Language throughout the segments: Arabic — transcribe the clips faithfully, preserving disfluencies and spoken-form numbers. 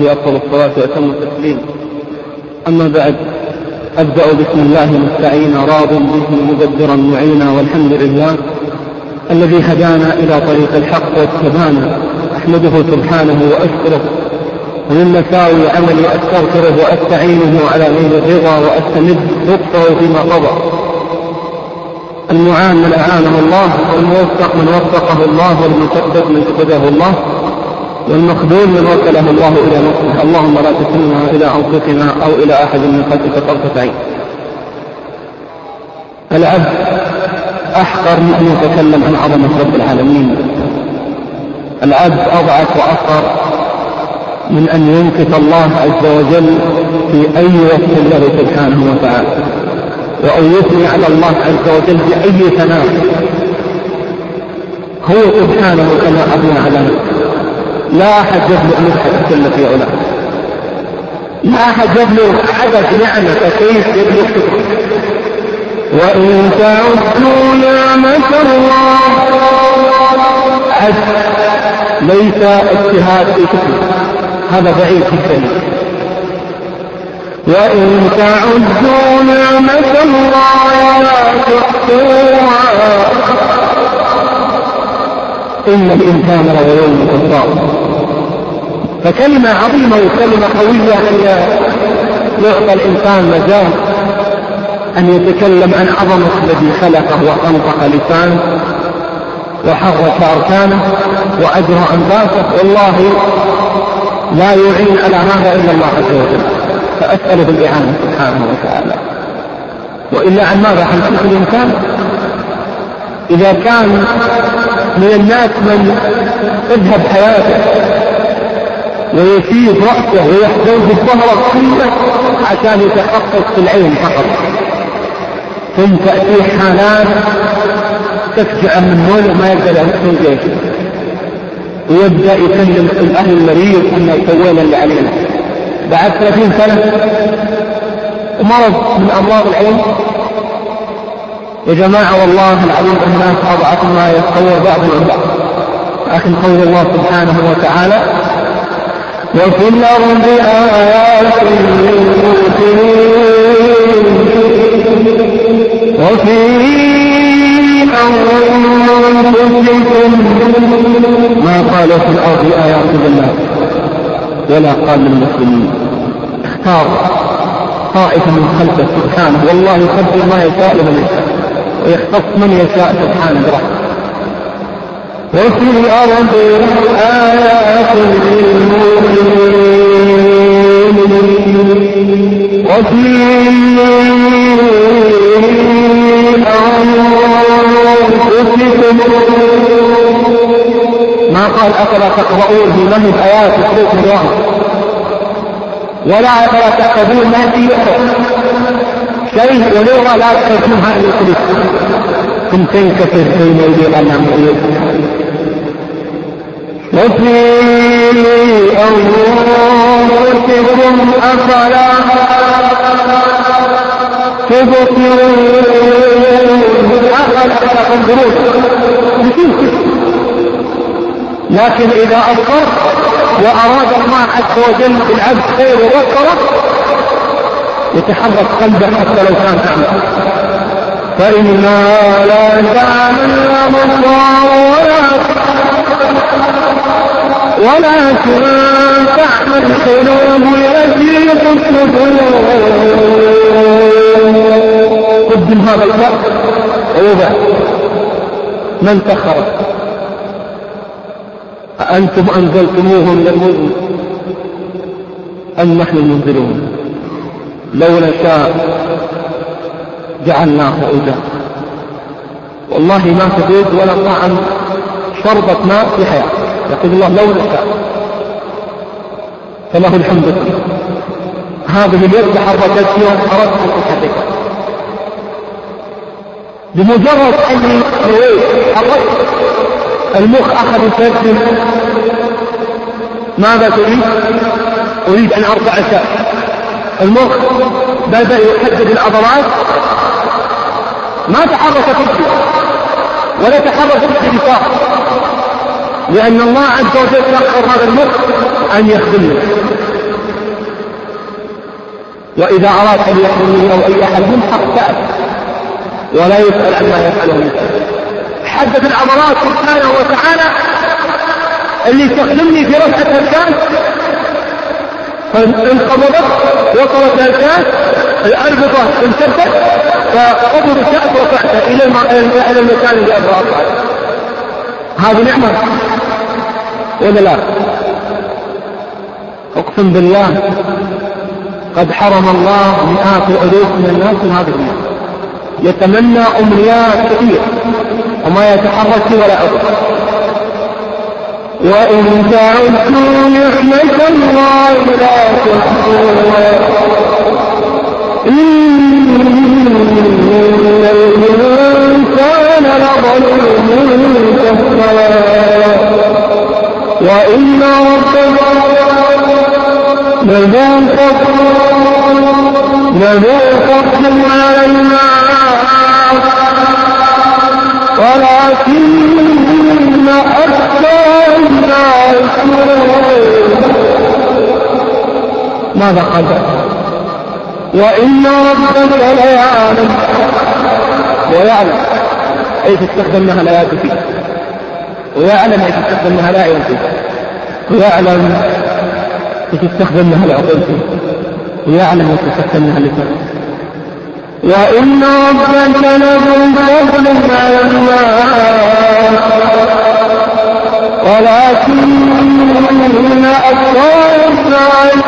عليه أفضل الصلاة وأتم التسليم. أما بعد، أبدأ بسم الله مستعينا راض به مدبرا معينا، والحمد لله الذي هدانا إلى طريق الحق واتبعنا. أحمده سبحانه وأشكره، ومن مساوي عملي أستغفره وأستعينه على نيل الرضا، وأستمد لطفه فيما قضى. المعان من أعانه الله، والموفق من وفقه الله، والمسدد من سدده الله، والمخذول من وكله الله إلى نصره. اللهم لا تكلنا إلى أنفسنا أو إلى أحد من خلقك طرفة عين. العبد أحقر من أن يتكلم عن عظمة رب العالمين. العبد أضعف وأصغر من أن ينكت الله عز وجل في أي وقت له سبحانه وتعالى، وأن يثني على الله عز وجل بأي ثناء. هو سبحانه كما أبنى على نفسه، لا أحد يبلغ مدحة كل في علاه، لا أحد يبلغ عدد نعمة كيف يبلغ شكره. وإن تعدوا نعمة الله، عد ليس اجتهاد في شكره، هذا بعيد جدا. وإن تعدوا نعمة الله لا تحصوها إن الإنسان لظلوم كفار. فكلمة عظيمة وكلمة قوية أن يعطى الإنسان مجال أن يتكلم عن عظمة الذي خلقه وأنطق لسانه وحرك أركانه وأجرى أنفاسه. والله لا يعين على هذا إلا الله عز وجل، فأسأله الإعانة سبحانه وتعالى. وإلا عن ماذا حنشوف الإنسان؟ إذا كان من الناس من تذهب حياته ويسيب رأسه ويحزن بالظهر كله عشان يتحقق في العين فقط، ثم تأتي حالات تفجع من نوله ما يقدر يحسن جيش، ويبدأ يكلم الأهل المريض أنه يسوينا اللي علينا بعد ثلاثين سنة مرض من أمراض العين. يا جماعة والله العظيم الناس أضعف ما يتصور بعضهم عن بعض، لكن قول الله سبحانه وتعالى: وفي الأرض آيات للموقنين وفي أنفسكم. ما قال في الأرض آيات لله ولا قال للمسلمين، اختار طائفة من خلقه سبحانه، والله يقدر ما يشاء لمن يشاء ويختص من يشاء سبحانه برحمته. وفي الأرض آيات للمؤمنين وفي أنفسكم. ما قال أفلا تقرؤون بمن الآيات يخلق الله، ولا أفلا تقرؤون ما في يخلق شيء ولغة لا تقرؤونها إلا الخلق. ثم تنكسر بين يدي الأنام وفي أنفسكم أفلا تبصرون أفلا تنظرون. لكن إذا أبصر وأراد الله عز وجل بالعبد خير وبصره يتحرك قلبه حتى لو كان أعمى. فإنا لا تعمل الأبصار ولكن تعمل القلوب التي في الصدور. قدم هذا الفرق ووضع من تخرج. أأنتم أنزلتموه من المزن أم نحن المنزلون؟ لو نشاء جعلناه أجا. والله ما تجد ولا طعم شربة ماء في حياة. يقول الله لو نشاء، فله الحمد لله. هذه اليد حركت يوم أردت أن أحركها، بمجرد أني رويت حركت المخ أخذ يسجل. ماذا تريد؟ أريد أن أرفع شيء. المخ بدأ يحدد العضلات، ما تحرك تبكي ولا تحرك تبكي بساق، لأن الله عز وجل سخر هذا المخ أن يخدمه. وإذا أراد أن يحمي أو أي أحد من حق سأل ولا يسأل عما يفعله من حدث العضلات سبحانه وتعالى اللي يستخدمني في رفعة الكاس فانقبضت وصلت الكاس الأربطة انشدت فقبض الكاس ورفعته إلى المكان اللي أبغى أطلع. هذه نعمة ولا لا؟ أقسم بالله قد حرم الله مئات الألوف من الناس من هذه النعمة، يتمنى أمنيات كثير وما يتحرك ولا أبدا. وإن تعدوا نعمة الله لا تحصوها إن الإنسان لظلوم كفار وإن ربك لذو فضل على الناس ولكن أكثر الناس ماذا قال؟ وإن ربك ليعلم ويعلم أي تستخدمها لا يأتي فيه ويعلم أي تستخدمها لا يأتي ويعلم تستخدمها لعقلته ويعلم وتستخدمها لسانه. وإن ربك لذو فضل على الناس ولكن أكثر الناس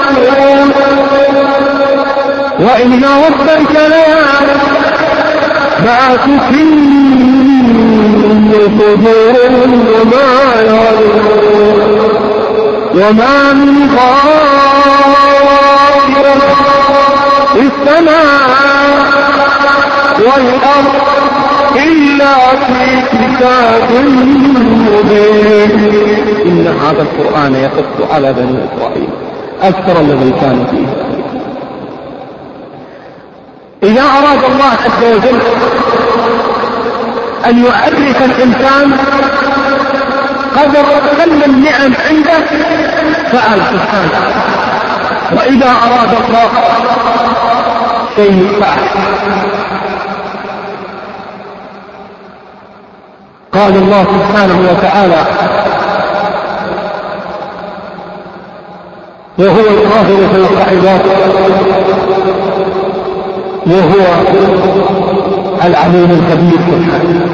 وإن ربك ليعلم ما تكن صدورهم وما يعلمون وما من غائب في السماء والأرض إلا في كتاب مبين. إن هذا القرآن يقص على بني إسرائيل أكثر الذي كان فيه. إذا أراد الله عز وجل أن يعرف الإنسان قدر كل النعم عنده فعل سبحانه، وإذا أراد الله شيء فعل. قال الله سبحانه وتعالى وهو القاهر فوق عباده وهو العليم الخبير سبحانه.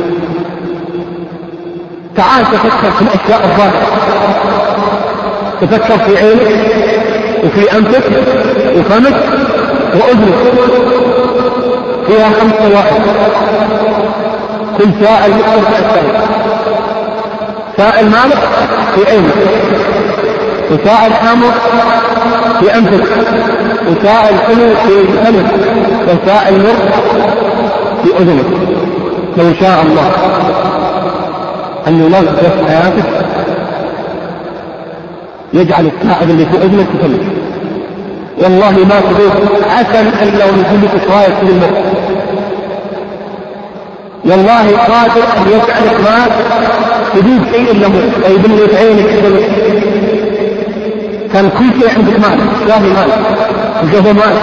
تعال تفكر في الأشياء الظاهرة، تفكر في عينك وفي أنفك وفمك وأذنك فيها خمس واحد. كل سائل يقرأ السائل، سائل مالك في عينك وسائل حامر في أنفك وسائل حلو في فمك وسائل مر في أذنك. لو شاء الله أن ينظف حياتك يجعل السائل اللي في أذنك في فمك، والله ما تذوق عسل إلا ونزلك شوية في الماء. والله قادر أن يجعلك ما تذوق شيء إلا ماء ويبني في عينك في كان كل شيء عندك مال، شاهي مال الجهة مال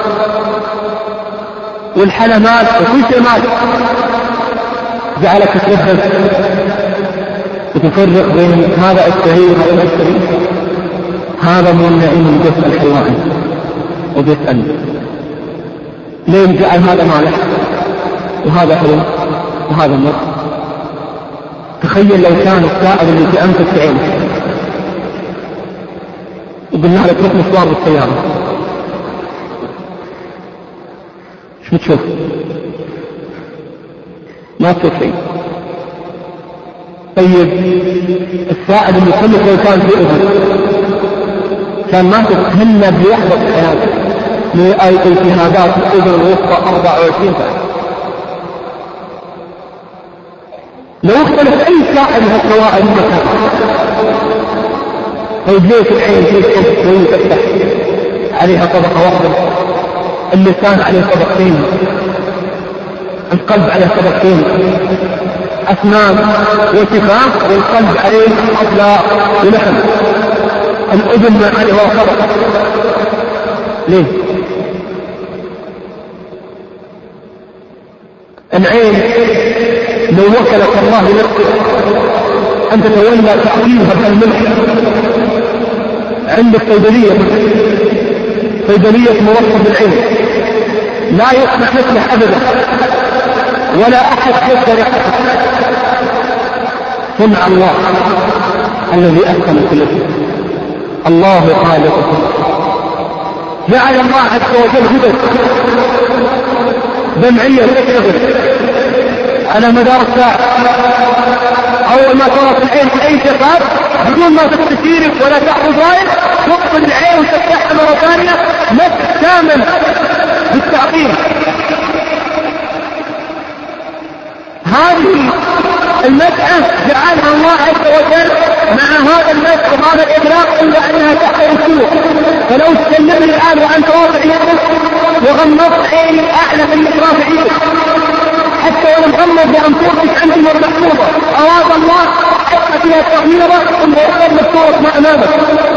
والحلا مال وكل شيء مال، جعلك تتنفس وتفرق بين هذا الشهي وهذا الشهي. هذا من النعيم بجسم الحيوان وبيسأل ليه جعل هذا مالك وهذا حلو وهذا مر. تخيل لو كان السائل اللي في أنفك في عينك وقلنا لك روح مشوار بالسيارة، شو تشوف؟ ما تشوف شيء. طيب السائل اللي يخلق لو كان في أذن كان ما تتهنى بيحبط حياتك لأي التهابات الأذن الوسطى أربعة وعشرين سنة. لو اختلف أي سائل من السوائل المكان. طيب ليش العين فيه صوت شوي تفتح عليها طبقة واحدة، اللسان عليه طبقتين، القلب عليه طبقتين، أسنان وشفاه، والقلب عليه أضلاع ولحم، الأذن ما عليه طبقة. ليه؟ العين لو وكلك الله لنفسه أن تتولى تعطيها بالملح، عندك صيدلية صيدلية مرطب العين لا يصنع مثله أبدا ولا أحد يقدر يحقق صنع الله الذي أتقن كل شيء. الله خالقكم، جعل الله عز وجل هدى دمعية تشتغل على مدار الساعة. أول ما ترى في العين أي شقاق بدون ما تستشيرك ولا تأخذ رأيك تقفل العين وتفتحها مرة ثانية نفس كامل بالتعقيم. هذه المسعى جعلها الله عز وجل مع هذا المسعى وهذا الإدراك إلا أنها تحت السوق. فلو تكلمني الآن وأنت رافع يدك وغمضت عيني أعلى من رافع يدك حتى ولم غمض بأنفسك عندي المحفوظة أراد الله حتى فيها التغميرة ثم يقرب الصورة ما أمامك.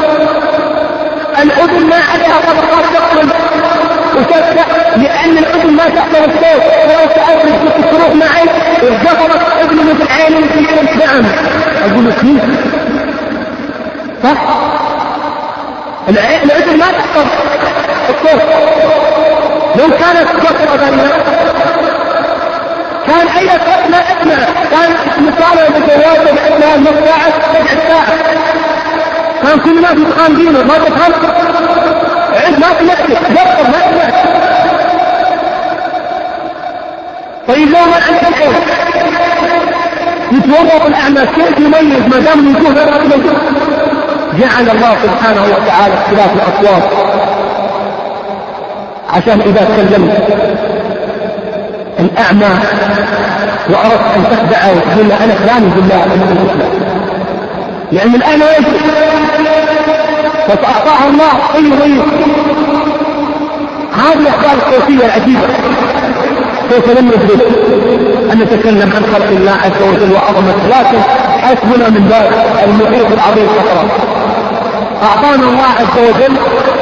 الأذن ما عليها طبقات تقبل وتفتح لأن الأذن ما تحضر الصوت، ولو سألت تروح معي وجفرت أذن من العين وتجيب نعم أقول لك مين صح؟ الأذن ما تحضر الصوت. لو كانت جفرة ذلك كان أي صوت ما أسمع، كان مثالا بجوازة بأنها النص ساعة تبع الساعة، كان كل الناس يتقام دينه ما تفهم عد ما سمعتك جفر ما سمعت. طيب لو ما عندك عين يتوضط الأعمى كيف يميز ما دام الوجوه غير أرض؟ جعل الله سبحانه وتعالى اختلاف الأصوات عشان إذا تكلمت الأعمى وأردت أن تخدعه وتقول له أنا فلان يقول لا أنا مسلم، لأن الآن لا يجب فأعطاه الله أي غير. هذه الأحوال الصوتية العجيبة سوف لم ندرك أن نتكلم عن خلق الله عز وجل وعظمته، لكن حسبنا من باب المحيط العظيم فقط. أعطانا الله عز وجل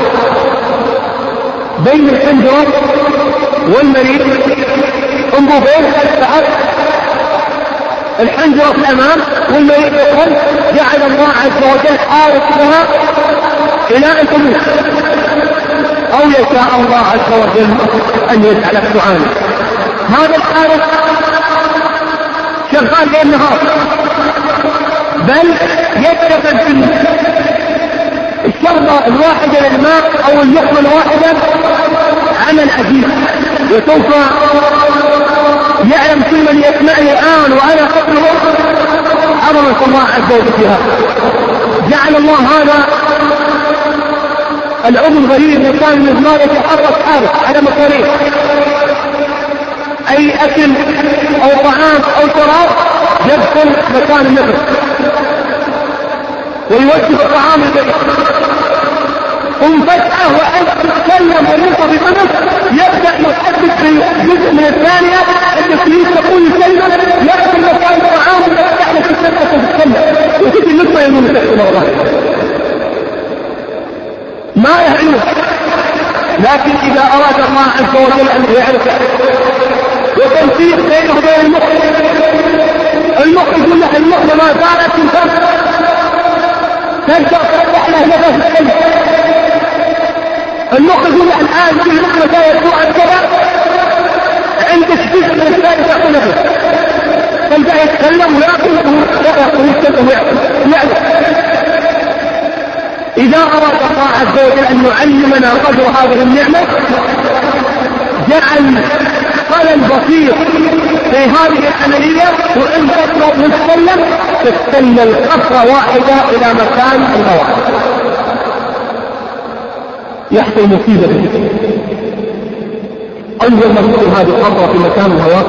بين الحنجرة والمريء انظرين فأت الحنجرة في الأمام والمريء في الخلف، جعل الله عز وجل حارس لها إلى أن تموت، أو يشاء الله عز وجل أن يجعلك تعاني. هذا الحارس شغال ليل نهار، بل يتخذ في الشربة الواحدة للماء أو اللقمة الواحدة عمل عجيب، وسوف يعلم كل من يسمعني الآن وأنا قبله عظمة الله عز وجل فيها. جعل الله هذا العضو الغريب مكان المزمار يتحرك حارس على مصاريف أي أكل أو طعام أو شراب يدخل مكان النفس ويوجه الطعام البيت. ثم فجأة وأنت تتكلم وينطق بقنص يبدأ يحدث في جزء من الثانية التسليم تقول كلمة يدخل مكان الطعام ويفتح لك السنة تتكلم وتجي النطة يقول تحكم الله ما يعلمه. لكن إذا أراد الله عز وجل أن يعرف وتنسيق بينه وبين المخ، المخ يقول له المخ ما زالت تنفذ ترجع تفتح له نفس الكلمة. المخ يقول له الآن في المخ متى يسوع كذا عندك جزء من الثاني تأخذ نفس فالبقى يتكلم ويأكل ويتكلم ويأكل. إذا أراد الله عز وجل أن يعلمنا قدر هذه النعمة جعل قلم بسيط في هذه العملية، وإن تطلب نتكلم تتكلم قطرة واحدة إلى مكان الهواء يحصل مصيبة. أول ما تكون هذه القطرة في مكان الهواء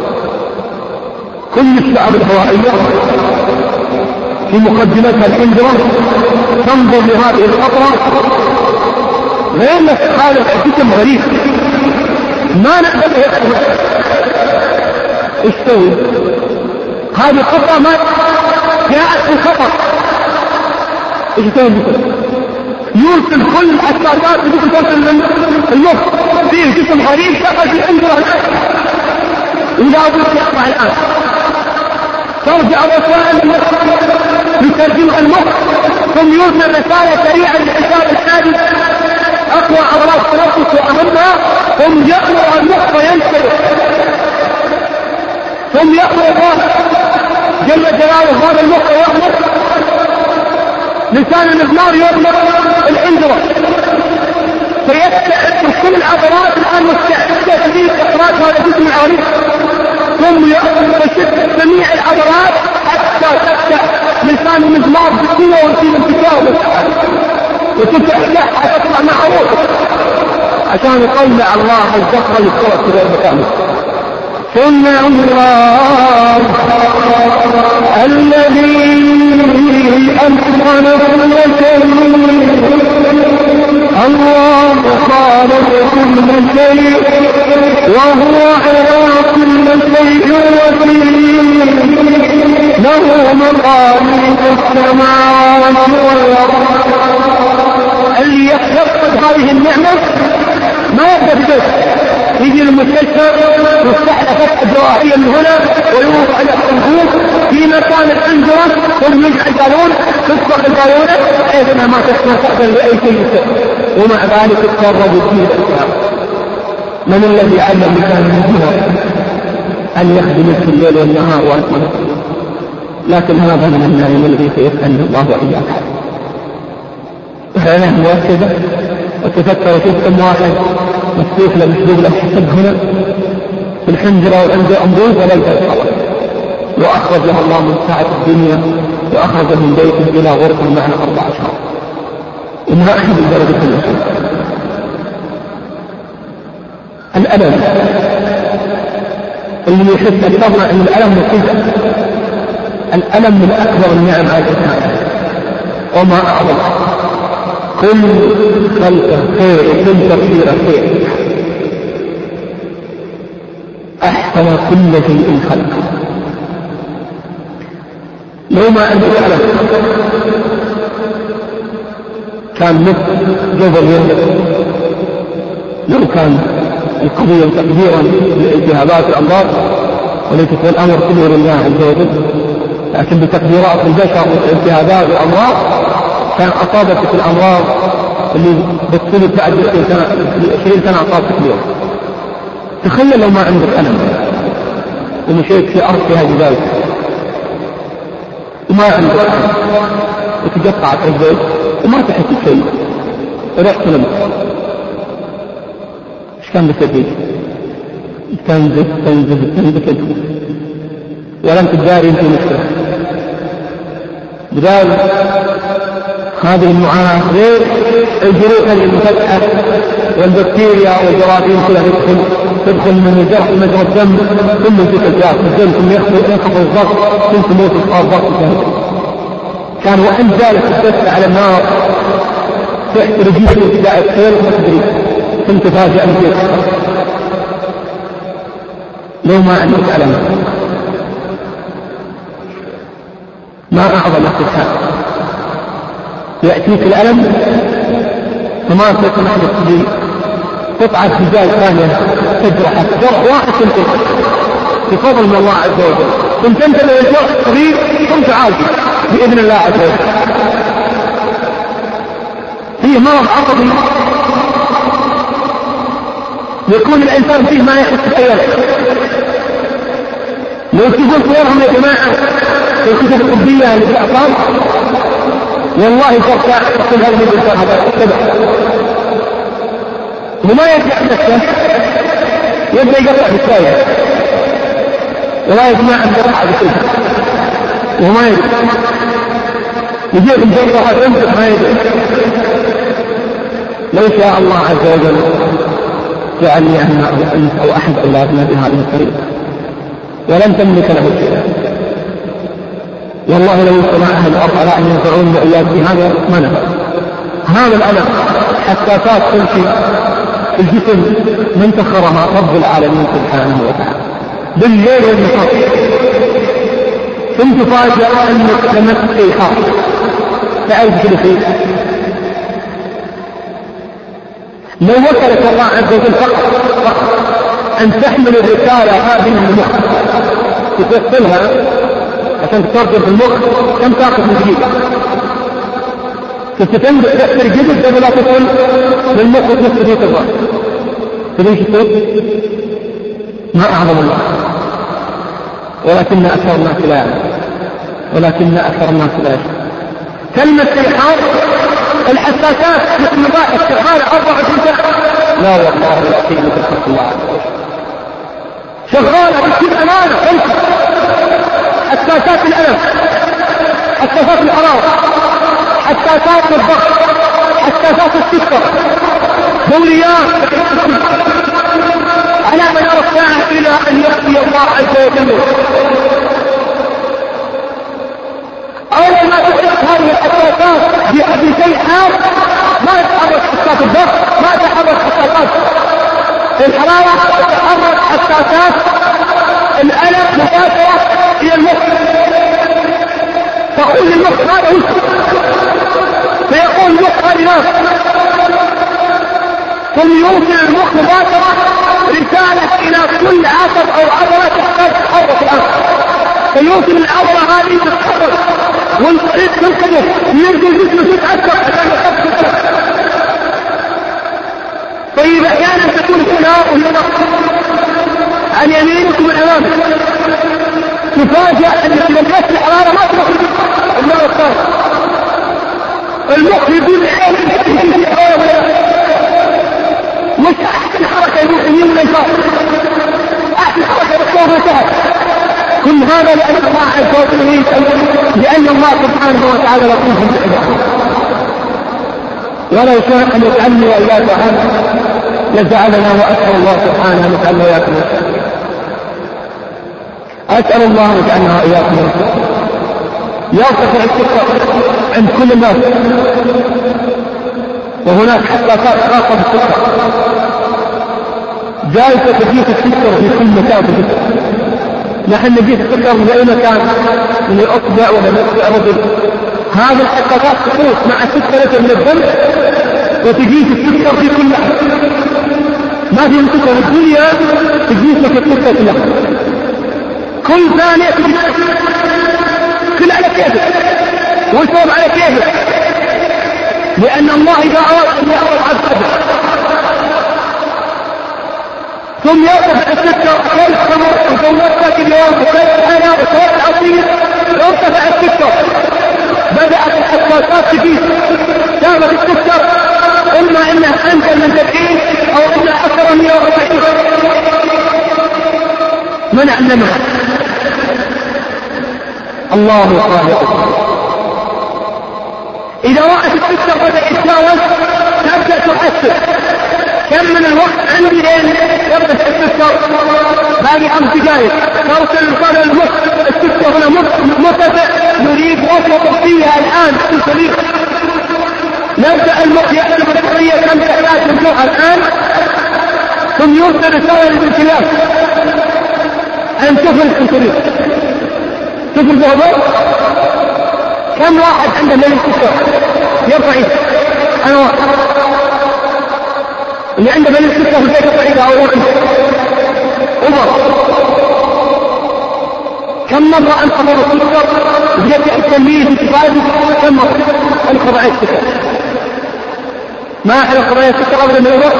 كل الشعب الهوائية في مقدمتها الحنجرة تنظر لهذه القطرة لأن خالق جسم غريب ما نقدر يحصل. ايش تسوي؟ هذه القطرة ما جاءت في خطر، ايش تسوي بكم؟ يرسل كل الأساسات اللي ترسل المخ فيه جسم غريب شغل في حنجرة ولا بد يقطع الآن. ترجع رسائل يترجمها المخ ثم يرسل رسالة سريعة لحساب الحادث أقوى عضلات التنفس وأهمها، ثم يأمر المخ فينصرف، ثم يأمر الله جل جلاله هذا المخ يأمر لسان المزمار يأمر الحنجرة فيستعد كل العضلات الآن مستعدة تريد إخراج هذا الجسم العريض، ثم يأمر بشدة جميع العضلات حتى تفتح لسان المزمار بقوة ويصير انتشار وتفتح لحها تطلع مع روحك عشان يطلع الله الزفرة للصوت في المكان. ثم الله الذي أتقن كل شيء، الله خالق كل شيء وهو على كل شيء وكيل، له مقاليد السماوات والأرض. اللي يحفظ هذه النعمة ما يبدأ ببيت، يجي المستشفى يفتح له فتحة جراحية من هنا ويوضع له الخنجور في مكان الحنجرة ثم يجعل بالون تسبق البالونة بحيث انها ما تسمع تأذن لأي شيء، ومع ذلك تقرب فيه الإسلام. من الذي علم لسان المزمار أن يخدم في الليل والنهار وأنت؟ لكن هذا من النعيم الذي سيسأل الله وإياك. فأنا مركزة وتفكر في كم واحد مسلوك له مسلوك له حسب هنا في الحنجرة وعنده أنبوب وليس يتحرك، وأخرج له الله من ساعة الدنيا وأخرج من بيته إلى غرفة معنا أربع أشهر وما أحد الدرجة الأسود. الألم اللي يحس أكثرنا أن الألم مصيبة. الألم من أكبر النعم على الإنسان وما أعظم. كل خلقه خير وكل تفسيره خير، أحسن كل شيء خلقه. لو ما عندك ألم كان مثل جبل يهلك، لو كان القضية تقديرا لالتهابات الأمراض وليس الأمر كله لله عز وجل، لكن بتقديرات البشر والالتهابات والأمراض كان أصابتك الأمراض اللي بتصيب بعد عشرين سنة أصابتك اليوم. تخيل لو ما عندك ألم ومشيت في أرض فيها جبال وما عندك ألم وتقطعت رجليك وما تحس بشيء ورحت لمت، ايش كان بسبيك؟ تنزل تنزل تنزل تنزل ولم تداري في مشكلة. بدال هذه المعاناة غير الجروح المفتحة والبكتيريا والجراثيم كلها تدخل تدخل من الجرح مجرى الدم ثم يمسك الجرح الدم ثم ينخفض الضغط ثم تموت الضغط. كان وعند ذلك تدفع على النار تحت رجيك الابتداء الخير وما تدري ثم تفاجأ بك. لو ما عندك ألم ما أعظم اختصار يأتيك الألم فما تسمح لك تجي قطعة جبال ثانية تجرحك جرح واحد تنتهي بفضل من الله عز وجل، ثم تنتهي الجرح الصغير ثم تعالج بإذن الله عز وجل. فيه مرض عصبي يكون الإنسان فيه ما يحس بأيضا. لو تقول صورهم يا جماعة في الكتب الطبية اللي في الأعصاب والله ترجع تقول هذا الإنسان هذا اتبع وما يرجع نفسه يبدأ يقطع في السائل ولا يجمع عن قطع بسيطة وما يدري يجيب الجرة يمسك ما يدري. لو شاء الله عز وجل جعلني أنا أو أنت أو أحد أولادنا بهذه الطريقة ولن تملك له شيئا. والله لو اجتمع أهل الأرض على أن ينفعون وإياك بهذا ما نفع. هذا الألم حساسات تمشي في الجسم من سخرها رب العالمين سبحانه وتعالى بالليل والنهار، ثم تفاجأ أنك لمست شيء حار تعرف كل شيء. لو وكلك الله عز وجل فقط أن تحمل الرسالة هذه من المخ تفصلها عشان تترجم في المخ كم تأخذ من دقيقة؟ تستفند تأثر جدد قبل لا تصل للمخ وتنفذ في الرأس. تبين شو ما أعظم الله، ولكن أكثر الناس لا يعلم، ولكن أكثر الناس لا يعلم. كلمة استيحار الحساسات مثل ضائع استيحار أربعة وعشرين ساعة، لا والله لا شيء مثل خلق الله عز وجل. شغالة بكل أمانة خمسة حساسات الألم، حساسات الحرارة، حساسات الضغط، حساسات السكر، دوريات على مدار الساعة إلى أن يقضي الله عز وجل. أول ما تحس هذه الحساسات بشيء حار ما يتحرك حساسات الضغط، ما يتحرك حساسات الحرارة، تتحرك حساسات الألم مباشرة إلى المخ، تقول للمخ هذا هو، فيقول المخ هذه نار، ثم يوصل المخ مباشرة رسالة إلى كل عصب أو عضلة تحتاج تتحرك الآن، فيوصل العضلة هذه تتحرك والطريق تنقذه يرجو جسمه تتأثر عشان يخفف. طيب أحيانا تكون هنا وهنا عن يمينك ومن أمامك، تفاجأ أنك لما تسمع الحرارة ما تخرج المرة الثانية، المخ يقول عين مش أحسن حركة يروح يمين ولا يسار، أحسن حركة بالصوت وسهل. كل هذا لأن الله عز وجل يريد، لأن الله سبحانه وتعالى لطيف بالعباد، ولو شاء أن يجعلني وإياك عنه لجعلنا، وأسأل الله سبحانه أن يجعلنا وإياكم. أسأل الله أن يجعلنا وإياكم. يرتفع السكر عند كل الناس، وهناك حساسات خاصة بالسكر، جائزة تجيب السكر في كل مكان في السكر. نحن نجيب السكر من أي مكان، من الأصبع ولا من أصبع رجل، هذه الحساسات تخوص مع السكر من الدم وتجيب السكر في كل أحد. ما في سكر في الدنيا تجيب لك السكر كلها، كل ثانية تجيب كل على كيفك والصوب على كيفك، لأن الله إذا أراد أن يأرض عبده ثم يرتفع السكر والخمر وزورتك اليوم وكيف أنا وصوت العصير، يرتفع السكر بدأت الحساسات تجيب، كانت السكر إما إنها أنزل من تبعين أو إنها أكثر من مئة وأربعين. من علمها؟ الله خالق. إذا رأت السكر بدأ يتجاوز تبدأ تحسس كم من الوقت عندي لين يرتفع السكر، باقي خمس دقائق توصل القدر المخ، السكر هنا مرتفع، نريد وصفة طبية الآن تنسليق. نبدأ المخ يعلم الطبية كم تحتاج مجموعة الآن، ثم يرسل رسالة للانسلاف أن تفرز الانسليق. تفرز هذا كم واحد عنده مليون سكر يرفع ايده؟ أنا واحد اللي عنده مليون سكر في البيت يرفع ايده، أو واحد عمر كم مرة أنقضى السكر بجد التنبيه في التفاجئ؟ كم مرة أنقضى السكر؟ ما أحد أنقضى السكر أبدا من الوقت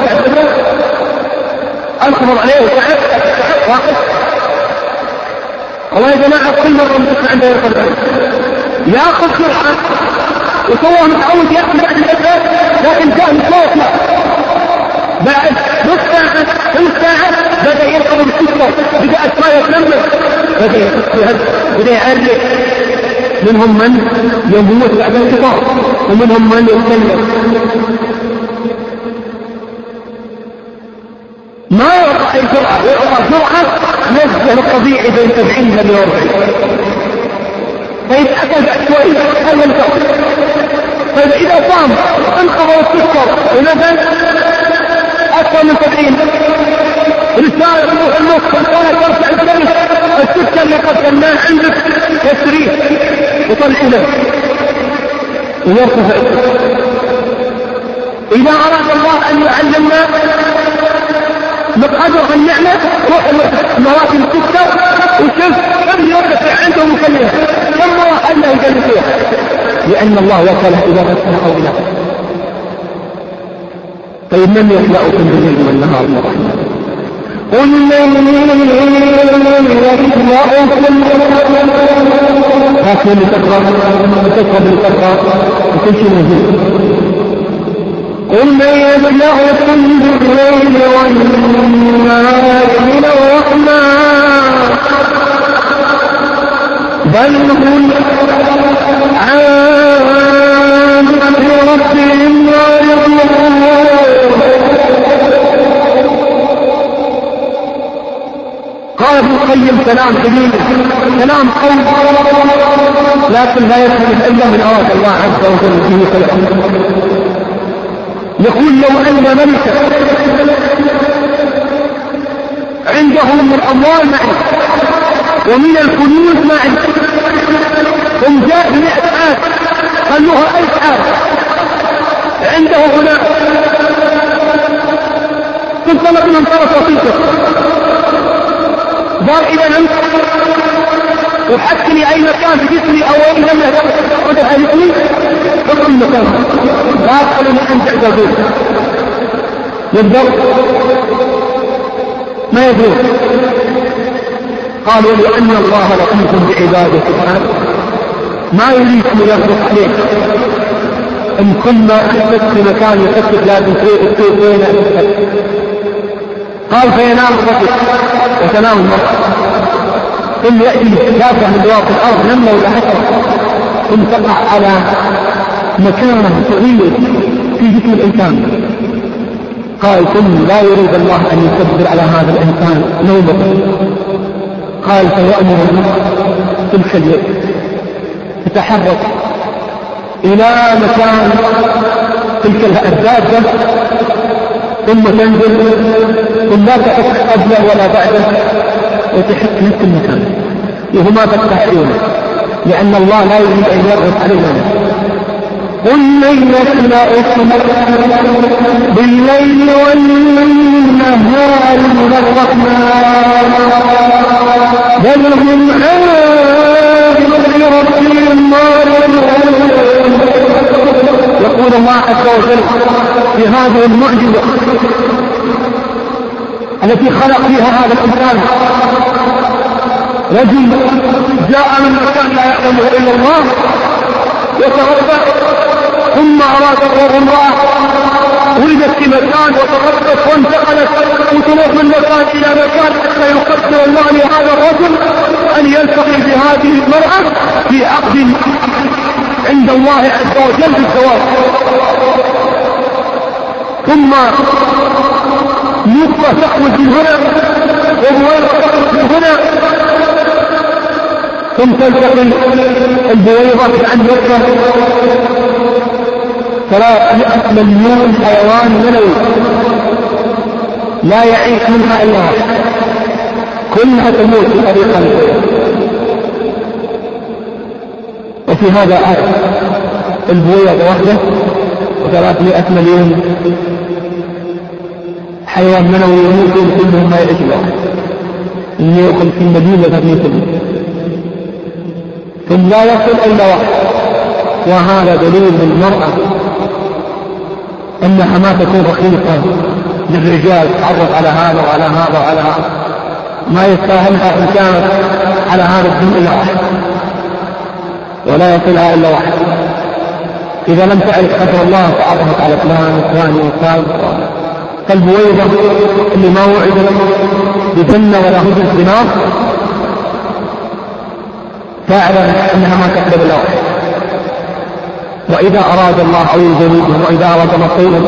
أنقضى عليه وسعد واحد. والله يا جماعة كل مرة متسمع عنده يرقى العلم يأخذ سرعة وصوه متعود يأخذ بعد الأسرة، لكن جاء مصوت لا بعد نص ساعة ثلث ساعة بدأ يرقب بالسكر، بدأ أسماء يتنمل، بدأ يتنمل، بدأ يعرق. منهم من يموت بعد انقطاع ومنهم من يتنمل. ما يرقى أي سرعة، يرقى سرعة نزل الطبيعي بين سبعين مليون. فيتأكد شوي هل ينفع. طيب إذا صام انقضى السكر ونزل أكثر من سبعين رسالة روح المخ رسالة ترفع الدم، السكر اللي قدمناه عندك يسريه وطلع له ويرتفع. إذا أراد الله أن يعلمنا مقدر النعمة روح المواسم تكتر وشوف كم يرتفع عنده مكلمة كم واحد له يجل فيها لأن الله وكله إذا مسنا أو إله. طيب من يخلقكم بالليل والنهار مرحبا قل من يخلقكم هكذا لتقرأ وتكرب لتقرأ وكل شيء مهزين قل من يخلقكم بالليل والنهار من الرحمن بل هم عن ربهم معرضون. قال ابن القيم كلام جميل كلام قوي لكن لا يفهم الا من اراد الله عز وجل فيه كلام. يقول لو ان ملكا عنده من الاموال معه ومن الكنوز معه ثم جاء بمئة عام خلوها ألف عام عنده هنا ثم طلب من طرف وصيته قال إذا نمت وحكني أي مكان في جسمي أو أي نملة قدر هذه حكم المكان لا تخلوني أنت أجابين يبدأ ما يدور. قالوا لأن الله لطيف بعباده سبحانه ما يريد أن يغرق عليك إن كل ما أحدث في مكان يحدث لازم تريد وين أحدث. قال فينام الرجل وتنام المرأة ثم يأتي دافع من دواب الأرض نملة ولا حشرة ثم تقع على مكانه صغير في جسم الإنسان. قال ثم لا يريد الله أن يكبر على هذا الإنسان نومه. قال فيأمر تلك اليد تتحرك إلى مكان تلك الدابة ثم تنزل ثم لا تحك قبله ولا بعده وتحك نفس المكان وهما تستحيونه لأن الله لا يريد أن يرغب علينا. قل من يخلقكم بالليل والنهار من الرحمن بل هم عن ربهم معرضون. يقول الله عز وجل في هذه المعجزة التي خلق فيها هذا الإنسان رجل جاء من مكان لا يعلمه إلا الله وتربى ثم أراد الله امرأة ولدت في مكان وتربت وانتقلت وتروح من مكان إلى مكان حتى يقدر الله لهذا الرجل أن يلتقي بهذه المرأة في عقد عند الله عز وجل بالزواج. ثم نطفة تخرج من هنا وبويضة تخرج من هنا ثم تلتقي البويضة عن نطفة ثلاثمائة مليون حيوان منوي لا يعيش منها إلا واحد كلها تموت بطريقة الحياة. وفي هذا آية البويضة واحدة وثلاثمائة مليون حيوان منوي يموتون كلهم ما يعيش إلا واحد يأكل في المدينة ثلاثمائة ثم لا يصل إلا واحد. وهذا دليل للمرأة أنها ما تكون رخيصة للرجال تعرف على هذا وعلى هذا وعلى هذا ما يستاهلها إن كانت على هذا الدين إلا واحد ولا يصلها إلا واحد. إذا لم تعرف قدر الله تعرفت على فلان وفلان وفلان كالبويضة اللي ما وعد له بجنة ولا هدى بنار تعلم أنها ما تقبل إلا واحد. وإذا أراد الله أو يزوجهم وإذا أراد مصيرا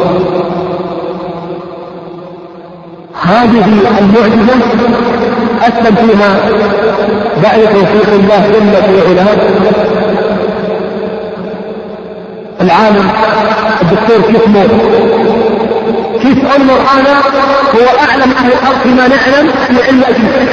هذه المعجزة أسلم فيها بعد توفيق الله جل في علاه العالم الدكتور كيسمو كيف أنظر أنا هو أعلم أهل الأرض فيما نعلم في علم الأجنة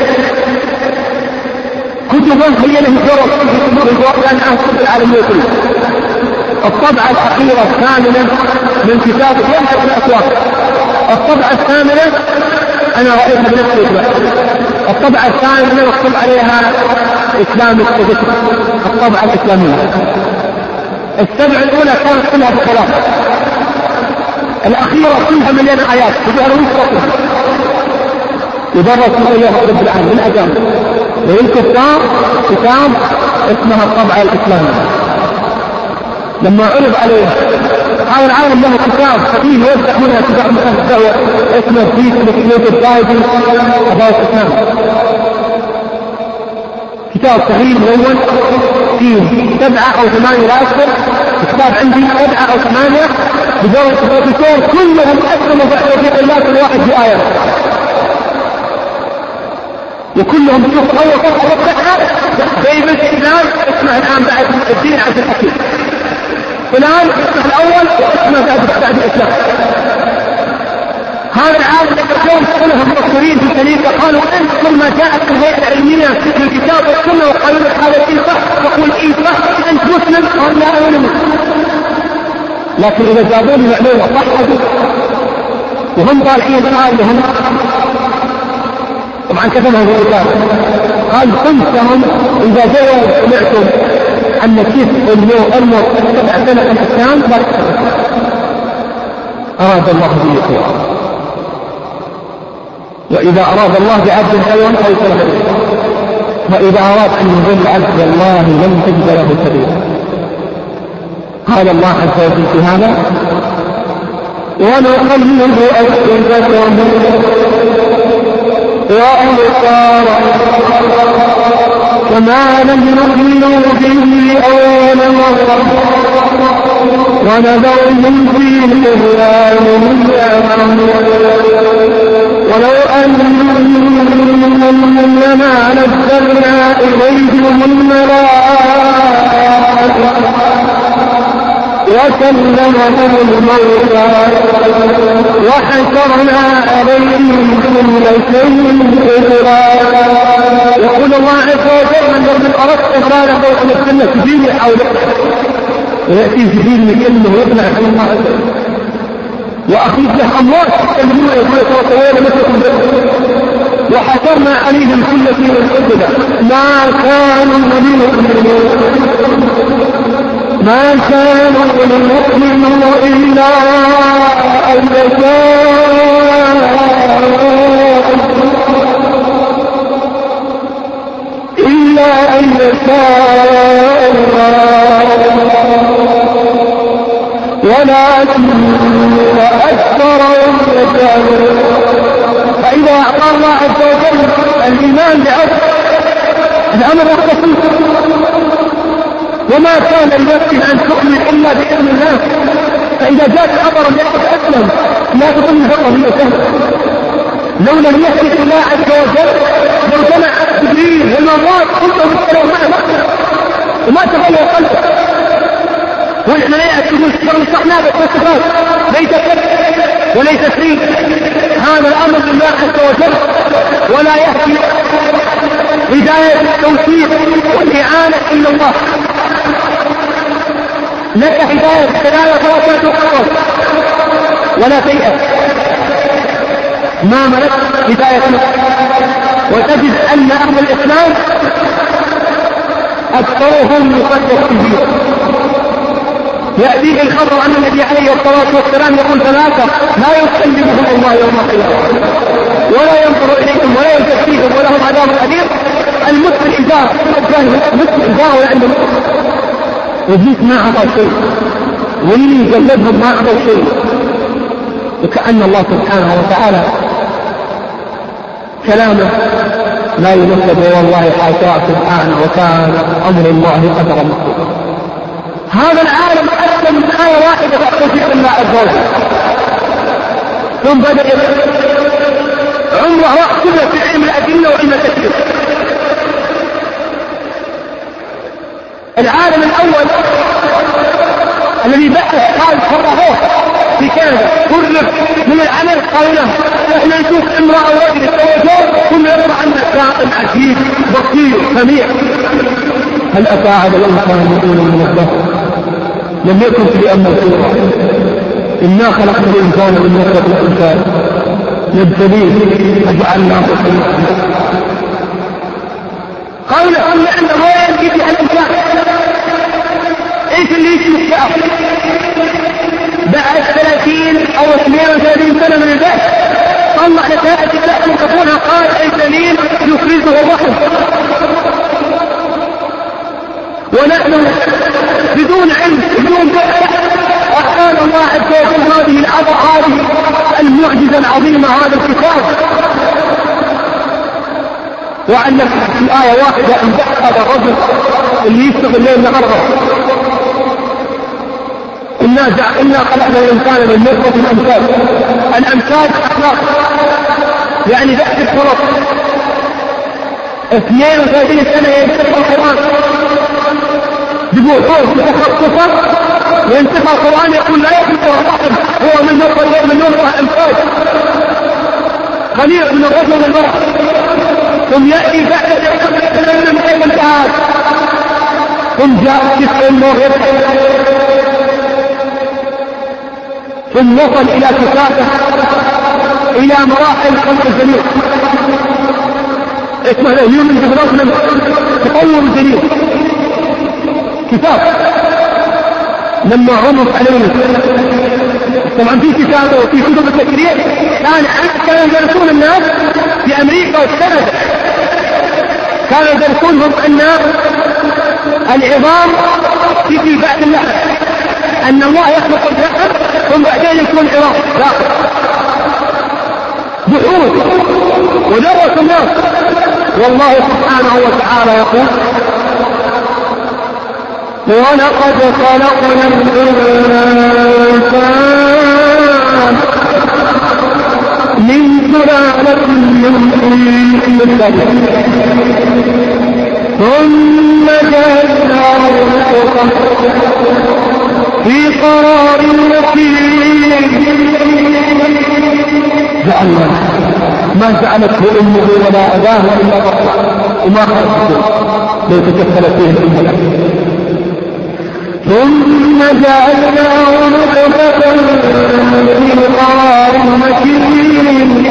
كتبا هي له جرس في القرآن عن كتب العالمية كلها. الطبعة الأخيرة الثامنة من كتاب يمحى الأسواق الطبعة الثامنة أنا رأيتها بنفسي. الطبعة الثانية مكتوب عليها إسلام السبت، الطبعة الإسلامية. السبع الأولى كانت كلها بخلاف، الأخيرة كلها مليانة آيات تظهر وفرة يدرس من إياها رب العالمين من أجامل. وللكفار كتاب اسمها الطبعة الإسلامية. لما عرض عليه قال العالم له كتاب فقيم يفتح منها كتاب مخصوص اسمه فيس بكليت الضايدي أباو الإسلام، كتاب صغير ملون فيه سبعة أو ثمانية راسل. الكتاب عندي سبعة أو ثمانية بدورة البروفيسور كلهم أسلموا في توفيق الله كل واحد في آية، وكلهم بشوف أول فرصة وفتحها زي بس الإسلام اسمه الآن بعد الدين عشر الأكيد، فلان اسمه الأول واسمه بعد بعد الإسلام. هذا العالم يقولون كلهم مصريين في الكنيسة قالوا أنت كل ما جاءت الهيئة العلمية في الكتاب والسنة وقالوا لك هذا الشيء صح تقول إيه صح أنت مسلم قال لا أنا مسلم. لكن إذا جابوا لي معلومة صحة وهم طالعين بالعالم هم طبعا كتبها في الكتاب قال قلتهم إذا جاءوا سمعتم أن كيف اليوم أمر سبع سنة الإسلام لا تكتب أراد الله به خيرا، وإذا أراد الله بعبد خيرا فليس له إلا، وإذا أراد أن يضل عبد الله لم تجد له سبيلا. قال الله عز وجل في هذا ونقلب أفئدتهم وأبصارهم كما لم يؤمنوا به أول مرة ونذرهم في طغيانهم يعمهون ولو أننا نزلنا إليهم الملائكة وكلمهم الموتى وحشرنا عليهم كل شيء قدرا. يقول الله عز وجل من أردت إغرالا فوق السنة سبيل حوله ويأتي سبيل من كلمه ويطلع عن الله عز وجل وأخذ له أموات يتكلمون يقول يتوقعون مثلكم وحشرنا عليهم كل شيء قدرا ما كانوا ليؤمنوا ما كانوا ليؤمنوا إلا أن يشاء إلا أن يشاء الله ولكن أكثرهم يجهلون. فإذا أعطى الله عز وجل الإيمان بعبد الأمر بسيط وما كان لنفس أن تؤمن إلا بإذن الله، فإذا جاءت خبر لأحد أسلم لا تظن هذا هي سهل. لو لم يحدث الله عز وجل لو جمع جبريل والمرات كلهم يتكلموا معه وما تغير قلبه ونحن لا يأتون فرنصحنا بالتصفات ليس كذب وليس سريد. هذا الأمر لله عز وجل ولا يهدي هداية التوفيق والإعانة إلا الله. لك هداية الدلالة فلا تقرر ولا تيأس ما ملكت هداية وتجد أن أهل الإسلام أكثرهم يقدس فيه. يأتيه الخبر عن النبي عليه الصلاة والسلام يقول ثلاثة لا يكلمهم الله يوم القيامة ولا ينظر إليهم ولا يزكيهم ولهم عذاب أليم. المسلم إزار مسلم إزار ولا عنده وجيت ما أعطى شيء واللي يجلدهم ما أعطى شيء، وكأن الله سبحانه وتعالى كلامه لا ينفذ والله حاشاه سبحانه وكان أمر الله قدرا مكتوبا. هذا العالم أكثر من آية واحدة تحتفظ الله عز وجل ثم بدأ عمره راح كله في علم الأدلة وعلم التكليف. العالم الأول الذي بحث قال فرهوه في كندا كرف من العمل قال له احنا نشوف امرأة ورجل التوجه ثم يطلع عنا سائل عجيب بصير سميع. هل أساعد الإنسان يقول من الدهر لم يكن في أمر سورة إنا خلقنا الإنسان من نطفة الإنسان نبتليه فجعلناه سميعا. قوله لأنه هو يجب على الإنسان ايش اللي يسمى الشعر بعد ثلاثين او اثنين وثلاثين سنة من البحث طلع نتائج البحث وكفونها قال اي سليم يفرزه الرحم، ونحن بدون علم بدون بحث أحسان الله عز وجل هذه العبر هذه المعجزة العظيمة هذا الكتاب. وعلم في آية واحدة أن بحث هذا الرجل اللي يشتغل ليل نهار إنا إنا خلقنا الإنسان من نطفة الأمثال. الأمثال أخلاق يعني بحث الخلق اثنين وثلاثين سنة ينتفع القرآن ببحوث متخصصة ينتفع القرآن يقول لا ينتفع الرحم هو من نطفة من نطفة أمثال خليق من الرجل والمرأة ثم يأتي بعد ذلك من أي انتهاك ثم جاء كسر المغرب ثم وصل إلى كتابة إلى مراحل خلق الجميع اسمه الهيومن ديفلوبمنت تطور الجميع كتاب لما عرض عليه طبعا في كتابه وفي كتب التشريع كان كانوا يدرسون الناس في أمريكا وكندا كانوا يدرسونهم أن العظام تجي بعد اللحم أن الله يخلق اللحم ثم بعدين يكون عظام داخل بحوث ودرسوا الناس. والله سبحانه وتعالى يقول ولقد خلقنا الإنسان من سلالة من طين ثم جعلناه نطفة في قرار مكين. جعلنا ما جعلته أمه ولا أباه إلا بطلا وما خلقته لو تكفلت فيه الأمة. ثم جعلناه نطفة في قرار مكين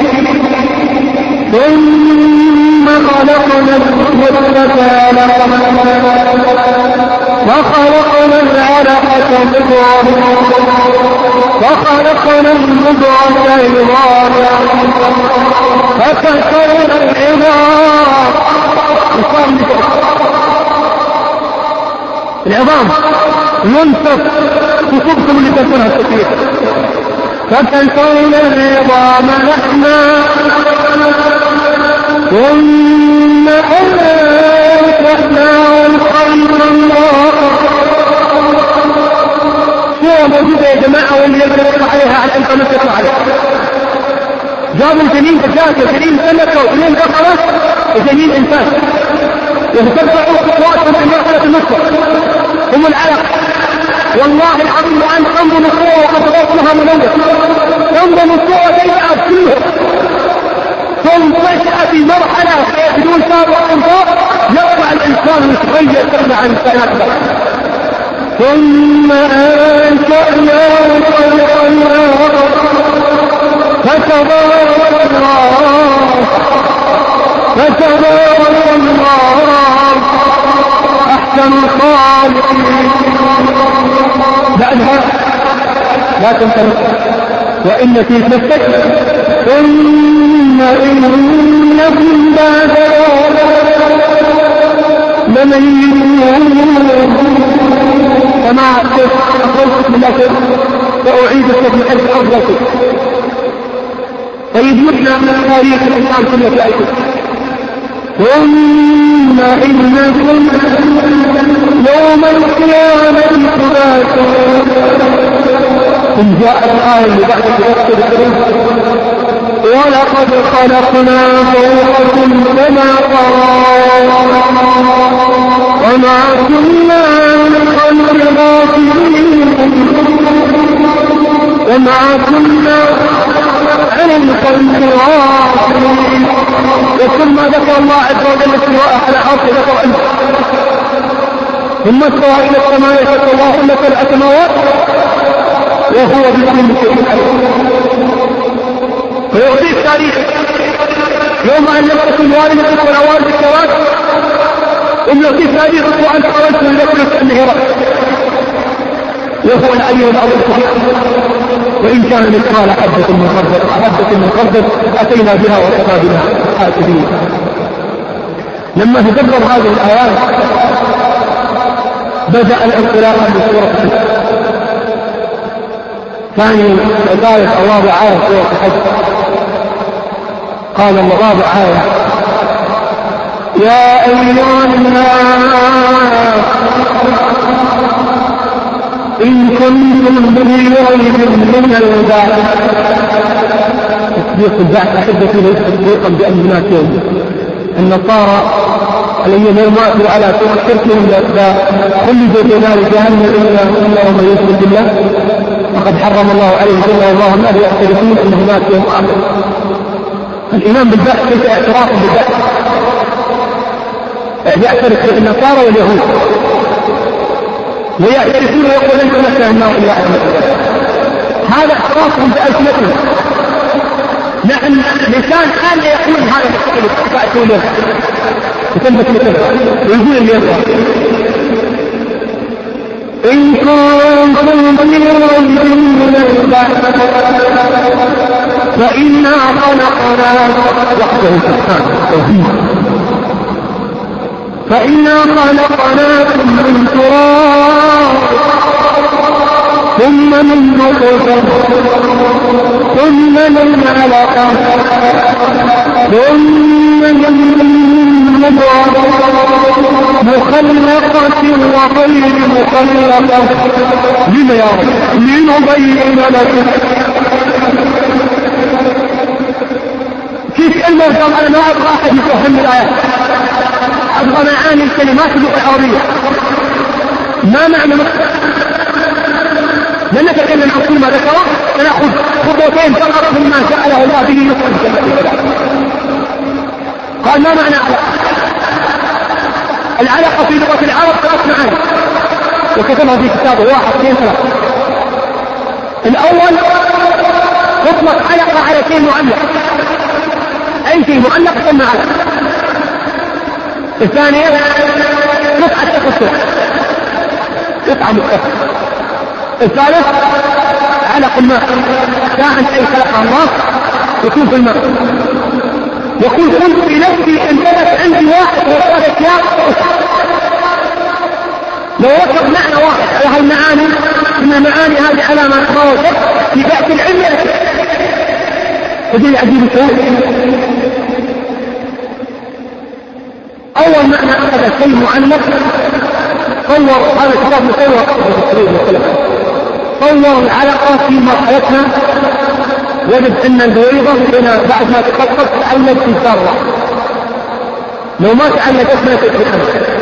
ثم خلقنا المضغة علقة فخلقنا العلقة مضغة فخلقنا المضغة عظاما فكسونا العظام العظام ينصف تصبكم اللي تنسونها التكليف فكسونا العظام لحما ثم أنشأناه خلقا آخر. صورة موجودة يا جماعة واللي يقدر عليها على الإنترنت يطلع عليها. جابوا جنين دجاج وجنين سمكة وجنين بقرة وجنين إنسان وتتبعوا خطواتهم في مرحلة النصف هم العلق. والله العظيم وأن تنظم الصورة وخطوات لها ملوث تنظم الصورة تيجعب كلهم ثم فجأة في مرحلة بدون سابق انفاق يطلع الإنسان يتغير تبع عن الإنسان ثم أنشأناه خلقا آخر فتبارك الله فتبارك الله أحسن الخالقين. بعدها لا تنتظر وإن في نفسك ثم إنكم بعد لميتون كما أقولت من أجل وأعيدك من حيث أرضك. طيب نحن من تاريخ الإنسان كله في أيكم ثم إنكم يوم القيامة تبعثون. ثم جاء الآية اللي بعد الكريم ولقد خلقنا فوقكم سبع طرائق وما كنا عن الخلق غافلين وما كنا عن الخلق غافلين. وكل ما ذكر الله عز وجل استواء على عرشه ذكر عنه ثم استوى إلى السماء فسواهن سبع سماوات وهو بكل شيء عليم. فيعطيك يوم أن يمسك الوالد ولا والد الشواذ إنه كيف هذه خطوة أن تقولت لك أنه رأس وهو الأيام الأرض وإن كان مثقال حبة من خردل حبة من خردل أتينا بها وكفى بها حاسبين. لما تدبر هذه الآيات بدأ الانطلاق بسورة الحج. ثاني الآية الرابعة آية سورة الحج قال الرابع آية يا أيها الناس إن كنتم في ريب من البعث. تصديق البعث أحبتي ليس تصديقا بأن هناك يوم. النصارى الذين يماثلوا على شركهم خلدوا في نار جهنم إلا ومن يشرك بالله فقد حرم الله عليه الجنة والله النار يعترفون أن هناك يوم آخر. الإيمان بالبعث ليس اعتراف بالبعث، يعترف بالنصارى واليهود ويعترفون ويقول لن تمسنا النار إلا أهل. هذا اعترافهم بألسنتهم. نحن لسان حال يقول هذا مستقيم فأتوا له وتنبت مثله ويقول اليوم إن كنتم في ريب من البعث فإنا خلقناكم وحده سبحانه فإنا خلقناكم من تراب ثم من نطفة ثم من علقة ثم من مضغة مخلقة وغير مخلقة لما يا رب لنبين لكم. كيف الموضوع أنا ما أبغى أحد يفهم الآيات، أبغى معاني الكلمات اللغة العربية ما معنى لن نتكلم عن كل ما ذكره سنأخذ خطوتين فقط مما سأله الله به يخرج. قال ما معنى علقة؟ العلقة في لغة العرب ثلاث معاني وكتبها في كتابه واحد اثنين ثلاثة. الأول تطلق علقة على شيء معلق، أي شيء معلق ثم علقة. الثانية قطعة تخصص قطعة مختصة. الثالث علق الماء كائن أي خلقها الله يكون في الماء. يقول قلت في نفسي انتبت عندي واحد وقال اشياء لو ركب معنى واحد على هالمعاني ان المعاني هذه على ما تخرجت في بحث العلم فدي عجيب شيء. اول معنى اخذ شيء معلق صور هذا الكتاب مصور صور العلقة في مرحلتها وجد ان البويضة هنا بعد ما تخطط تعلق في الذرة لو ما تعلقت ما تتبعها.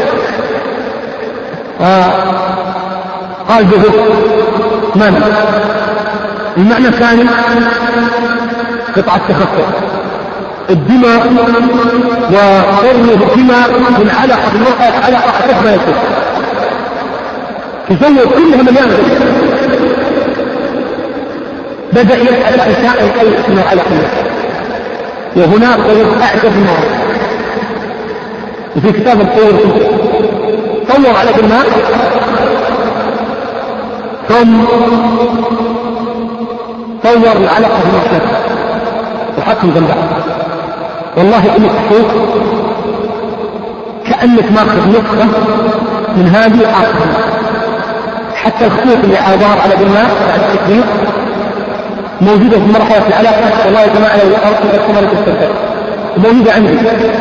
آه. قال به من المعنى الثاني قطعة تخطط الدماء وقرن الدماء من علقة المرأة علقة حسب ما يكون تزود كلها مليانة. بدأ يسأل عشاء أي اسمه علقة وهناك وجد أعجب المرأة وفي كتاب الطور طور على الماء ثم طور العلقة في المرأة وحكم جنبها. والله انك تشوف كأنك ماخذ نسخة من هذه عقل حتى الخطوط اللي عبارة على بالماء بعد التكبير موجودة في مرحلة العلاقة. والله يا جماعة لو أردت أن أكون تستمتع موجودة عندي.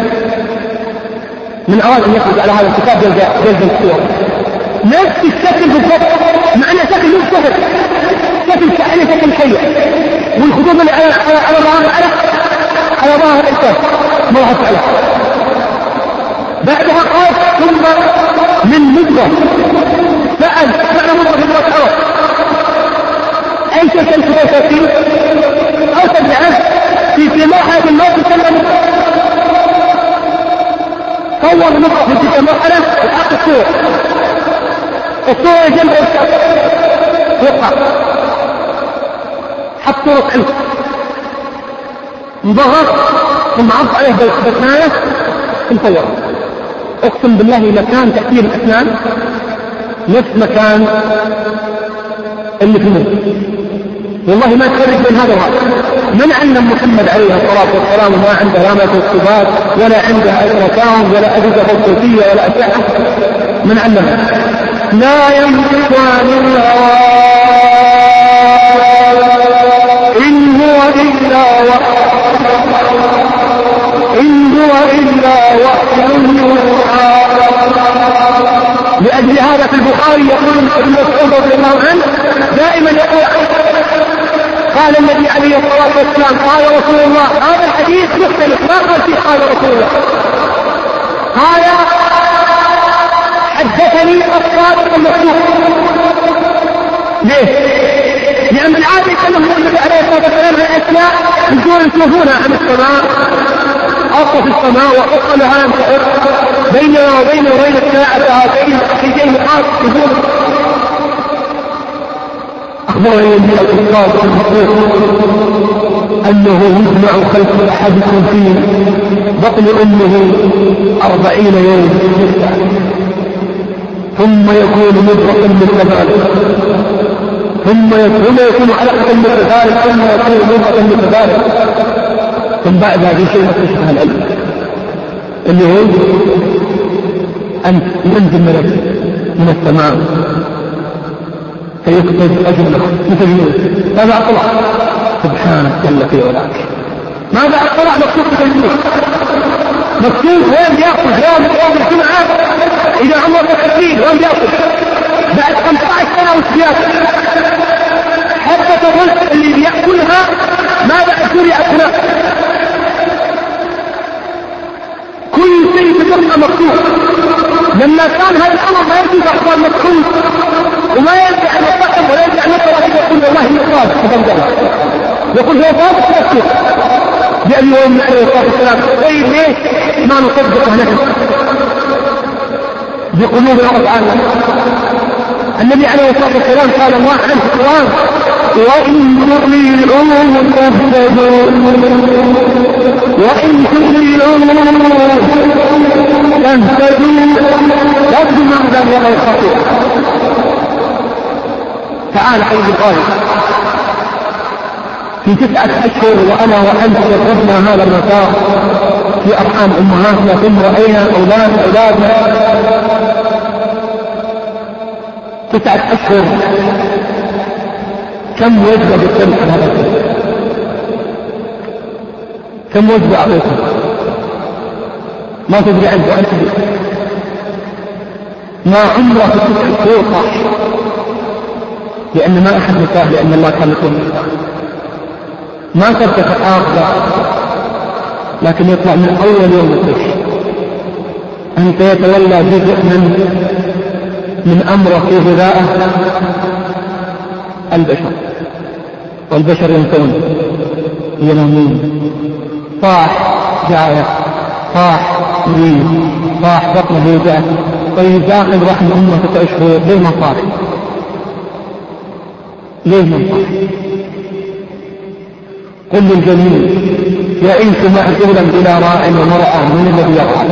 من أراد أن يخرج على هذا الكتاب يلقى جلد الصور نفس الشكل بالضبط مع أن شكل مش سهل شكل كأنه شكل حية والخطوط اللي على على على ظهر على على ظهر الإنسان ما راح تفعله. بعدها قال ثم من مضغة فأل معنى مضغة في مرة العرب أي شيء تنسبه فيه أو تبدأه في في مرحلة الموت تسمى صور مضغة في تلك المرحلة وحط الصور الصورة جنب وقع حط صورة عنه انضغط ثم عض عليه بأسنانه انفجر. اقسم بالله مكان تأثير الأسنان نفس مكان اللي في المسجد، والله ما تفرق بين هذا وهذا. من علم محمد عليه الصلاة والسلام وما عنده لا ميكروسكوبات ولا عنده ألتراساوند ولا أجهزة فوتوسية ولا أشعة؟ من علمه؟ لا ينطق عن الهوى إن هو إلا وحي إن هو إلا وحي يوحى. لأجل هذا في البخاري يقول ابن مسعود رضي الله عنه دائما يقول قال النبي عليه الصلاة والسلام قال رسول الله. هذا الحديث مختلف، ما قال فيه قال رسول الله، قال حدثني الصادق المصدوق. ليه؟ لأن العادة يتكلم النبي عليه الصلاة والسلام عن أشياء يقول يشوفونها عن السماء، أصل في السماء وحق لها ينتقل بيننا وبين وبين الساعة هاتين الحديثين مقاط يقول. أخبرني من الصادق المصدوق أنه يجمع خلق أحدكم في بطن أمه أربعين يوم ثم يكون مضغة مثل ذلك ثم يكون يكون علقة مثل ذلك ثم يكون مضغة مثل ذلك ثم بعد هذه شيء تشبه العلم اللي هو أن ينزل ملك من السماء فيكتب أجله مثل يوسف. ماذا أطلع؟ سبحانك جل في علاك. ماذا أطلع؟ مكتوب في الجنوب، مكتوب وين بيأخذ يوم يوم الجمعة إذا عمره ستين وين بيأخذ بعد خمسة عشر سنة وزيادة حتى تظل اللي بيأكلها ماذا أكل يأكله. كل شيء بتبقى مكتوب. لما كان هذا الأمر ما يجوز أخبار مكتوب وما يرجع المطلق ولا يرجع المطلق يقول والله هو صادق تفضل يقول هو صادق مكتوب لأن يوم عليه الصلاة والسلام. طيب ليش ما نصدقه نحن بقلوبنا وأفعالنا؟ النبي عليه الصلاة والسلام قال الله عنه في القرآن وإن تطيعوه تهتدوا وإن تطيعوه تهتدوا. لا تسمع ذلك ولا يخاطئ. تعال حبيبي الغالي في تسعة أشهر وأنا وأنت جربنا هذا المسار في أرحام أمهاتنا ثم رأينا أولاد أولادنا تسعة أشهر كم وجبة بالتمس هذا الشيء؟ كم وجبة أعطيكم؟ ما تدري عنه وأنت ما عمره في تسعة شهور صح لأن ما أحد نساه لأن الله كان يكون نساه ما ترتفع آخر لكن يطلع من أول يوم الطفل. أنت يتولى جزء من من أمره في غذائه البشر والبشر ينسون ينامون صاح جاية صاح مريض صاح بطنه يوجع. طيب داخل رحم أمه تسع شهور ليه ما صاح؟ ليه ما صاح؟ قل للجميل يعيش معزولا بلا راع ومرعى من الذي يرعى.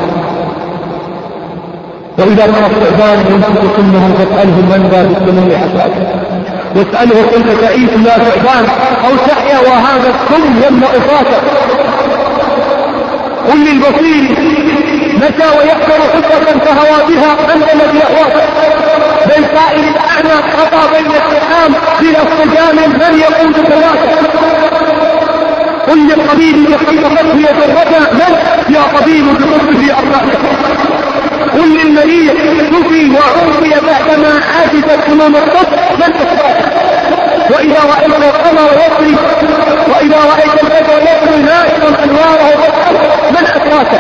وإذا كان الثعبان يمسك سنه فاسأله من ذا بالسنون حساته واسأله كنت تعيش لا ثعبان أو تحيا وهذا السن يملأ فاته. قل للبصير متى ويحضر خطة فهوى بها أنت الذي يهواك بل سائل الأعنى خطى بين السحام بلا استجام من يقود ثلاثة. قل للطبيب بخير فتوية الرجاء من يا طبيب بقربه أرضاك. قل للمريض شفي وعوفي بعدما عاجزت فنون الطب من أسراك. وإذا رأيت القمر يطري وإذا رأيت البدر يطري ناشرا أنواره من أسراك.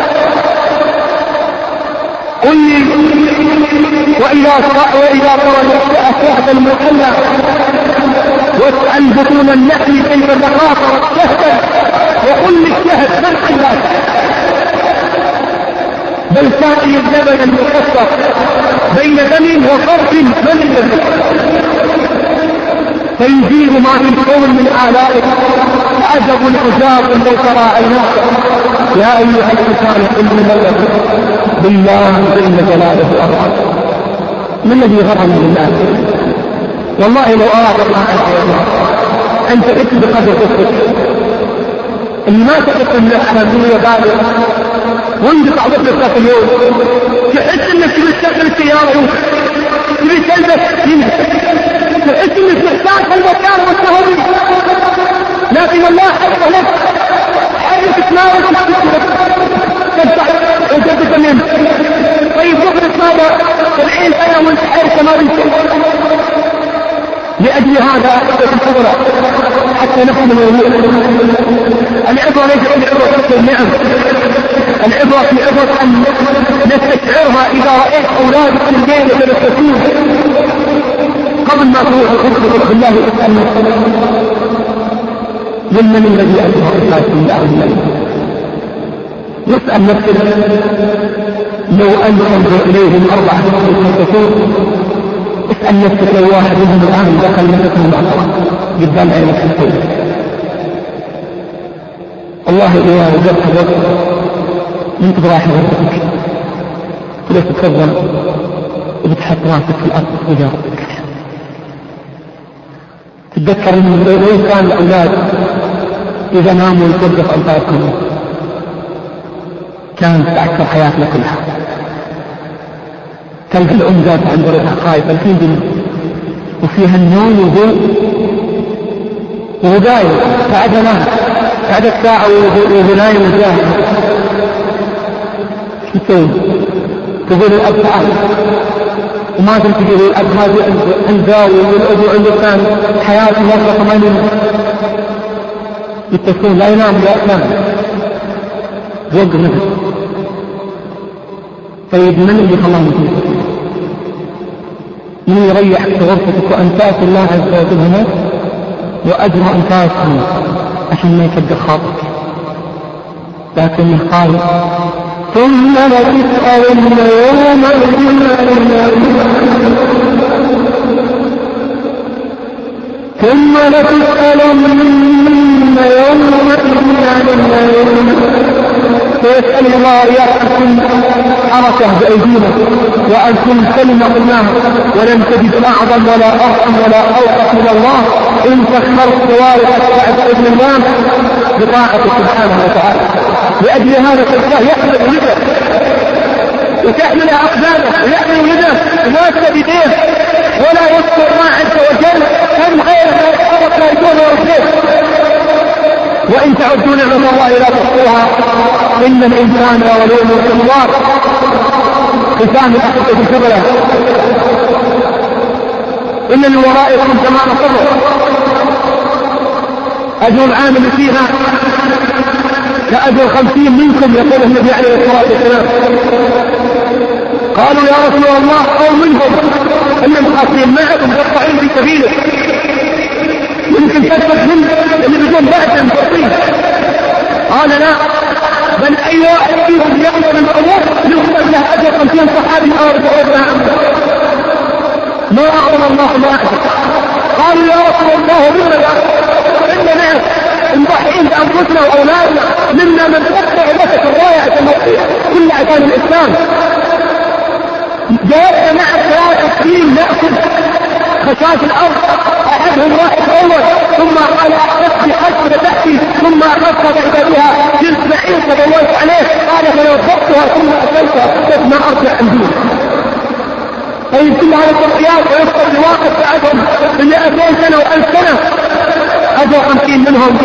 قل لي وإذا وإذا ترى الشهد المحلى واسأل بطون النحل كيف تخاطرت شهدا وقل للشهد من حلاك. بل سائل الزمن المكسر بين دم وصرف من الذي فيزيد ما في الكون من آلائك العجب العجاب لو ترى عيناك يا أيها الإنسان إني ملك بالله جل جلاله الأرض. ما الذي غرم لله؟ والله لو أراد الله أن تحس بقدر قصتك اللي ما تحس من الدنيا بالغ وانقطع ضفلك اليوم تحس انك تستقبل السيارة تبي تلبس يمشي تحس انك محتاج المكان والسهولي لكن الله حرق لك حرك تناول تفتح وتفتح منه. طيب ضفلك ماذا سبعين سنة وانت حرك ما بنشي. لأجل هذا أحدث الحضرة حتى نحن العبرة ليست العبرة في النعم، العبرة في عبرة أن نستشعرها إذا رأيت أولادك في الليل يتنفسون قبل ما تروح الخطبة بالله اسأل نفسك لمن الذي أنتهى إخلاص الله الملك. واسأل نفسك لو أن تنظر إليهم أربعة يتنفسون اسأل نفسك لو واحد منهم الآن دخل نفسه معصرة قدام عينك الكل. الله إذا وجدت وجدت انت براح غرفتك تلف تتفضل وبتحط راسك في الأرض وجارتك. تتذكر ان لو كان الأولاد إذا ناموا يتوقف أنفاسهم كانت تعكر حياتنا كلها. تلقى الأم ذات عند رأسها خايفة الحين وفيها النوم وهو وهو دايم قعدها نام قعدت ساعة وهو نايم وجاهد. شو تسوي؟ تقول الأب تعال وما تنتج تقول الأب هذه أنزاوي والأبو عنده كان حياته مرة ما ينام يتصلون لا ينام لا ينام وقف نفسه. طيب من اللي خلاه نتيجة؟ من يريح في غرفتك وأنفاس الله عز وجل هناك وأجرى أنفاسهم عشان ما يكدر خاطرك. لكن قال ثم لتسألن يومئذ ثم لتسألن يومئذ عن النعيم. فيسأل الله إياك أن كن حركة بأيدينا وأن كن كلمة قلناها ولم تجد أعظم ولا أرحم ولا أوقف من الله إن تخرت طوارئك بعد ابن الله بطاعته سبحانه وتعالى. لأجل هذا تلقاه يحمل ولده وتحمل أقدامه ويحمل ولده وماسك بيديه ولا يذكر الله عز وجل كم غيره يتحرك لا يكون ورسيه. وإن تعدوا نعمة الله لا تحصوها إن الإنسان وليوم الكفار ختام الأحدث الكبرى إن من ورائكم كما نصره أجر العامل فيها كأجر خمسين منكم يقول النبي عليه الصلاة والسلام. قالوا يا رسول الله أو منهم إنهم قاسين معكم يقطعون في سبيله يمكن تثبت من اللي بدون بأس تقطيع. قال لا بل أي واحد فيهم يعمل الأمور يخرج له أجر خمسين صحابي أو أربعين عام ما أعظم الله ما أعجب. قالوا يا رسول الله منا إن نعم نضحي بأنفسنا وأولادنا منا من تقطع لك الراية الموحية كل عشان الإسلام. جاءنا مع الصلاة الدين نأكل خشاش الأرض أحدهم واحد أول ثم قال أحدث بحسب تحتي ثم أخذت بعدها جلس بعيد فدولت عليه قال فلو ضبطها ثم أكلتها ما أرجع عن دين. طيب كل هذا التضحيات ويفضل لواقف بعدهم بمئتين سنة وألف سنة أجر خمسين منهم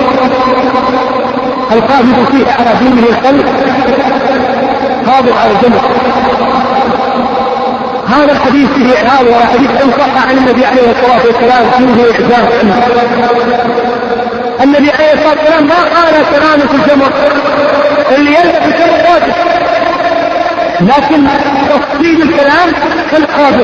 القابض فيه على دينه الخلق قابض على الجنة. هذا الحديث فيه إعهاب ولا حديث إن صح عن النبي عليه الصلاة والسلام فيه إحزام عنه. النبي عليه الصلاة والسلام ما قال سلامة الجمر اللي يلبس الجمر واجب لكن تفصيل الكلام كالقابض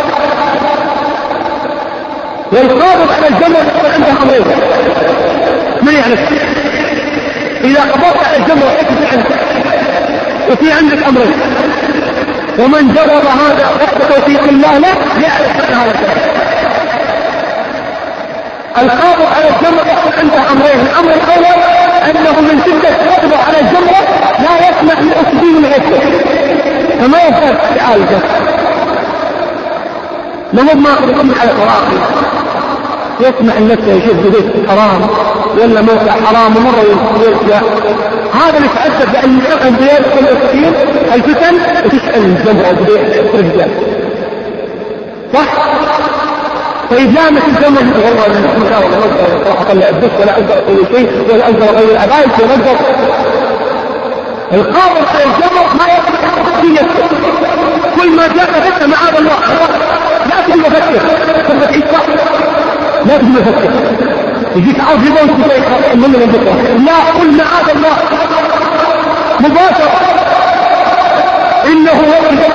والقابض على الجمر يكون عنده أمرين من يعرف إذا قبضت على الجمر اكتب عنه وفي عندك أمرين ومن جرب هذا وقت توفيق الله لا يعرف أن هذا الشيء. القابض على الجمر يحصل عنده أمرين. الأمر الأول أنه من شدة قبضه على الجمرة لا يسمح لأكسجين العسل فما يفعل تعالجه. لماذا ما يكون على الراقي يسمع النفس يشوف بيت حرام ولا موقع حرام ومرة يرجع، هذا اللي يتعذب لأن العقل بيدخل الأكسجين الفتن وتشعل الجمرة وترجع صح؟ طيب لامت الجمرة والله أنا ما شاء الله ما راح أطلع الدش ولا أقدر أقول شيء ولا أقدر أغير العباية ولا أقدر. القابض على الجمرة ما يقدر كل ما جاء فتنة معاذ الله لا تجي مفكر ثم تعيش صح لا تجي مفكر يجيك عرض يبون تجي من من الذكر لا قل معاذ الله مباشرة إنه وقت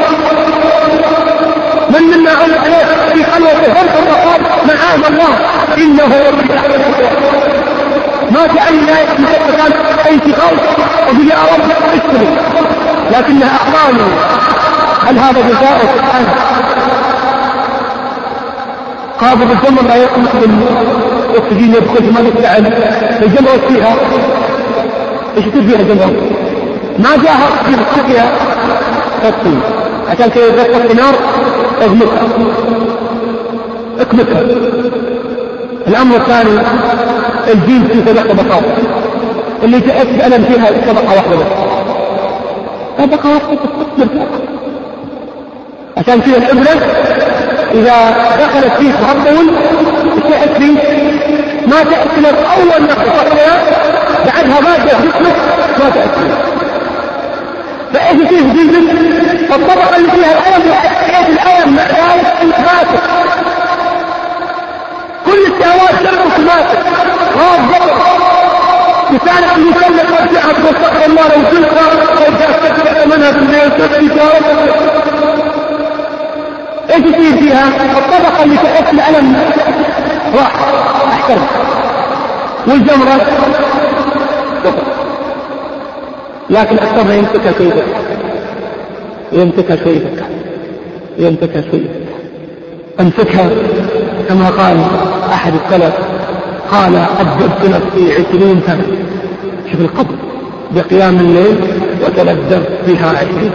من منا على عليه في خلوته فانت قال معاذ الله إنه وقت ما تعلم لا يكون كان أي انتقال وقل يا رب اشتري لكنها أحرام. هل هذا جزاء سبحانه؟ قابض الجمر لا يقوم بالأكسجين يدخل ما يتفعل الجمرة فيها ايش يصير فيها الجمرة؟ ما جاءها أكسجين فيها تطفي عشان كذا يتغطى النار اغمتها اكمتها. الأمر الثاني الجين في ثلاث طبقات اللي تأكد ألم فيها طبقة واحدة بس طبقة واحدة تقدر عشان فيها الإبرة إذا دخلت فيه تهبل تأتي ما تأكل أول نقطة بعدها مادة جسمك ما تأكل فإذا فيه جلد الطبقة اللي فيها الألم وحيث الألم مع ذلك ماتت كل الشهوات شرق ماتت غاب ضبط لسانك المسلق وارجعها توسط الله لو سلقها وارجعها تكتب منها في الليل تكتب ايش يصير فيها؟ الطبقة اللي تحت الألم راح احترم والجمرة لكن أكثرها يمسكها كيفك يمسكها كيفك يمسكها كيفك امسكها كما قال أحد السلف قال أدبت نفسي عشرين سنة شوف القبر بقيام الليل وتلذذ بها عشرين.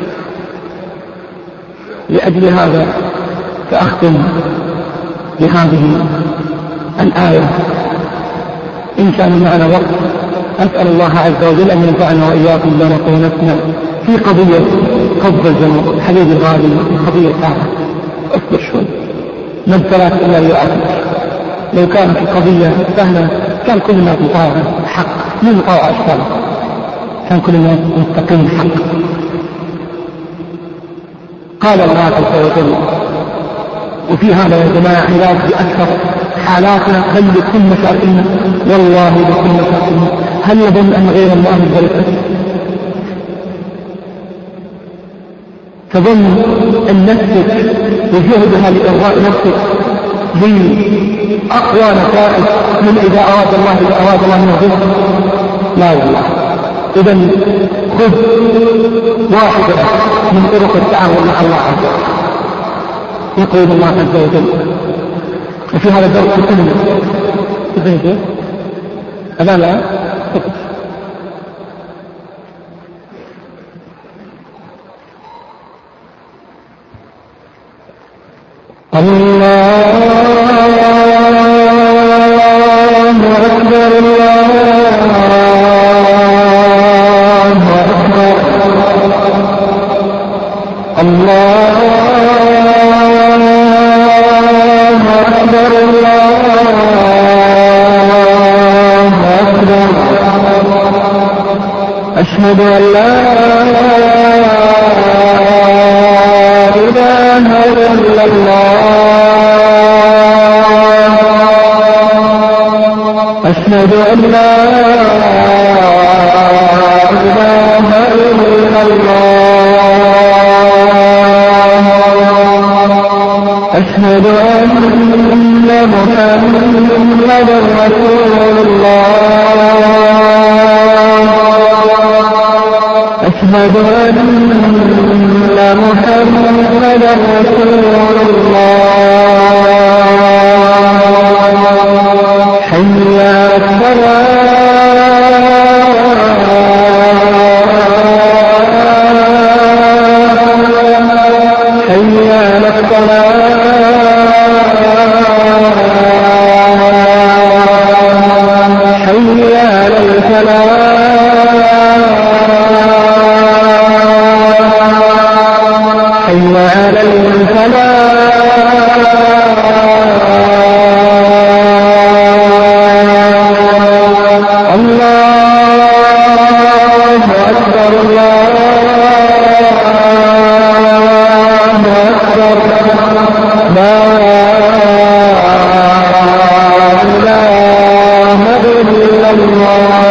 لأجل هذا سأختم بهذه الآية إن كان معنا وقت. أسأل الله عز وجل أن ينفعنا وإياكم بما قولتنا في قضية قبض الجمر حبيبي الغالي قضية ساعة اصبر شوي ما ابتلاك إلا يؤمن. لو كانت القضية سهلة كان كل الناس مطاوعة حق من مطاوعة أشكال كان كل الناس مستقيم حق. قال الله عز وجل وفي هذا يا جماعة علاج بأكثر حالاتنا بل لكل مشاكلنا والله لكل مشاكلنا. هل يظن أن غير الله ذلك؟ تظن أن نفسك وجهدها لإرضاء نفسك بأقوى نتائج من إذا أراد الله إذا أراد الله نفسك؟ لا والله. إذن خذ واحدة من طرق التعامل مع الله عز وجل. يقول الله عز وجل وفي هذا الدرس كلمة تبين هذا لا الله أكبر الله أكبر الله أكبر الله أكبر. أشهد أن لا إله إلا الله أشهد أن لا إله إلا الله أشهد أن محمدا رسول الله أشهد أن محمدا رسول الله أكبر الله أكبر لا إله إلا الله.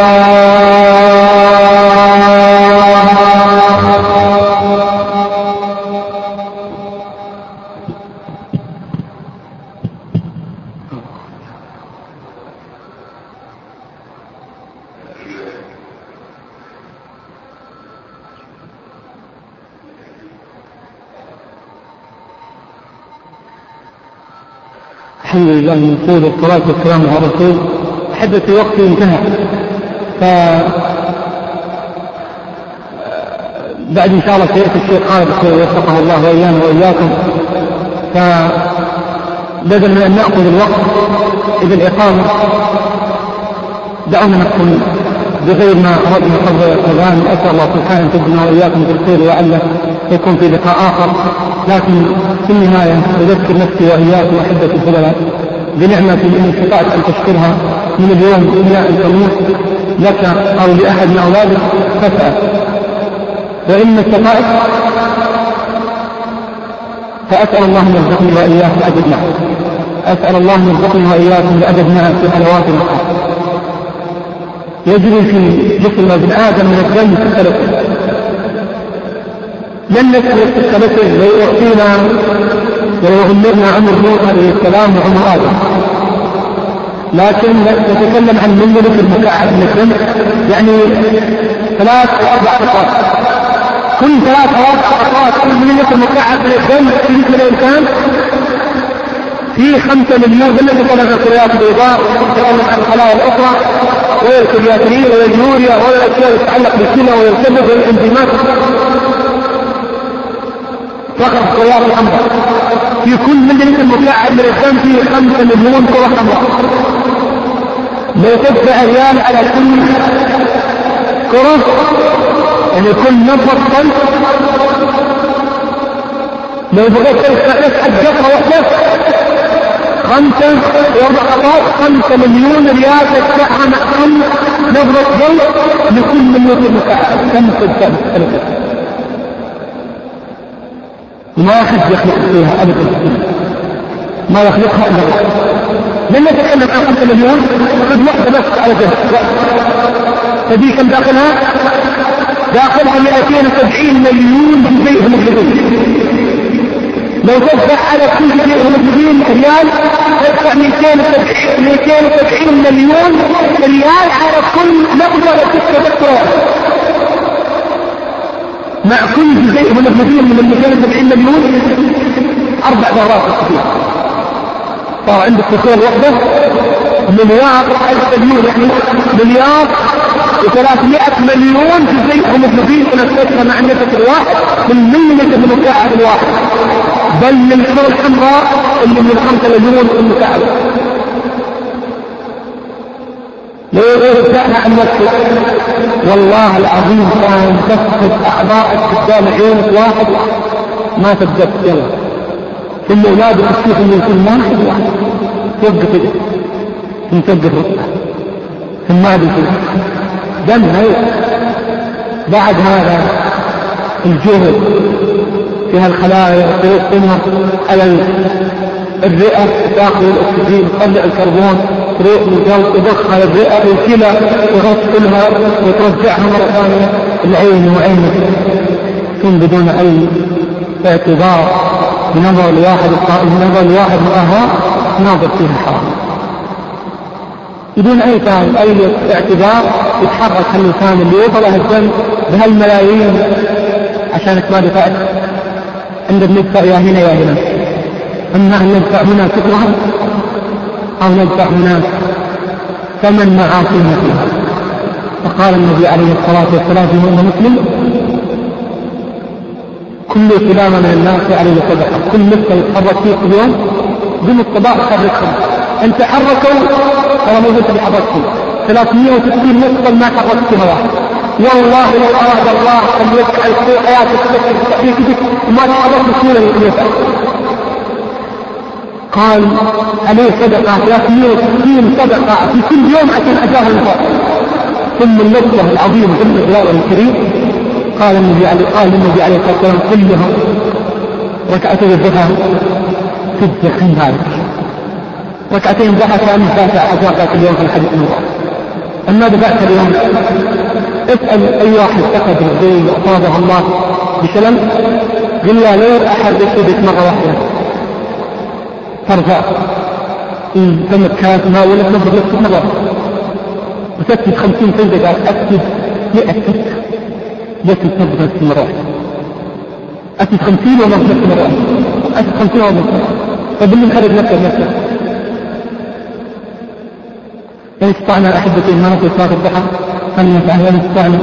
الحمد لله نقول الصلاة والسلام على الرسول. أحبتي وقتي انتهى، ف بعد إن شاء الله سيأتي الشيخ خالد وفقه الله وإيانا وإياكم، فبدل من أن نأخذ الوقت إذا الإقامة دعونا نحكم بغير ما أردنا قبل الآن. أسأل الله سبحانه أن تجمعنا وإياكم بالخير وعله يكون في لقاء آخر، لكن في النهاية أذكر نفسي وإياكم أحبة الفضلاء بنعمة إن استطعت أن تشكرها من اليوم إلى أن تموت لك أو لأحد من أولادك فاسأل، وإن استطعت فأسأل الله أن يرزقني وإياكم الأدب معه. أسأل الله أن يرزقني وإياكم الأدب معه في حلوات المقام. يجري في جسم ابن آدم من الدم سلسلة، لن نسلك السلسلة ويعطينا ويعمرنا عمر نوح عليه السلام وعمر آدم، لكن نتكلم عن ملة المكعب من الدم، يعني ثلاث وأربع خطوات، كل ثلاث أو أربع خطوات كل ملة المكعب من الدم في جسم الإنسان في خمسة مليون. لن نتكلم عن الخلايا البيضاء ونتكلم عن الخلايا الأخرى وهي الكرياتين وهي اليوريا وهي الأشياء اللي تتعلق بالكلى وهي الكبد وهي الإنزيمات، فقط الخيار الحمراء في كل ملة المكعب من الدم فيه خمسة مليون كرة حمراء. لو تدفع ريال على كل كرة، يعني كل نبضة قلب، لو بغيت تسعد جفرة واحدة خمسة واربع خطوات خمسة مليون ريال تدفعها مع كل نبضة قلب لكل ملة المكعب. كم تدفع الثلاثة؟ ما أحد يخلق فيها أبدا، ما يخلقها إلا الله. لن نتكلم عن خمسة مليون قد واحدة بس على جهة، فدي كم داخلها؟ داخلها مئتين وسبعين مليون جزيء هيموجلوبين. لو تدفع على كل جزيء هيموجلوبين ريال تدفع مئتين وسبعين مليون ريال على كل نقطة لتسكى دكتوراه. مع كل جزيء هيموجلوبين من مئتين وسبعين مليون أربع ذرات كثيرة، صار عندك تخيل وحدة مليار ألف مليون، يعني مليار وثلاثمائة مليون جزيء هيموجلوبين تنفسها مع النفس الواحد من ملة من المكعب الواحد، بل من الكرة الحمراء اللي من خمسة مليون المكعب. لو يرتاحها عن نفسك والله العظيم كان تفقد أعضاءك قدام عينك واحد واحد ما تبدأ يلا ثم أولادك تشوف أن يكون واحد واحد توقف كده ثم توقف رأسك ثم ما بيكون دم هيك. بعد هذا الجهد في هالخلايا ترسمها على الرئة تأخذ الأكسجين تطلع الكربون تروح للجلد تضخها الرئة والكلى وتغسلها وترجعها مرة ثانية العين وعينك ثم بدون أي اعتبار بنظر لواحد القائم بنظر لواحد مؤهى ناظر فيه الحرام بدون أي تعب أي اعتبار. يتحرك الإنسان اللي يوصل الدم بهالملايين عشانك ما دفعت عندك ندفع يا هنا يا هنا، أما أن ندفع هنا كثرها أو ندفع هنا ثمن معاصينا فيها. فقال النبي عليه الصلاة والسلام في مسلم كل سلامة من الناس عليه صدقة، كل نفسه يتحرك فيه في اليوم ضمن الطباع تحركهم أنت حركوا ترى ما يقول تحركوا ثلاثمائة وستين نفسا ما حركت فيها واحد. والله لو أراد الله أن يجعل في حياتك تفكر بتحريكك وما تحرك بسهولة يفعل. قال عليه صدقة ثلاثمائة وستين صدقة في كل يوم عشان أجاه الفرق ثم اللفظة العظيمة ثم القرآن الكريم. قال النبي عليه قال النبي عليه الصلاة والسلام كلهم ركعتين الضحى تجزئ عن ذلك. ركعتين الضحى كان دافع أجابات اليوم في الحديث المبارك. أما دفعت اليوم اسأل أي واحد أخذ الزين وأصابه الله بشلل قل لا لو أحد يكتبك مرة واحدة ترفع ثم كانت ما ولا تنظر لك مرة وتكتب خمسين سنة قال أكتب مئة سنة يكتب تنظر لك مرة واحدة أكتب خمسين ونظر لك مرة واحدة أكتب خمسين ونظر لك مرة واحدة فبالله خرج نفسك نفسك. إن استطعنا أحبتي ما نقول صلاة الضحى فلنفعل. وإن استطعنا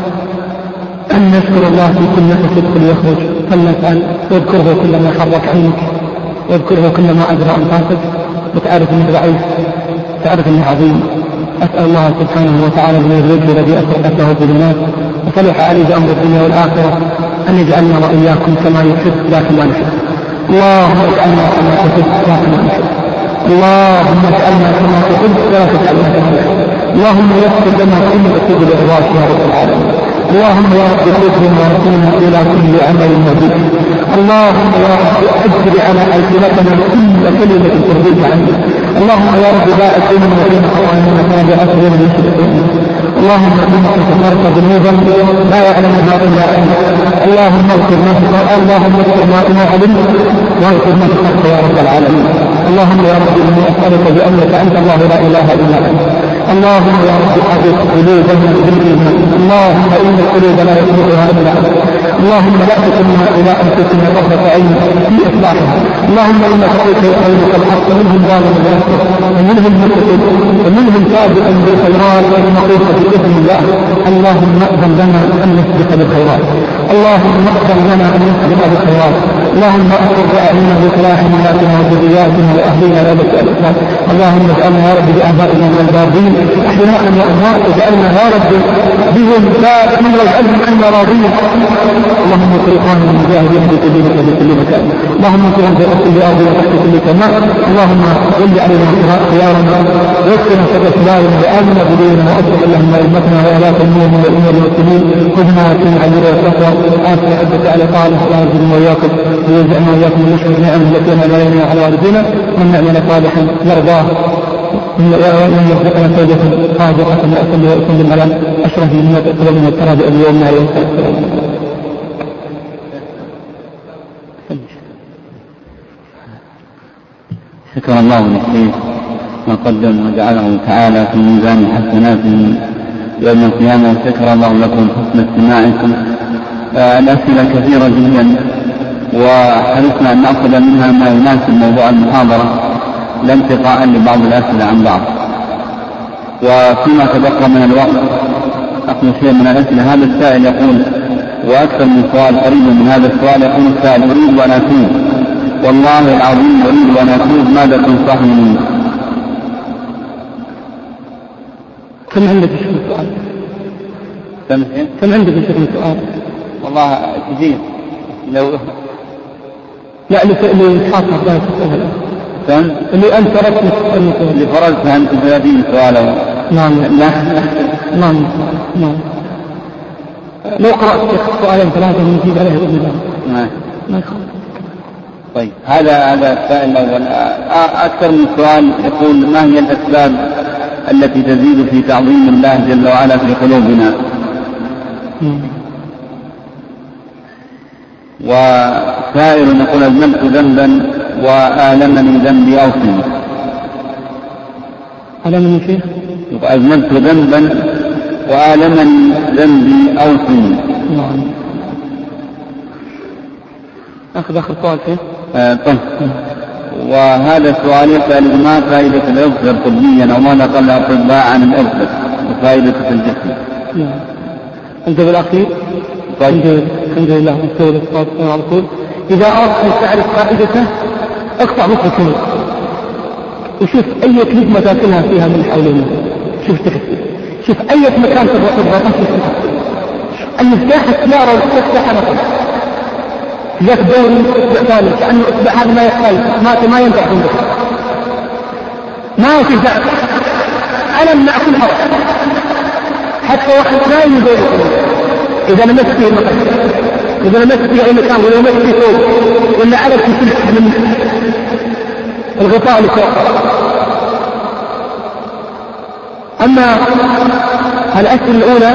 أن نشكر الله في كل نفس يدخل ويخرج فلنفعل. واذكره كلما حرك عينك واذكره كلما أجرى أنفاسك وتعرف أنه ضعيف تعرف أنه عظيم. أسأل الله سبحانه وتعالى من الرجل الذي أسرقت له في الناس وصلح عليه بأمر الدنيا والآخرة أن يجعلنا وإياكم كما يحب لكن لا نحب. اللهم اجعلنا كما تحب لكن لا نحب. اللهم اجعلنا كما تحب ولا تجعلنا كما نحب. اللهم يسر لنا كل أسباب الإغراء يا رب العالمين. اللهم يا رب خذهم وارسلنا إلى كل عمل مبين. اللهم يا رب أجر على ألسنتنا كل كلمة ترضيك عنك. اللهم يا رب باعث بيننا وبين خطايانا كما باعث بين المشركين. اللهم انك سترك ذنوبا لا يعلمها الا انت. اللهم اغفر ما اللهم اغفر ما علمت واغفر ما تقصد يا رب العالمين. اللهم يا رب اني اسالك بانك انت الله لا اله الا انت. اللهم يا رب حفظ قلوبنا بالايمان. اللهم ان القلوب لا يصلحها الا انت. اللهم لا تكلنا الى انفسنا طرفه عين في اصلاحها. اللهم انك قلت يقولك الحق منهم ظالم ويكفر ومنهم مقتصد ومنهم سابق بالخيرات ومقيت باذن الله. اللهم اذن لنا ان نسبق بالخيرات. اللهم اذن لنا ان نسبق بالخيرات. اللهم اغفر اعيننا باصلاح نياتنا وذرياتنا واهلنا يا رب الاسلام. اللهم اجعلنا يا رب بابائنا من الباردين احياء واموات واجعلنا يا رب بهم دائما واجعلهم عنا راضين. اللهم انصر اخواننا المجاهدين في سبيلك في كل مكان. اللهم انصرهم في كل ارض وتحت كل سماء. اللهم ول علينا خيارنا واكفنا شر شرارنا وامنا بديننا واصلح اللهم ائمتنا وولاة امورنا والامور المسلمين. خذنا واتنا على البر والتقوى. آمين عبدك على طالب لا يرزقنا واياكم ويجعلنا واياكم من نشكر نعمه التي انعم علينا وعلى والدينا ومن نعمل صالحا يرضاه ومن يرزقنا توبه صادقه. واصلي واسلم على اشرف من الاسلام والترابع اليوم عليه الصلاه والسلام. شكر الله للشيخ ما قدم وجعله تعالى في ميزان حسناته يوم القيامة. وشكر الله لكم حسن استماعكم. الأسئلة كثيرة جدا وحرصنا أن نأخذ منها ما يناسب موضوع المحاضرة لا انتقاء لبعض الأسئلة عن بعض. وفيما تبقى من الوقت أخذ شيء من الأسئلة. هذا السائل يقول وأكثر من سؤال قريب من هذا السؤال. يقول السائل أريد أن أتوب والله العظيم أريد أن أتوب ماذا تنصحني؟ كم عندك شيء سؤال؟ كم عندك شيء سؤال؟ والله كثير. لو لا اللي حاطط ذلك السؤال كم اللي أنت رأيت اللي فرضت أنت ثلاثين سؤالا. نعم لا نعم نعم. لو قرأت سؤالين ثلاثة نجيب عليه بإذن الله. نعم ما يخالف. طيب هذا هذا السائل الأول. أكثر من سؤال يقول ما هي الأسباب التي تزيد في تعظيم الله جل وعلا في قلوبنا؟ وسائر يقول أذنبت ذنبا وآلمني ذنبي أوصني. آلمني فيه؟ أذنبت ذنبا وآلمني ذنبي أوصني. نعم. أخذ أخذ سؤال فيه؟ آه طيب. وهذا سؤال يسأل ما فائدة الأغفر طبيا أو ما نقل الأطباء عن الأغفر وفائدة في الجسم؟ نعم. أنت بالأخير؟ طيب. الحمد لله والصلاة والسلام على رسول. إذا أردت أن تعرف فائدته اقطع مخك كله وشوف أي كلمة تاكلها فيها من حولنا. شوف تكتب. شوف أي مكان تبغى تبغى تكتب. أي مساحة سيارة وتفتح نفسك. ذاك دوري أسبوع ثالث كأنه أسبوع هذا ما يحتاج ما ما ينفع عندك. ما في ذاك. ألم مع كل حرف. حتى واحد لا يدور إذا لمست فيه مكان، إذا لمست فيه أي مكان، ولا لمست فيه ثوب، ولا عدد في من الغطاء اللي فوق. أما الأسئلة الأولى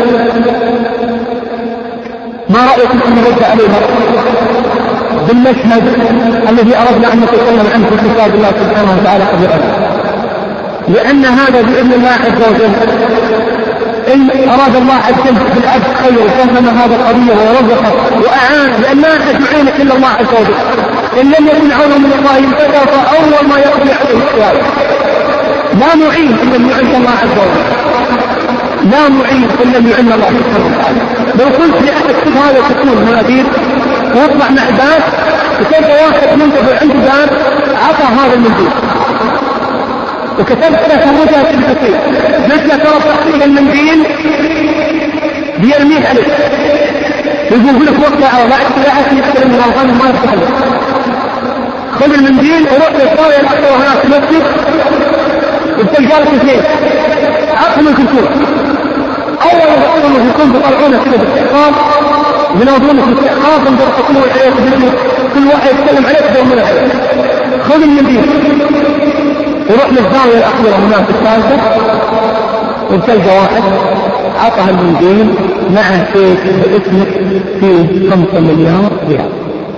ما رأيكم أن نرد عليها بالمشهد الذي أردنا أن نتكلم عنه في كتاب الله سبحانه وتعالى قبل أن، لأن هذا بإذن الله عز وجل إن أراد الله عز وجل بالعبد خير وفهم هذا القضية ورزقه وأعانه، لأن ما أحد يعينك إلا الله عز وجل. إن لم يكن عون من الله انتظر فأول ما يقضي عليه السؤال. لا معين إلا لم يعين الله عز وجل، لا معين إلا لم يعين الله سبحانه وتعالى. لو قلت لأحد كل هذا تكون مناديل ويطلع مع باب وكيف واحد منتظر عنده باب عطى هذا المنديل وكتبت له وجهة الكثير مثل ترى تحقيق المنديل بيرميه عليك يقول لك وقت على بعد كذا عشان يتكلم من الغنى ما يتكلم. خذ المنديل وروح للطاوية الأخرى هناك في مسجد وبتلقى لك اثنين عقم الكتور. أول ما تقولوا في الكون تطلعونه كذا باستحقاق بنوضونه في الاستحقاق وندرسكم عليه كل واحد يتكلم عليك دور منه. خذ المنديل وروح للزاوية الأخيرة هناك الثالثة وبتلقى واحد عطها المنديل معه شيك باسمك فيه خمسة مليار ريال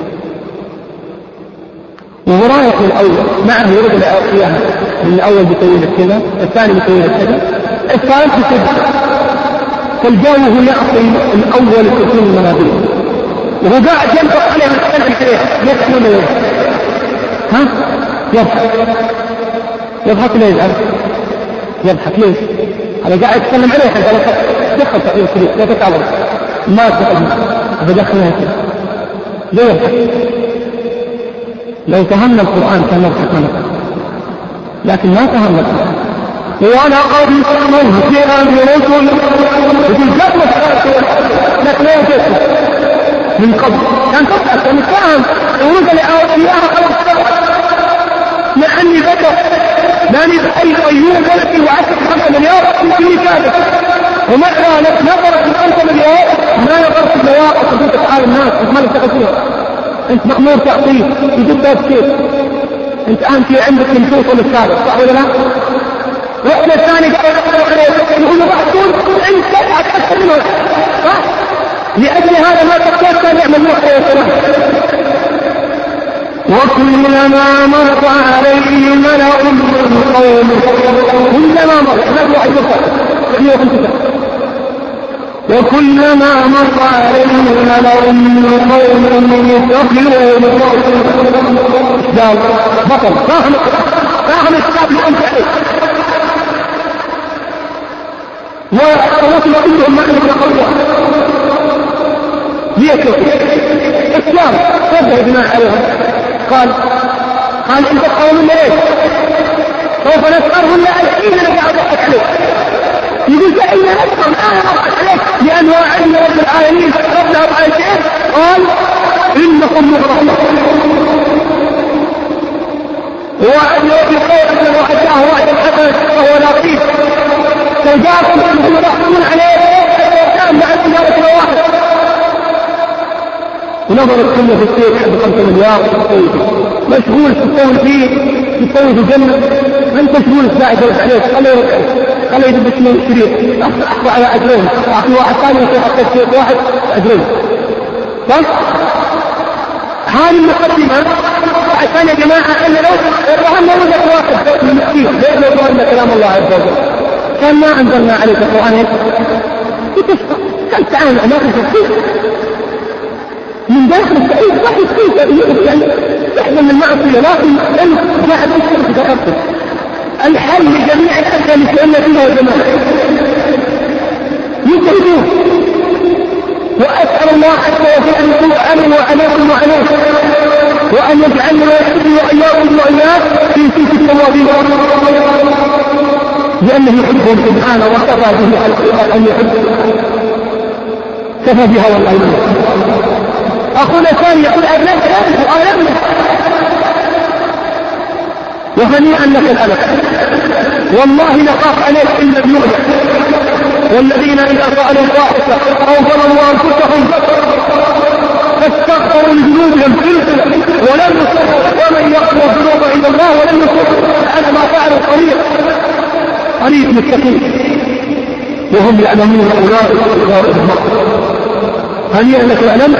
ورايح للأول معه يرد الأخيرها من الأول بطويلة كذا، الثاني بطويلة كذا، الثالث بكذا. فالجو يعطي الأول كثير من المنابيل وهو قاعد ينفق عليه ويتكلم عليه يضحك ولا يضحك؟ ها؟ يضحك يضحك ليه يزعل؟ يضحك ليش؟ هذا قاعد يتكلم عليه حتى لا تدخل تحويل كبير لا تتعبر ما تدخل بدخلها كذا ليه يضحك؟ لو فهمنا القرآن كان نضحك منه لكن ما فهمنا القرآن. ولقد استهزئ برسل يقول جاءت لكن لا يجوز من قبل كان تضحك كان فاهم ورد لأولياءها خلق لأني ذكر لأني بحي أيوم قلتي وعشت خمسة مليار في كذا ومع ذلك نظرت من خمسة مليار ما نظرت الدواء وصدوك أفعال الناس ما لك فيها. أنت مأمور تعطيه يجب تفكير أنت أنت عندك نصوص للسابق صح ولا لا؟ وإحنا الثاني قال يقولوا بعدون أنت أكثر منه صح؟ لأجل هذا ما تفكرت أن يعمل نوحي وسلام. وكلما مر عليه ملأ من قومه كلما مر هذا واحد يفكر وكلما مر عليه ملأ من قومه يستخيرون قال بطل فاهم فاهم الكتاب اللي أنت عليه وأخواتنا كلهم معلم قوله ليكوا إسلام صدق إجماع عليهم قال قال انت قوم ليش سوف نسخره الا الحين انا قاعد اضحك عليك يقول فإنا نسخر انا اضحك عليك لانواع علم رب العالمين ربنا ابعاد شيء قال انكم مغرقون وعد رب الخير ان وعدناه وعدا حسنا فهو لطيف فجاءكم انكم تحكمون عليه وكان مع سيارة واحد ونظرت كله في السير حد خمسة مليار مشغول تستوي فيه تستوي في الجنة انت مشغول الساعة جلس عليك خليه يرجع خليه يدبش من الشريط احطه على اجرين اعطي واحد ثاني يصير حتى الشريط واحد اجرين صح؟ هذه المقدمة عشان يا جماعة ان لو رهنا وجهة واحد من المسكين ليش لو قلنا كلام الله عز وجل كان ما انزلنا عليك القرآن تتشفى كان تعالى ما تشفى من داخل السعيد راح يتخيل يعني يحزن من المعصية لكن أنت قاعد تشترك تقربت الحل لجميع الأشياء اللي سئلنا فيها يا جماعة يجربون وأسأل الله عز وجل أن يكون أمن وعليكم وعليكم وأن يجعلنا ويحبني وإياكم وإياك في سلك التوابين لأنه يحبهم سبحانه وكفى به أن يحبهم كفى بها والله أخونا الثاني يقول أبنك أنت وأبنك وهنيئا لك الأبد والله نخاف عليك إلا بيؤلك والذين إذا فعلوا فاحشة أو ظلموا أنفسهم فاستغفروا لذنوبهم سلسلة ولم يصروا ومن يغفر الذنوب عند الله ولم يصروا على ما فعلوا قريب قريب مستقيم وهم يعلمون أولئك أولئك المغفرة. هنيئا لك الألم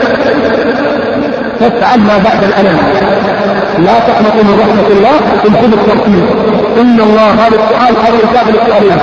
فافعل ما بعد الألم لا تقنطوا من رحمة الله انخذ الترتيب إن الله هذا السؤال هذا الكتاب للسؤالين.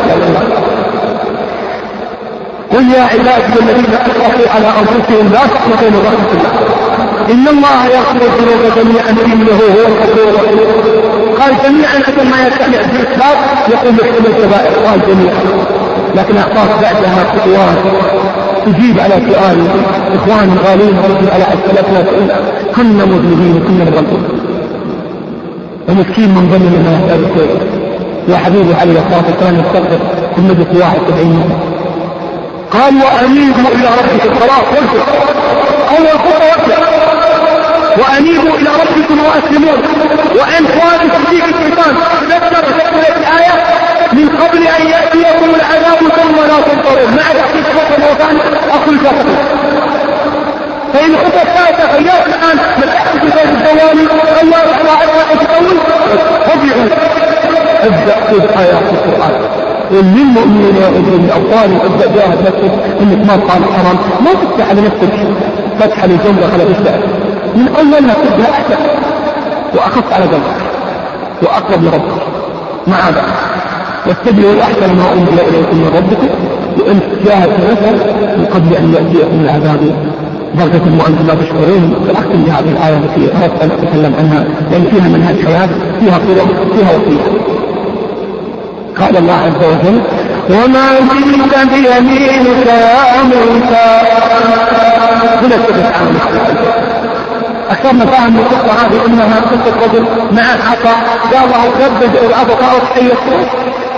قل يا عبادي الذين أسرفوا على أنفسهم لا تقنطوا من رحمة الله إن الله يغفر الذنوب جميعا إنه هو الغفور الرحيم. قال جميعا حتى ما يستمع في الإسلام يقول يحتمل الكبائر قال جميعا لكن أعطاك بعدها خطوات تجيب على سؤال إخوان غالين رجل على أسئلتنا كنا مذنبين وكنا نغلطون ومسكين من ظن لنا يحتاج الخير يا حبيبي علي الصلاة والسلام يستغفر في مجلس واحد سبعين قال وأنيبوا إلى ربكم خلاص وجه أول خطوة وجه وأنيبوا إلى ربكم وأسلمون وإن خوان تصديق الشيطان تذكر تذكر الآية من قبل أن يأتيكم العذاب ثم لا تنصرون مع تحقيق خطوة وثانية أقول كافة فإن الخطوة الثالثة خيار الآن من أحد في الدوام الله على عدوى يتطول فضعوا ابدأ في آيات القرآن للمؤمنين يا ابن الأوطان ابدأ جاهد نفسك إنك ما تقام الحرام ما تفتح على نفسك فتح للجملة على بشتاء من أولها تبدأ أحسن وأخف على قلبك وأقرب لربك مع ذلك واتبعوا الأحسن ما أنزل إليكم من ربكم وإن جاهد نفسك من قبل أن يأتيكم العذاب ضغطة وأنتم لا تشعرون. فأختم بهذه الآية التي أردت أن أتكلم عنها لأن فيها منهج حياة فيها طرق فيها وصية. قال الله عز وجل وما تلك بيمينك يا موسى. هنا السبب عام أكثر ما فهم من القصة هذه إنها قصة رجل مع عصا قال الله ربج العصا وتحيي الصوت.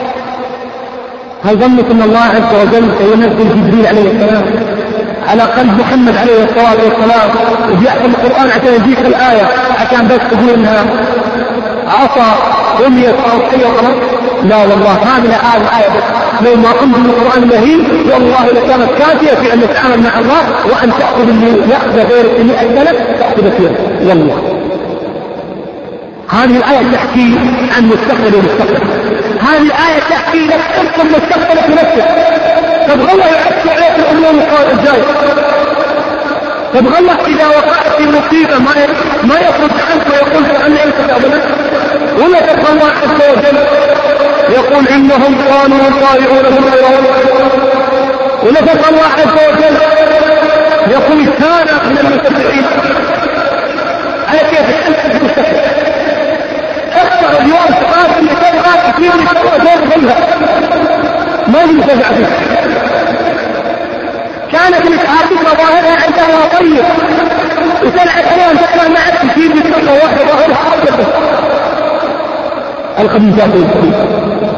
هل ظنك أن الله عز وجل سينزل جبريل عليه السلام على قلب محمد عليه الصلاة والسلام وبيحفظ القرآن عشان يجيك الآية عشان بس تقول إنها عصا رميت أو تحيي القمر؟ لا والله هذه الآية بس لو ما أنزل القرآن المهين والله لكانت كافية في أن تتعامل مع الله وأن تأخذ اللي يأخذ غير مئة سنة تأخذ فيها والله. هذه الآية تحكي عن مستقبل ومستقبل. هذه الآية تحكي لك ترسم مستقبلك بنفسك. تبغى الله يعكس عليك الأمور الجاية. تبغى الله إذا وقعت في مصيبة ما ما يخرج عنك ويقول أني أنت أبدا ولا تبغى الله عز وجل يقول إنهم كانوا يطالعون بالغيرون ولا تبغى الله عز وجل يقول كان من المستطيعين. على كيف أنت المستطيع أكثر اليوم تقاتل لتبغى كثير لتبغى غيرها ما هي متابعة فيها. كانت الإسعافات مظاهرها عندها طيب وسلعت عليها أن تقرأ معك كثير بالسنة واحدة ظاهرها أفضل الخبيثات والخبيثات.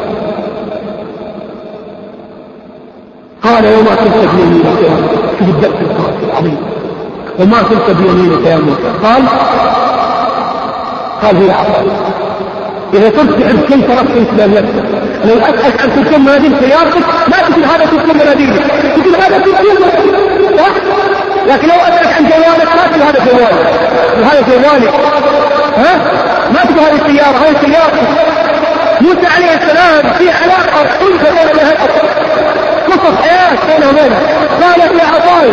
قال وما تلك بيمينك يا موسى في الدرس العظيم وما تلك بيمينك يا موسى قال قال هي عصا. إذا كنت تعرف كيف تركت الإسلام نفسك لو أسألك عن تلك مناديل سيارتك ما تقول هذا تلك مناديل تقول هذا تلك صح؟ لكن لو أسألك عن جوالك ما تقول هذا جوالك وهذا جوالك ها؟ ما تقول هذه السيارة هذه سيارتك. موسى عليه السلام في علاقة أنثى بين لها قصص حياة بينه وبينه قالت يا عصاي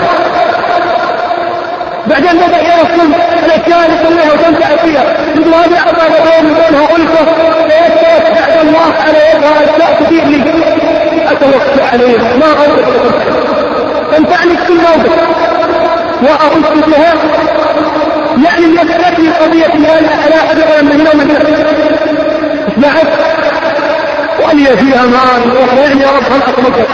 بعدين بدأ يرسل الأشياء يسميها وتنفع فيها يقول هذه عصا بين وبينها ألفة فيتوكل بعد الله على يدها أشياء كثير لي أتوكل عليه ما أرد تنفعني كل موقف وأرد بها يعني يتلقي قضية لا أدرى من هنا ومن هنا اسمعت وأن فيها مال وخيرني يا رب هل أطلقها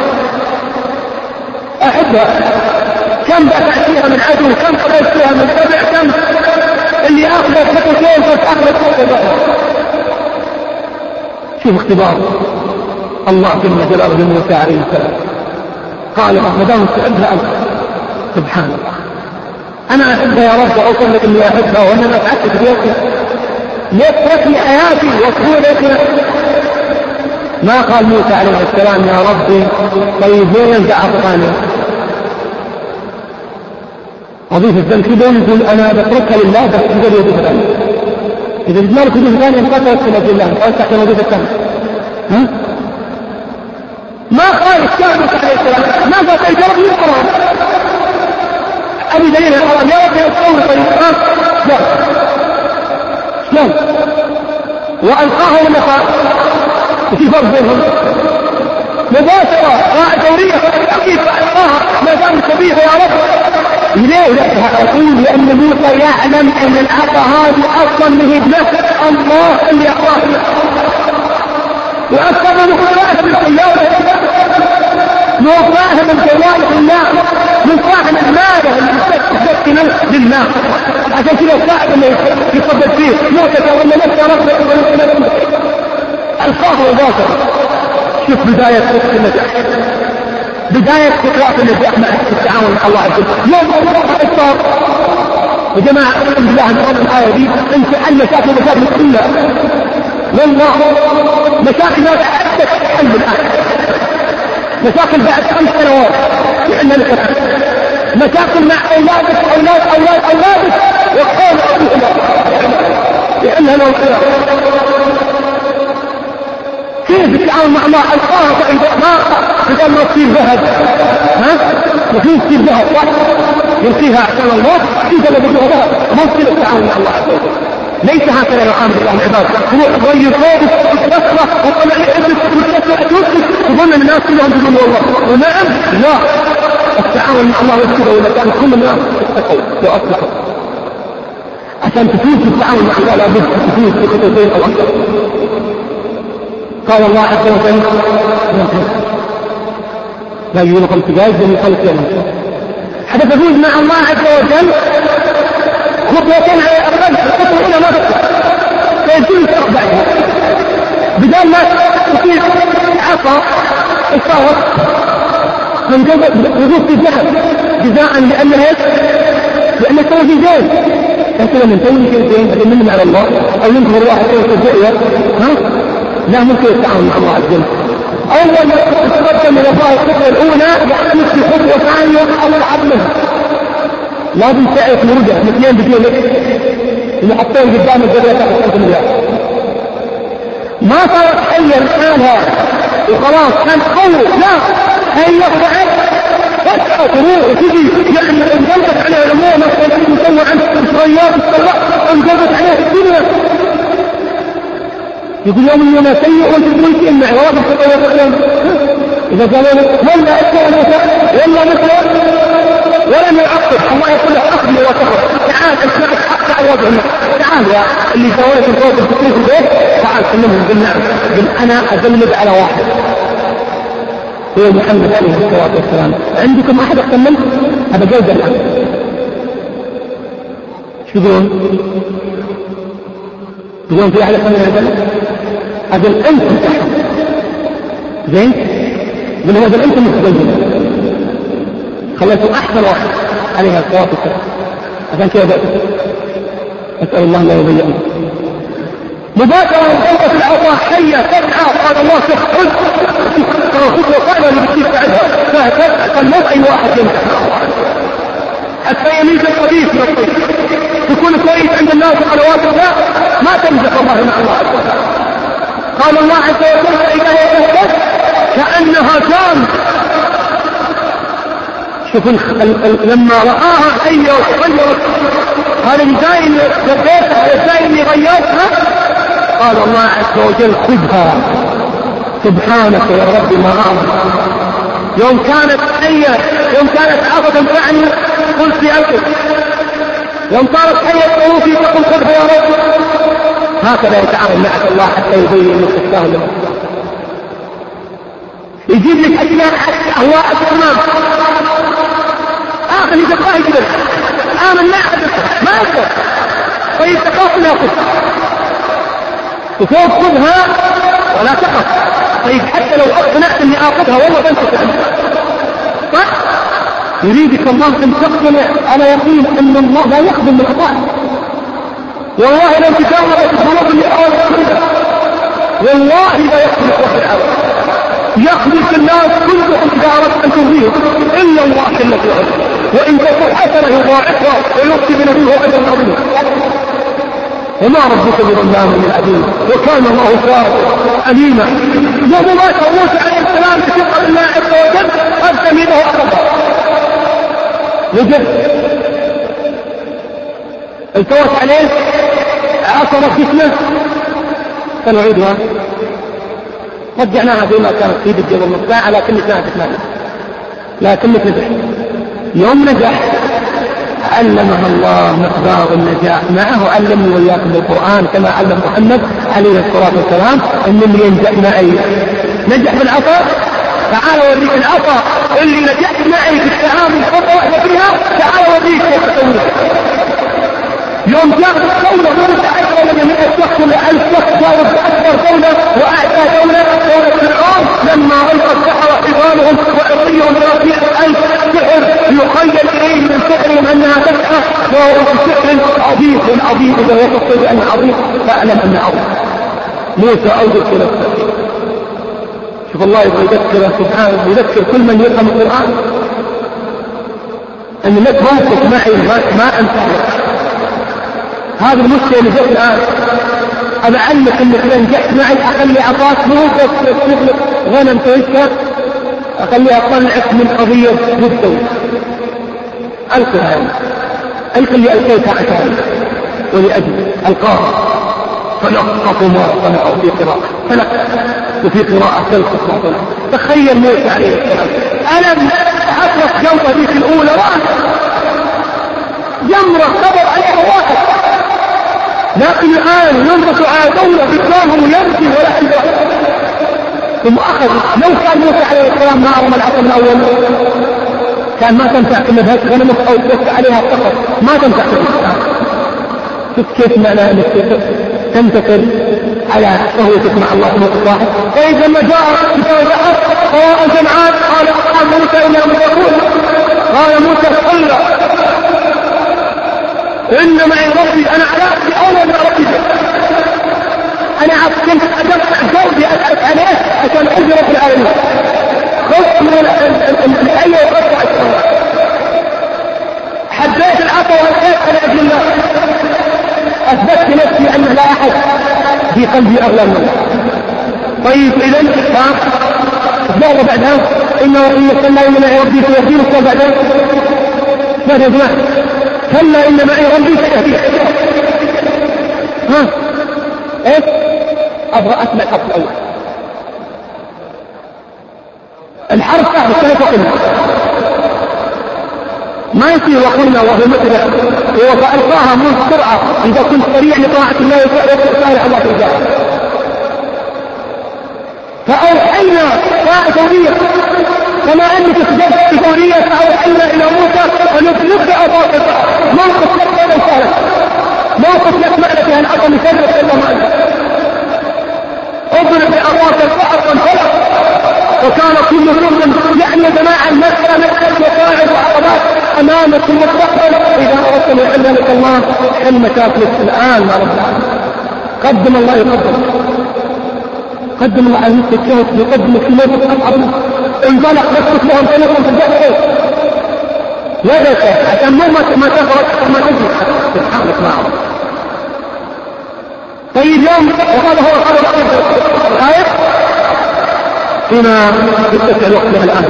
أحبها كم دفعت فيها من عدو كم قضيت فيها من تبع كم اللي أخذت فتوكين فتأخذت فتوكين. شوف اختبار الله جل جلاله لموسى عليه السلام قال ما دام استعدها أنت سبحان الله أنا أحبها يا رب وأوصل لك إني أحبها وأنا ما فعلت بيوتي ليتركني حياتي وأصبر لك ما قال موسى عليه السلام يا ربي طيب وين ينزع أعطاني أضيف الذنب كده يقول أنا بتركها لله بس تقدر يضيف الثاني إذا جمالك يضيف الثاني انقطعت سنة لله وأنت يضيف الثاني ها؟ ما قال الشعب عليه السلام ما قال طيب يا رب القرآن أبي دليل القرآن يا رب يقول طيب القرآن لا شلون وألقاه ولا قال وفي فرق بينهم مباشرة راء دورية أكيد فألقاها ما دام سبيح يا رب ليه لا أقول لأن موسى يعلم أن العطا هذه أصلا من ابنه الله اللي أعطاه وأكثر من خلالات الحيوة مو فاهم الجوالح الله مو فاهم الماله اللي يستخدم لله عشان كذا صعب انه يصدق فيه موتك ولا نفسه ربك ولا نفسه القاه مباشرة. شوف بداية خطة النجاح بداية خطوات النجاح مع التعاون مع الله عز وجل. يوم الله إصرار يا جماعة الحمد لله نقول الآية دي انت حل مشاكل مشاكل كلها والله مشاكل لا تحدث حل الآن مشاكل بعد خمس سنوات لأننا نفعل مشاكل مع أولادك أولاد أولاد أولادك وقال أولاد لأنها لو خير كيف تتعاون مع الله القاها فإذا ما إذا ما تصير ذهب ها وفيه تصير ذهب صح يلقيها عشان الله إذا لو بدها ذهب ما تصير التعاون مع الله عز وجل. ليس هكذا يعامل الله العباد روح غير ثوبك وتكسره وطلع لحبك وتكسر أتوسك وظن الناس كلهم يقولون والله ونعم لا التعاون مع الله يكتبه وإذا كان كل الناس اتقوا وأصلحوا عشان تفوز في التعاون مع الله لابد تفوز في خطوتين أو أكثر. قال الله عز وجل لا يقول خمس دقائق زي خلق يوم حتى تفوز مع الله عز وجل خطوتين على الأقل الخطوة الأولى ما تطلع فيجب الفرق بعدها بدال ما تصير عصا الصور من قبل وجود في الذهب جزاء لأنها لأنها تسوي في زين لكن لما نسوي في زين هذا منهم على الله أو ينكر واحد سوي في الزئية ها لا ممكن التعاون مع الله عز وجل. أول ما تتقدم إلى الله الخطوة الأولى يحدث في خطوة ثانية أصعب منها لازم تعرف مرجع الاثنين بدون لك اللي حطين قدام الجبل تاخذ خمسة مليار ما صارت حيا حالها وخلاص كان قوي لا هي يخضعت فتحة تروح وتجي يعني انقلبت عليها الأمور مثلا مسوى عنه شويات الصلاة انقلبت عليها الدنيا يقول يوم اليوم سيء وانت تقول شيء معي واضح تقول إذا قالوا لك ولا أكثر ولا مثلا ولم يعقب الله يقول له أخذ لي وتخذ تعال اسمعك حق على وجهنا تعال يا اللي سويت الفوق الفكري في البيت تعال سلمهم بالنعم قل أنا أذلب على واحد هو محمد عليه الصلاة والسلام. عندكم أحد أحسن منه؟ هذا جوز الآن شو يقولون؟ يقولون في أحد أحسن من هذا؟ هذا الأنت متحد زين؟ من هذا الأنت متزين خليته أحسن واحد عليها الصلاة والسلام عشان كذا بأسك أسأل الله لا يضيعني مباشرة وقوة العطاء حية تسعى قال الله تخذ خذ وقال اللي بتصير بعدها فالموت أي واحد يمسح حتى يميز الخبيث من الطيب تكون كويس عند الناس وقلوات الله ما تمزح الله مع الله عز وجل. قال الله عز وجل إذا هي تهدد كأنها جام شوف لما رآها حية وتغيرت هذا الزاين لبيتها هذا الزاين غيرتها قال الله عز وجل خذها سبحانك يا رب ما أعظم يوم كانت حية يوم كانت عافة تنفعني قلت في أكل يوم صارت حية طروفي فقل خذها يا رب. هكذا يتعامل معك الله حتى يبين انك تستاهل له يجيب لك أشياء حتى أهواء التمام آخر يتقاهي كده آمن ما أحدث ما أكثر طيب تقاف ناخذ وفوق خذها ولا تقف طيب حتى لو أقنعت أني آخذها والله تنسى صح يريدك الله أن تقتنع على يقين أن الله لا يقبل من أطاعه والله لو تجاوبت الظروف اللي أولت والله لا يخلق رب العالمين، يخلق الناس كلهم إذا أردت أن ترضيهم إلا الله جل وعلا، وإن تكون حسنة يضاعفها ويؤتي بنبيه أجرا عظيما. وما ربك بظلام للعبيد وكان الله كافيا عليما. يوم مات موسى عليه السلام بثقة الله عز وجل قد تميمه أخذها وجد التوت عليه عصرت جسمه فنعيدها رجعناها فيما كانت في بالجبل المقطاع لكن كانت تتنازل لكن نجح. يوم نجح علمها الله مقدار النجاح معه، علمني وإياكم بالقرآن كما علم محمد عليه الصلاة والسلام إن اللي ينجح معي نجح بالعطاء. تعال أوريك العطاء اللي نجحت معي في التعامل خطوة واحدة فيها، تعال أوريك كيف تسوي. يوم جاء الدولة موسى أكبر من مئة شخص لألف شخص جاءت أكبر دولة وأعتى دولة دولة فرعون لما ألقى السحرة حبالهم وعطيهم براسية ألف سحر يخيل إليه من سحرهم أنها تسعى وهو سحر عظيم عظيم. إذا وصفت بأنه عظيم فأعلم أنه عظيم. موسى أوجد في نفسه. شوف الله يبغى يذكره سبحانه، يذكر كل من يفهم القرآن أن لك موقف معي ما, ما أنت هذه المشكلة اللي جت الآن. أنا أعلمك أنك إذا نجحت معي أخلي أعطاك مو بس تغلق غنم تويشك، أخلي أطلعك من قضية بالدولة. ألقها يعني ألقى اللي ألقيتها عشان ولأجل ألقاها فلقفوا ما صنعوا في قراءة فلقف وفي قراءة تلقف ما صنعوا. تخيل موسى عليه السلام ألم حصلت جوطة ذيك الأولى واحد جمرة خبر عليها واحد، لكن الآن ينبط على دولة بإسلامهم ويمشي ولا حل. ثم أخذ لو كان موسى عليه السلام ما أرمى العصر من أول كان ما تنفع كل بهذه غنمك أو توسع عليها فقط ما تنفع في الإسلام. شوف كيف معنى أنك تنتقل على صهوتك مع الله موقف واحد. فإذا لما جاء كتاب البحر سواء جمعان قال أصحاب موسى إنا مدركون، قال موسى صلى إن معي ربي أنا على أول ما ربي أنا عطيت أجرت جوبي أسألت عليه عشان أجي رب العالمين خلص من الحية وقطع السماء. حبيت العطا والخير على أجل الله، أثبت نفسي أنه لا أحد في قلبي أغلى منه. طيب إذن فأخبار بعدها إنه إن كلا إن معي ربي سيهدين الصلاة بعدها ماذا يا جماعة؟ كلا إن معي ربي سيهدين. ها إيه أبغى أسمع الحرف الأول. الحرف صعب الثلاث وقلنا ما يصير وقلنا وهو مثل هو فألقاها من السرعة إذا كنت سريع لطاعة الله وسائر الله في الجاهل. فأوحينا طاعة ثورية كما أنك سجدت ثورية فأوحينا إلى موسى أن يطلق أطاق البحر موقف لك ولا يسالك موقف لك معنى العظم يسرق إلا ما أنت اضرب بأطاق البحر وانفلق وكان كل منهم يعني يا جماعة المسألة مسألة مصاعب وعقبات أمامك في المستقبل. إذا أردت أن يحل لك الله حل مشاكلك الآن مع رب العالمين. قدم الله يقدم قدم الله على نفسك شهد يقدمك في موقف أصعب انطلق نفسك لهم طريقا في الجهد لا بس عشان مو ما تخرج ما تجلس تتحرك معه. طيب يوم وهذا هو خبر الآية فيما يتسع الوقت له الآن.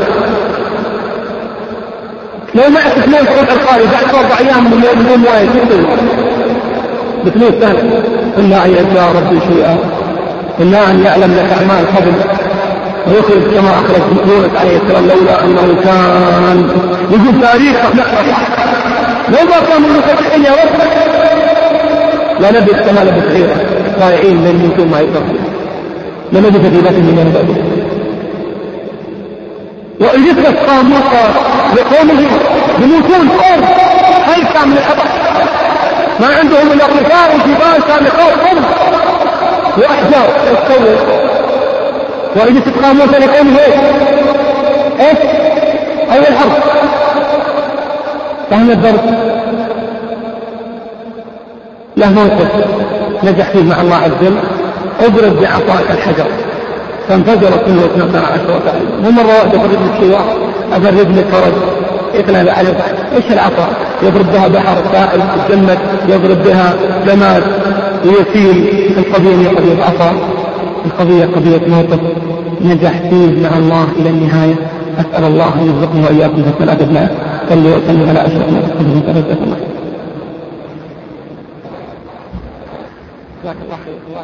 لو ما اثنين صوت القاري بعد أربع أيام من اليوم وايد جدا باثنين سنة إلا أن يجاء ربي شيئا إلا أن يعلم لك أعمال قبل ويخرج كما أخرج يونس عليه السلام لولا أنه كان يقول تاريخ لو ما كان من فتحين يا رب لا نبي السماء بصغيرة ضائعين من منكم ما يتقل لنبي كثيرات من ينبغي. وإذ استسقى موسى لقومه يموتون فوق خيفا من الحطب ما عندهم إلا قفار وجبال سابقات قوم وأحجار تستوي. وإذ استسقى موسى لقومه ايش؟ ايش؟ أول الحرب فهم الضرب له موقف نجح فيه مع الله عز وجل اضرب بعصاك الحجر فانفجرت منه اثنتا عشرة عينا. ومرة واحدة فرد لك شواء أفرد لك فرد يقلب عليه ايش العصا؟ يضرب بها بحر سائل تجمد، يضرب بها جماد ويسيل. القضية قضية عصا، القضية قضية موقف نجح فيه مع الله إلى النهاية. أسأل الله أن يرزقنا وإياكم في الصلاة بالله. صلوا وسلموا على أشرف المرسلين. جزاك الله خير.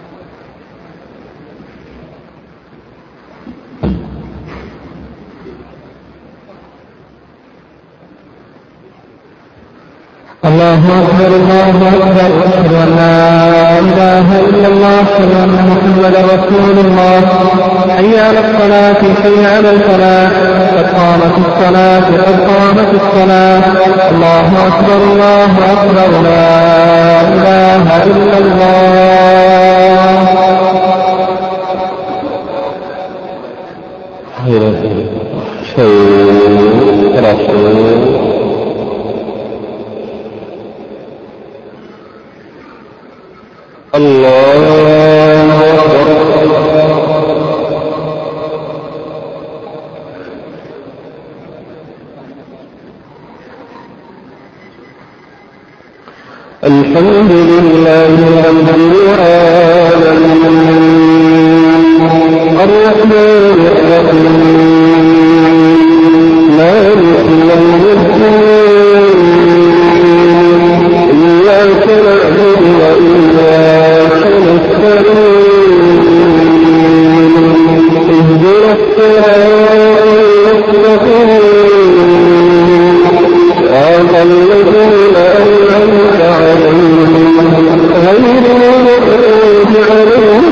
الله أكبر الله أكبر أشهد أن لا إله إلا الله أشهد أن محمدا رسول الله. حي على الصلاة حي على الفلاح قد قامت الصلاة قد قامت الصلاة. الله أكبر الله أكبر لا إله إلا الله. شيء رسول الله أكبر. الحمد لله رب العالمين الرحمن الرحيم مالك يوم الدين إياك نعبد وإياك نستعين اهدنا الصراط المستقيم صراط الذين أنعمت عليهم غير المغضوب عليهم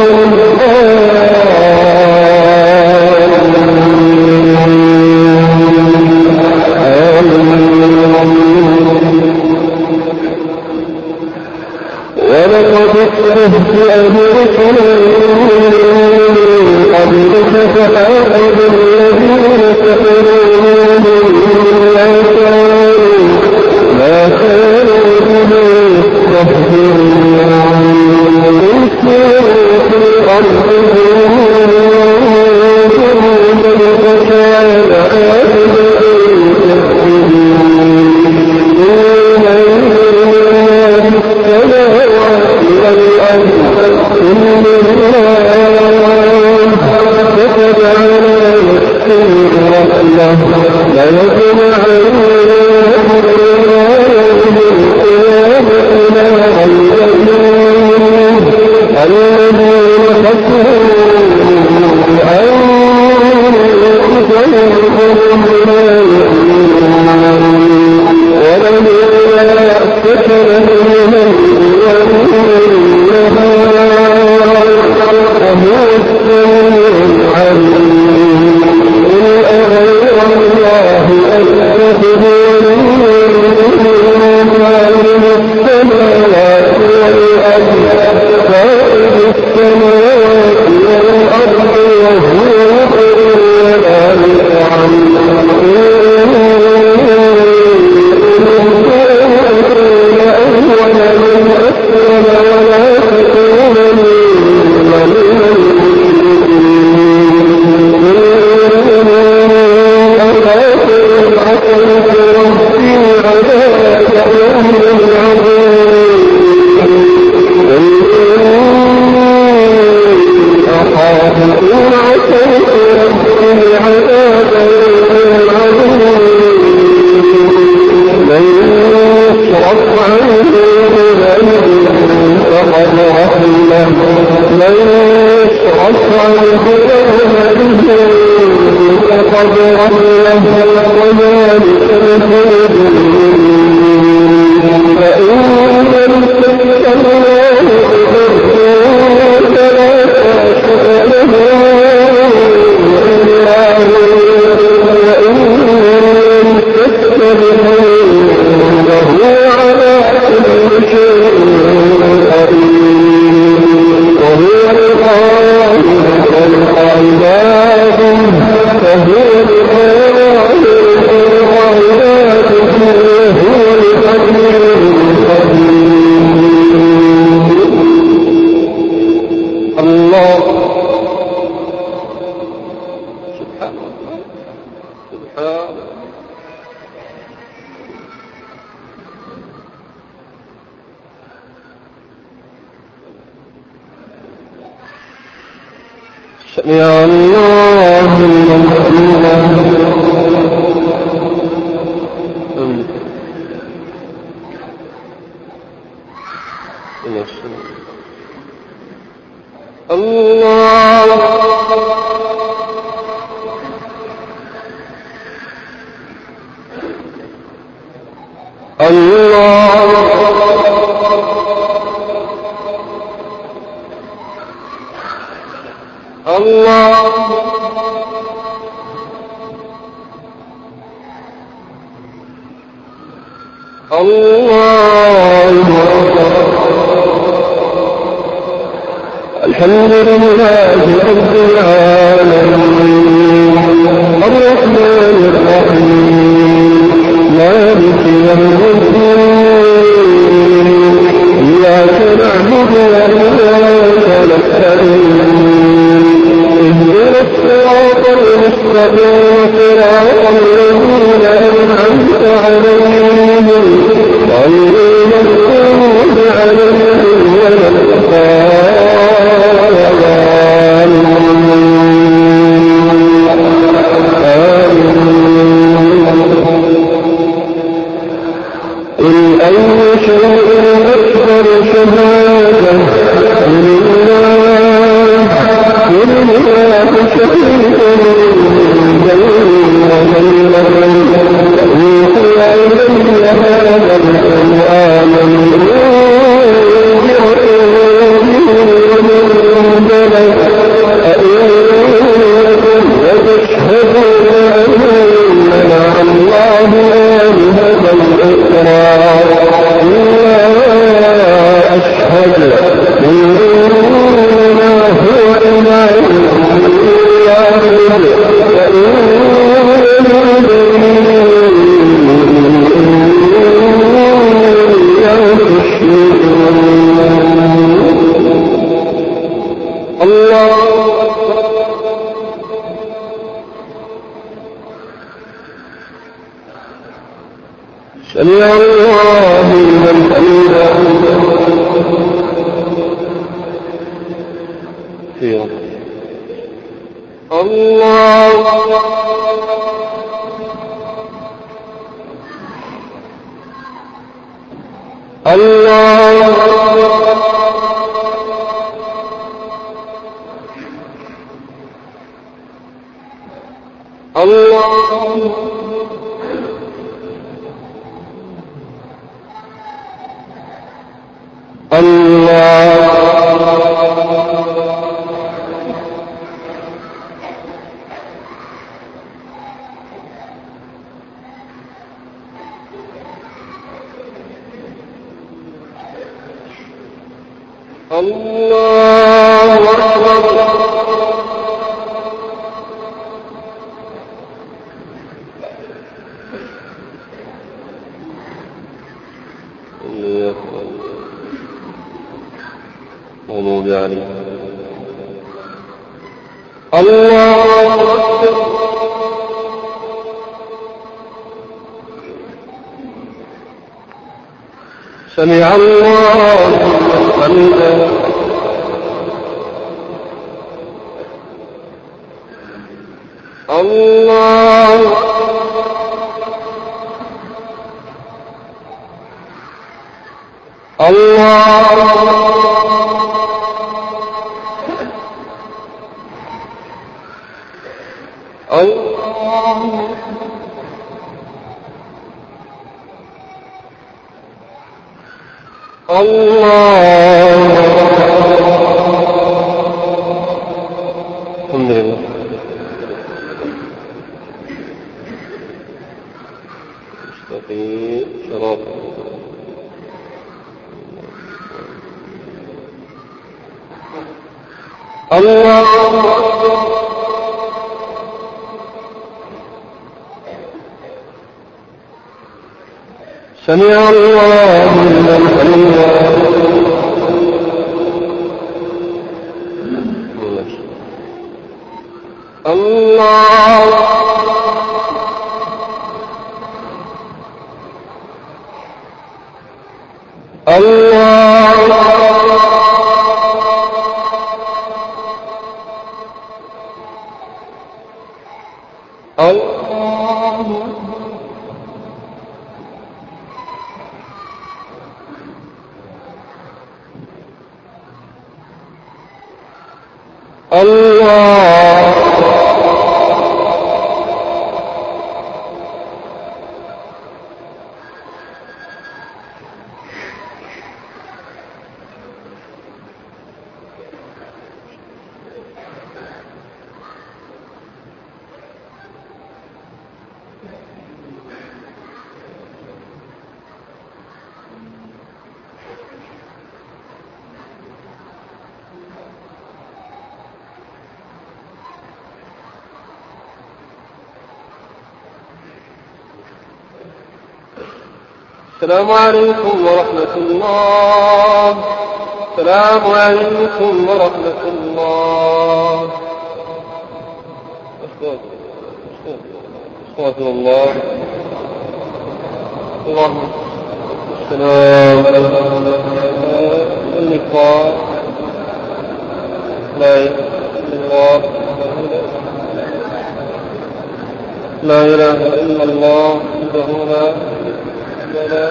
ولقد استهزئ برسل قبلك فحاق بالذين كفروا منهم ما كانوا ما كانوا به يستهزئون. قل سيروا في الأرض كيف كان عاقبة هو القدير القدير سمع الله لمن حمده. الله الله الله الله الحمد لله رب العالمين الرحمن الرحيم مالك يوم الدين إياك نعبد وإياك نستعين اهدنا الصراط المستقيم صراط الذين أنعمت عليهم غير المغضوب عليهم ولا إن أي شيء أكبر شهادة لله لله شهيد بيني وبينكم يوحي إلي هذا القرآن أئنكم لتشهدون أن مع الله آلهة أخرى إلا أشهد إنما هو إله واحد الله سمع الله لمن حمده. الله الله الله أكبر. المغضوب عليهم. الله أكبر. سمع الله لمن حمده. الله الله الله الله الحمد لله. مستقيم صراط الله أكبر. سمع الله لمن حمده. الله الله الله. السلام عليكم ورحمة الله. السلام عليكم ورحمة الله. استغفر الله. اللهم السلام اللقاء. لا إله إلا الله. لا إله إلا الله وحده لا لا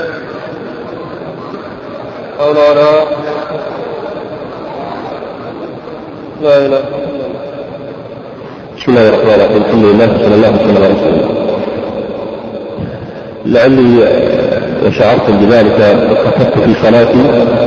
حول ولا لا إله إلا الله. بسم الله الرحمن الرحيم. الحمد لله صلى الله عليه وسلم. لعلي شعرت بذلك وخفت في صلاتي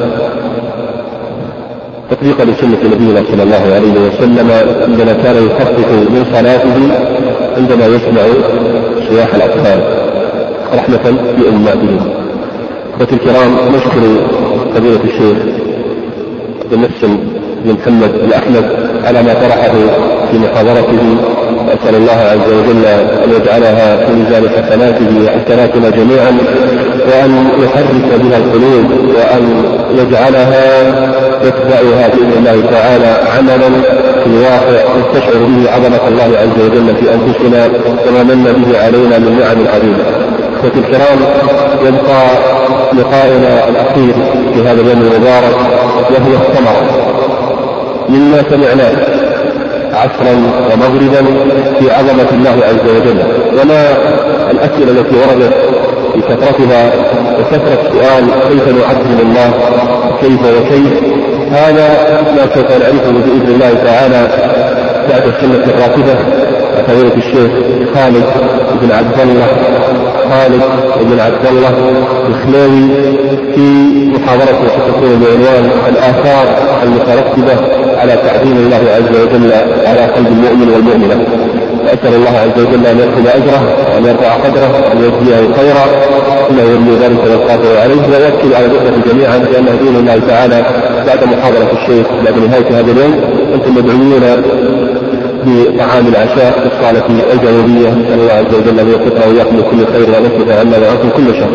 تطبيقا لسنة نبينا صلى الله عليه وسلم عندما كان يخفف من صلاته عندما يسمع صياح الأطفال رحمة بأمهاتهم. أخوتي الكرام، نشكر فضيلة الشيخ عبد المحسن بن محمد الأحمد على ما طرحه في محاضرته، وأسأل الله عز وجل أن يجعلها في ميزان حسناته وحسناتنا جميعا، وأن يحرك بها القلوب، وأن يجعلها يتبعها بإذن الله تعالى عملا في الواقع نستشعر به عظمة الله عز وجل في أنفسنا وما من به علينا من نعم عظيمة. أخوتي الكرام، يبقى لقاؤنا الأخير في هذا اليوم المبارك، وهو الثمرة مما سمعناه عصرا ومغربا في عظمة الله عز وجل، وما الأسئلة التي وردت في كثرتها وكثرة السؤال كيف نعظم الله كيف وكيف. هذا ما سوف نعرفه بإذن الله تعالى بعد السنة الراتبة. فضيلة الشيخ خالد بن عبد الله خالد بن عبد الله الخلاوي في محاضرته ستكون بعنوان الآثار المترتبة على تعظيم الله عز وجل على قلب المؤمن والمؤمنة. وأسأل الله عز وجل أن يأخذ أجره وأن يرفع قدره وأن يجزيه خيرا، إنه يرمي ذلك والقادر عليه. ويؤكد على الأخوة جميعا بأنه بإذن الله تعالى بعد محاضرة الشيخ بعد نهاية هذا اليوم أنتم مدعوين بطعام العشاء في الصالة الجنوبية. نسأل الله عز وجل أن يوفقنا وإياكم لكل خير وأن يصرف عنا وعنكم كل شر.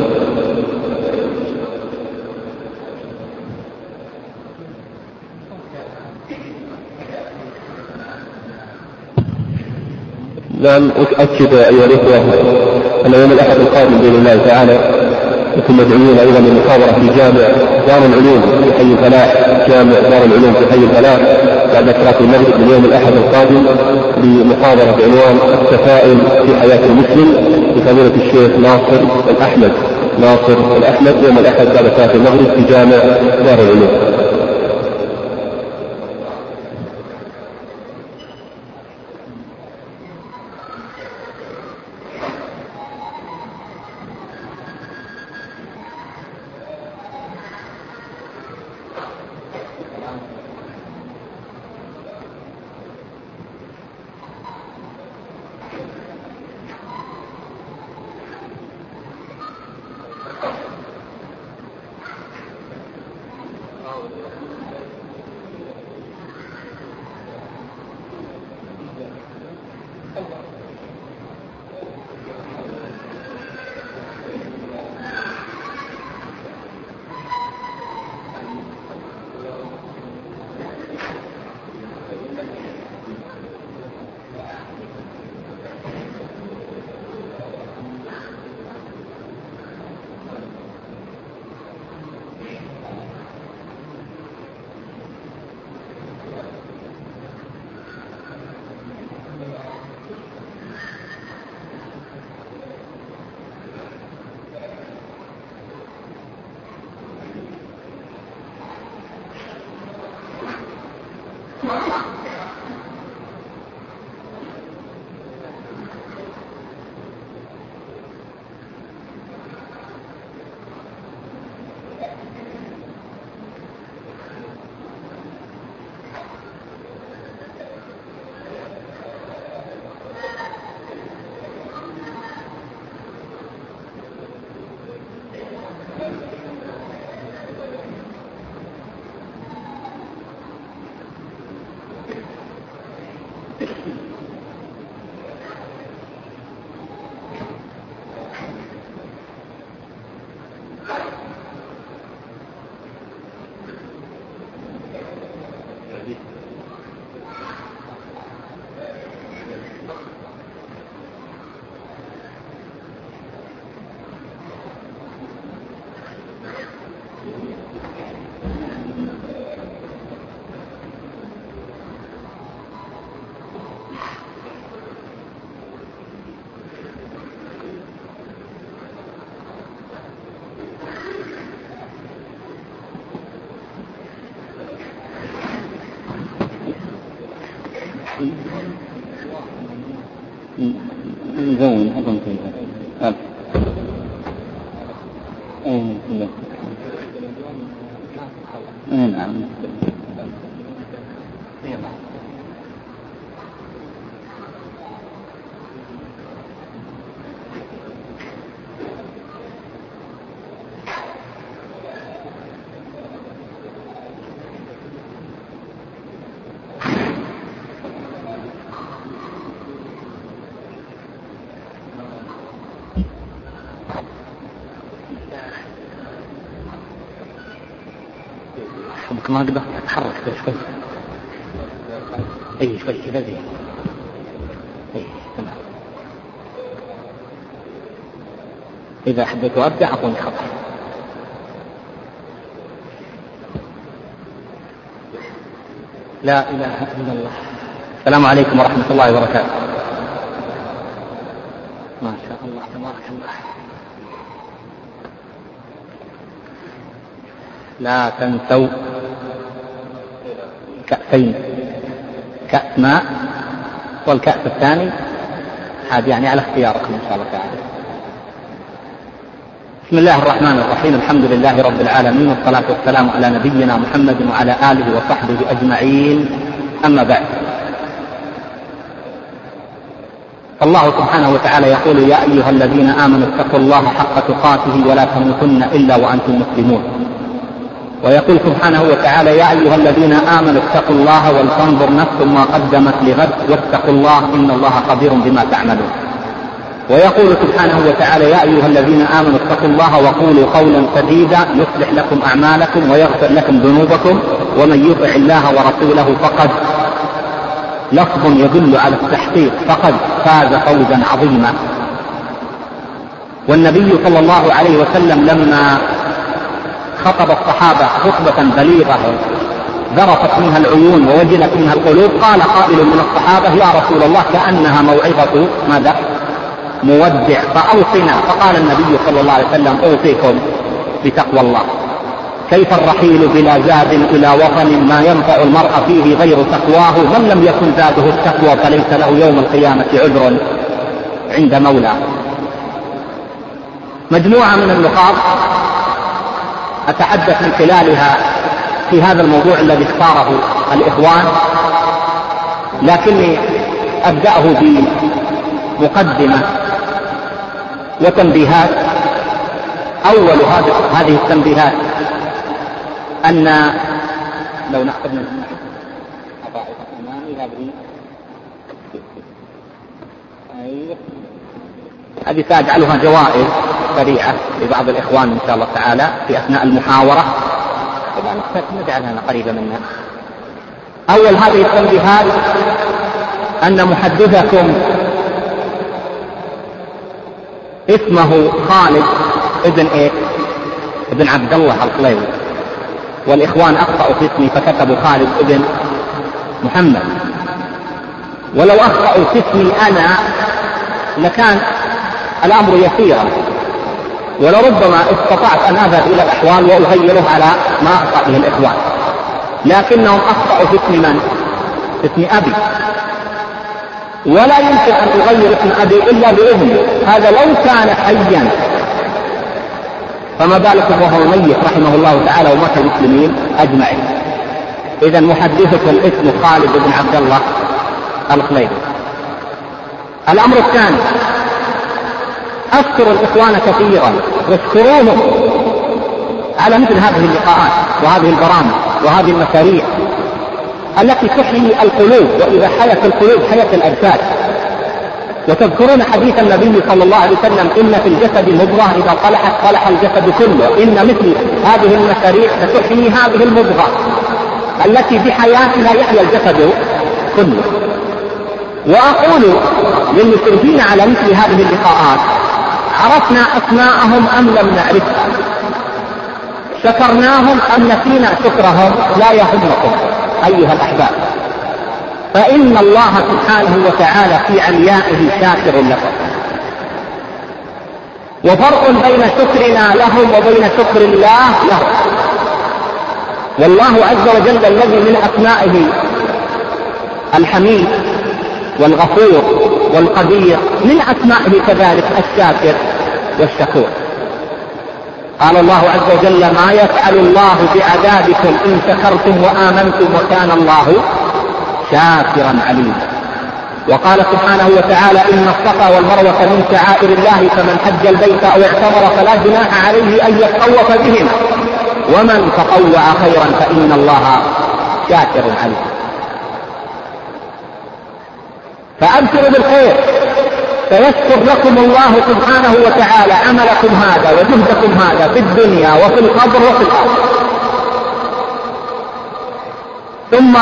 نعم، أؤكد أيها الإخوة أن يوم الأحد القادم بإذن الله تعالى نكون مدعوين أيضا للمحاضرة في جامع دار العلوم في حي الفلاح، جامع دار العلوم في حي الفلاح بعد صلاة المغرب من يوم الأحد القادم، بمحاضرة بعنوان التفاؤل في حياة المسلم بفضيلة الشيخ ناصر الأحمد ناصر الأحمد يوم الأحد بعد صلاة المغرب في جامع دار العلوم. يزون أظن كذا. أي نعم. ما أقدر أتحرك شوي. أي شوي كذا زين. أي تمام. إذا حبيت أرجع أعطوني خبر. لا إله إلا الله. السلام عليكم ورحمة الله وبركاته. ما شاء الله تبارك الله. لا تنسوا كأسين، كأس ماء والكأس الثاني هذا يعني على اختياركم إن شاء الله تعالى. بسم الله الرحمن الرحيم. الحمد لله رب العالمين، والصلاة والسلام على نبينا محمد وعلى آله وصحبه أجمعين، أما بعد. الله سبحانه وتعالى يقول: يا أيها الذين آمنوا اتقوا الله حق تقاته ولا تموتن إلا وأنتم مسلمون. ويقول سبحانه وتعالى: يا أيها الذين آمنوا اتقوا الله ولتنظر نفس ما قدمت لغد واتقوا الله إن الله خبير بما تعملون. ويقول سبحانه وتعالى: يا أيها الذين آمنوا اتقوا الله وقولوا قولا سديدا يصلح لكم أعمالكم ويغفر لكم ذنوبكم ومن يطع الله ورسوله فقد، لفظ يدل على التحقيق، فقد فاز فوزا عظيما. والنبي صلى الله عليه وسلم لما خطب الصحابة خطبة بليغة ذرفت منها العيون ووجلت منها القلوب، قال قائل من الصحابة: يا رسول الله كأنها موعظة ماذا؟ مودع، فأوصنا. فقال النبي صلى الله عليه وسلم: أوصيكم بتقوى الله. كيف الرحيل بلا زاد إلى وطن ما ينفع المرء فيه غير تقواه، من لم يكن زاده التقوى فليس له يوم القيامة عذر عند مولاه. مجموعة من النقاط أتحدث من خلالها في هذا الموضوع الذي اختاره الإخوان، لكني أبدأه بمقدمة وتنبيهات. أول هذه التنبيهات أن لو نأخذ من هذه سأجعلها جوائز سريعة لبعض الإخوان إن شاء الله تعالى في أثناء المحاورة، إذا نحتاج نجعلها قريبة منا. أول هذه التنبيهات أن محدثكم اسمه خالد ابن إيه؟ ابن عبد الله الخليوي، والإخوان أخطأوا في اسمي فكتبوا خالد ابن محمد. ولو أخطأوا في اسمي أنا لكان الأمر يسيرا، ولربما استطعت أن أذهب إلى الأحوال وأغيره على ما أخطأ به الإخوان، لكنهم أخطأوا في اسم من؟ في اسم أبي، ولا يمكن أن أغير اسم أبي إلا بإذنه، هذا لو كان حيا، فما بالكم وهو ميت رحمه الله تعالى ومات المسلمين أجمعين. إذا محدثكم اسم خالد بن عبد الله الخليوي. الأمر الثاني، أذكر الإخوان كثيرا واذكروهم على مثل هذه اللقاءات وهذه البرامج وهذه المشاريع التي تحيي القلوب، وإذا حيت القلوب حيت الأجساد. وتذكرون حديث النبي صلى الله عليه وسلم: إن في الجسد مضغة إذا صلحت صلح الجسد كله. إن مثل هذه المشاريع ستحيي هذه المضغة التي بحياتها يحيى الجسد كله. وأقول للمشرفين على مثل هذه اللقاءات: عرفنا أسماءهم أم لم نعرفها؟ شكرناهم أم نسينا شكرهم؟ لا يهمكم أيها الأحباب، فإن الله سبحانه وتعالى في عليائه شاكر لكم. وفرق بين شكرنا لهم وبين شكر الله لهم. والله عز وجل الذي من أسمائه الحميد والغفور والقدير، من أسمائه كذلك الشاكر والشكور. قال الله عز وجل: ما يفعل الله بعذابكم إن شكرتم وآمنتم وكان الله شاكرا عليما. وقال سبحانه وتعالى: إن الصفا والمروة من شعائر الله فمن حج البيت أو اعتمر فلا جناح عليه أن يطوف بهما ومن تطوع خيرا فإن الله شاكر عليم. فأبشروا بالخير، فيذكر لكم الله سبحانه وتعالى عملكم هذا وجهدكم هذا في الدنيا وفي القبر وفي الآخرة. ثم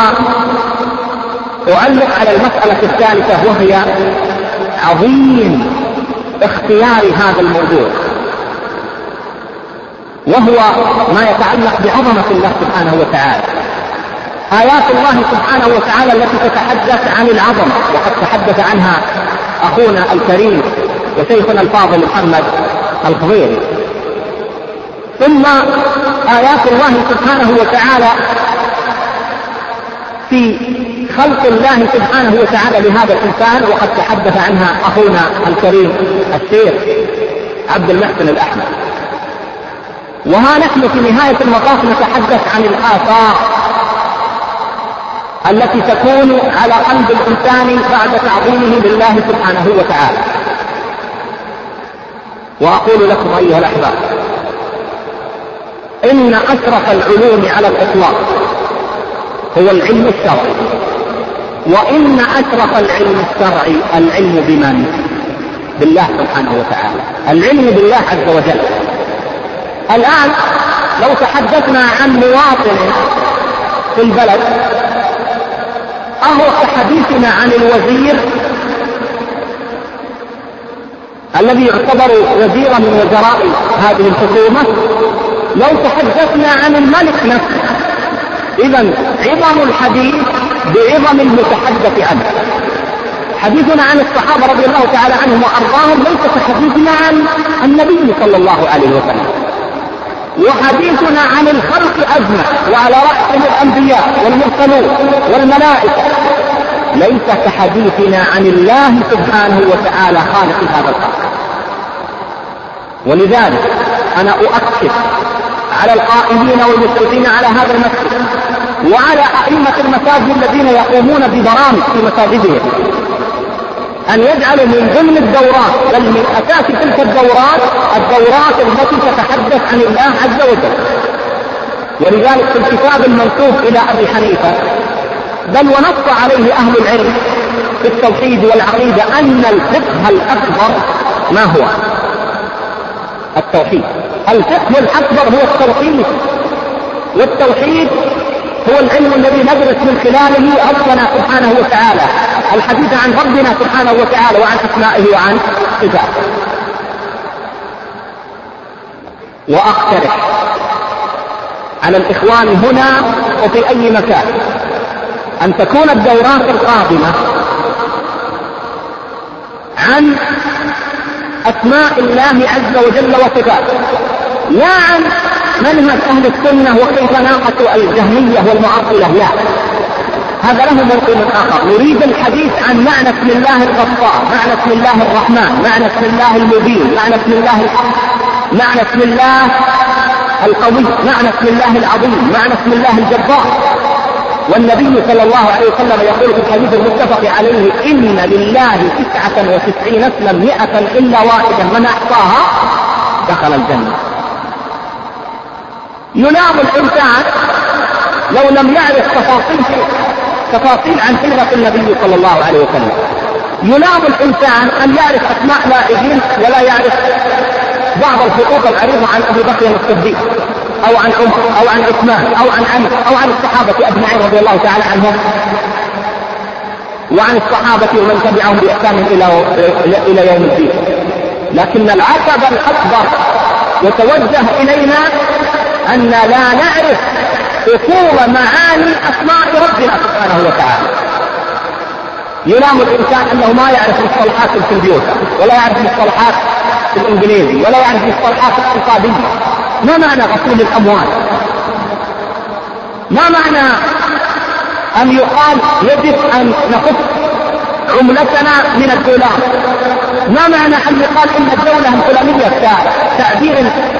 أعلق على المسألة الثالثة، وهي عظيم اختيار هذا الموضوع، وهو ما يتعلق بعظمة الله سبحانه وتعالى. آيات الله سبحانه وتعالى التي تتحدث عن العظمة، وقد تحدث عنها أخونا الكريم وشيخنا الفاضل محمد الخضيري. ثم آيات الله سبحانه وتعالى في خلق الله سبحانه وتعالى لهذا الإنسان، وقد تحدث عنها أخونا الكريم الشيخ عبد المحسن الأحمد. وها نحن في نهاية المطاف نتحدث عن الآثار التي تكون على قلب الإنسان بعد تعظيمه لله سبحانه وتعالى. وأقول لكم أيها الأحباب، إن أشرف العلوم على الإطلاق هو العلم الشرعي، وإن أشرف العلم الشرعي العلم بمن؟ بالله سبحانه وتعالى، العلم بالله عز وجل. الآن لو تحدثنا عن مواطن في البلد، أهو كحديثنا عن الوزير الذي يعتبر وزيرا من وزراء هذه الحكومة، لو تحدثنا عن الملك نفسه. إذن عظم الحديث بعظم المتحدث عنه. حديثنا عن الصحابة رضي الله تعالى عنهم وأرضاهم ليس كحديثنا عن النبي صلى الله عليه وسلم. وحديثنا عن الخلق أجمع وعلى رأسهم الأنبياء والمرسلون والملائكة ليس كحديثنا عن الله سبحانه وتعالى خالق هذا الخلق. ولذلك أنا أؤكد على القائمين والمسؤولين على هذا المسجد وعلى أئمة المساجد الذين يقومون ببرامج في مساجدهم أن يجعلوا من ضمن الدورات، بل من أساس تلك الدورات، الدورات التي تتحدث عن الله عز وجل. ولذلك في الكتاب المنسوب إلى أبي حنيفة، بل ونص عليه أهل العلم في التوحيد والعقيدة، أن الفقه الأكبر ما هو؟ التوحيد. الفقه الأكبر هو التوحيد، والتوحيد هو العلم الذي ندرس من خلاله ربنا سبحانه وتعالى، الحديث عن ربنا سبحانه وتعالى وعن أسمائه وعن صفاته. وأقترح على الإخوان هنا وفي أي مكان أن تكون الدورات القادمة عن أسماء الله عز وجل وصفاته، لا عن منهج أهل السنة وكيف ناقشوا الجهمية والمعطلة، لا، هذا له موطن آخر. نريد الحديث عن معنى اسم الله الغفار، معنى اسم الله الرحمن، معنى اسم الله المبين، معنى اسم الله الحق، معنى اسم الله القوي، معنى اسم الله العظيم، معنى اسم الله الجبار. والنبي صلى الله عليه وسلم يقول في الحديث المتفق عليه: إن لله تسعة وتسعين اسما مئة إلا واحدا من أحصاها دخل الجنة. يلام الإنسان لو لم يعرف تفاصيل تفاصيل عن سيرة النبي صلى الله عليه وسلم. يلام الإنسان أن يعرف أسماء لاعبين ولا يعرف بعض الخطوط العريضة عن أبي بكر الصديق أو عن عمر أو عن عثمان أو عن علي أو عن الصحابة أجمعين رضي الله تعالى عنهم، وعن الصحابة ومن تبعهم بإحسان إلى إلى يوم الدين. لكن العتب الأكبر يتوجه إلينا أن لا نعرف أصول معاني أسماء ربنا سبحانه وتعالى. يلام الإنسان أنه ما يعرف مصطلحات الكمبيوتر، ولا يعرف مصطلحات الإنجليزي، ولا يعرف مصطلحات الاقتصادية. ما معنى غسيل الأموال؟ ما معنى أن يقال يجب أن نخف عملتنا من الدولار. ما معنى أن يقال إن الدولة الفلانية تعبير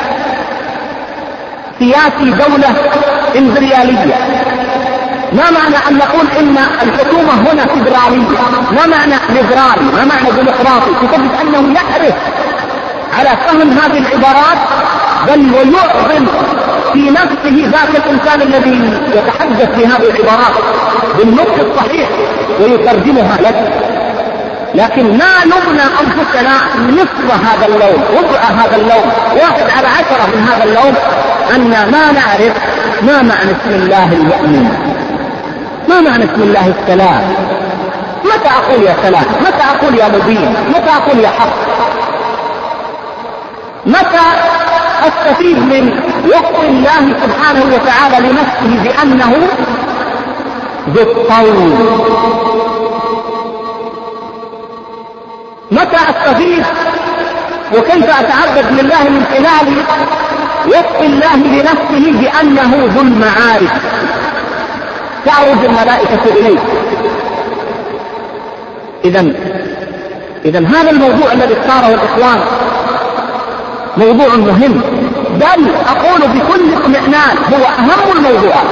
سياسي دولة إمبريالية؟ ما معنى أن نقول إن الحكومة هنا فيدرالية؟ ما معنى ليبرالي؟ ما معنى ديمقراطي؟ تجد أنه يعرف على فهم هذه العبارات، بل ويعظم في نفسه ذاك الإنسان الذي يتحدث بهذه العبارات بالنطق الصحيح ويترجمها لك. لكن ما نبنى أنفسنا نصف هذا اللون، ربع هذا اللون، واحد على عشرة من هذا اللون، أن ما نعرف ما معنى اسم الله المؤمن، ما معنى اسم الله السلام. متى أقول يا سلام؟ متى أقول يا مبين؟ متى أقول يا حق؟ متى أستفيد من وصف الله سبحانه وتعالى لنفسه بأنه ذو الطول؟ متى أستفيد وكيف أتعبد لله من خلال وصف الله لنفسه بأنه ذو المعارف تعرج الملائكة إليه؟ إذن إذن هذا الموضوع الذي اختاره الإخوان موضوع مهم، بل أقول بكل اطمئنان هو أهم الموضوعات.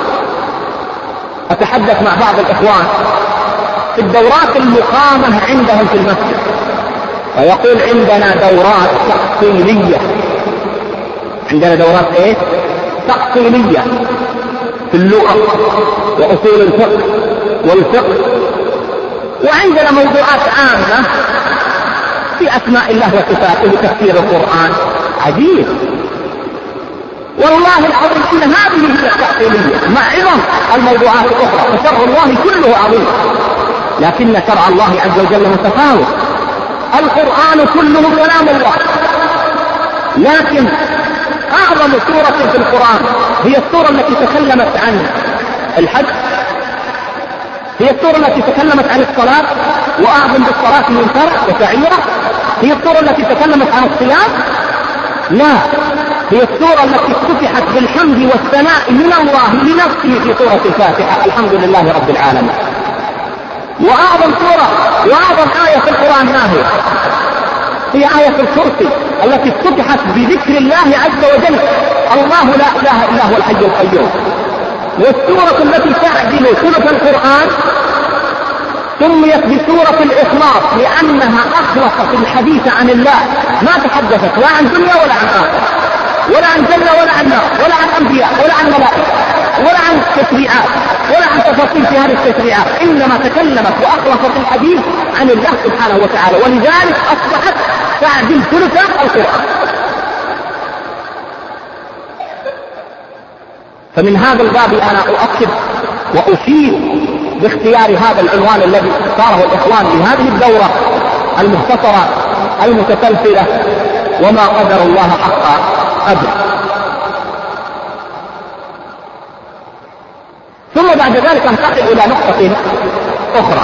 أتحدث مع بعض الإخوان في الدورات المقامة عندهم في المسجد، ويقول عندنا دورات تفصيلية. عندنا دورات ايه؟ تفصيلية في اللغة وأصول الفقه والفقه، وعندنا موضوعات عامة في أسماء الله وصفاته وتفسير القرآن. عجيب والله العظيم إن هذه هي التفصيلية مع عظم الموضوعات الأخرى، فشرع الله كله عظيم، لكن شرع الله عز وجل متفاوت. القرآن كله كلام الله، لكن أعظم سورة في القرآن هي السورة التي تكلمت عن الحج، هي السورة التي تكلمت عن الصلاة وأعظم بالصلاة من فرع وسعيرة، هي السورة التي تكلمت عن الصيام؟ لا، هي السورة التي افتتحت بالحمد والثناء من الله لنفسه في سورة الفاتحة، الحمد لله رب العالمين. وأعظم سورة وأعظم آية في القرآن ما هي؟ هي آية الكرسي التي افتتحت بذكر الله عز وجل، الله لا إله إلا هو الحي القيوم. والسورة التي تعدل ثلث القرآن سميت بسورة الإخلاص لأنها أخلصت الحديث عن الله، ما تحدثت لا عن دنيا ولا عن آخرة، ولا عن جنة ولا عن نار، ولا عن أنبياء ولا عن ملائكة، ولا عن تشريعات، ولا عن تفاصيل في هذه التشريعات، إنما تكلمت وأخلصت الحديث عن الله سبحانه وتعالى، ولذلك أصبحت تعدل ثلث القرآن. فمن هذا الباب أنا أؤكد وأشير باختيار هذا العنوان الذي اختاره الإخوان لهذه الدورة المختصرة المتسلسلة، وما قدر الله حق قدره. ثم بعد ذلك انتقل إلى نقطة أخرى.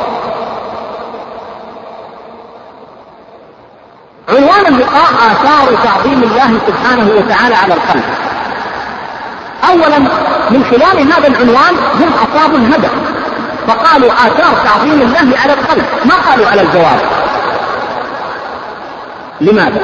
عنوان اللقاء آثار تعظيم الله سبحانه وتعالى على القلب. أولا من خلال هذا العنوان هم أصابوا الهدف، فقالوا آثار تعظيم الله على القلب، ما قالوا على الجوارح. لماذا؟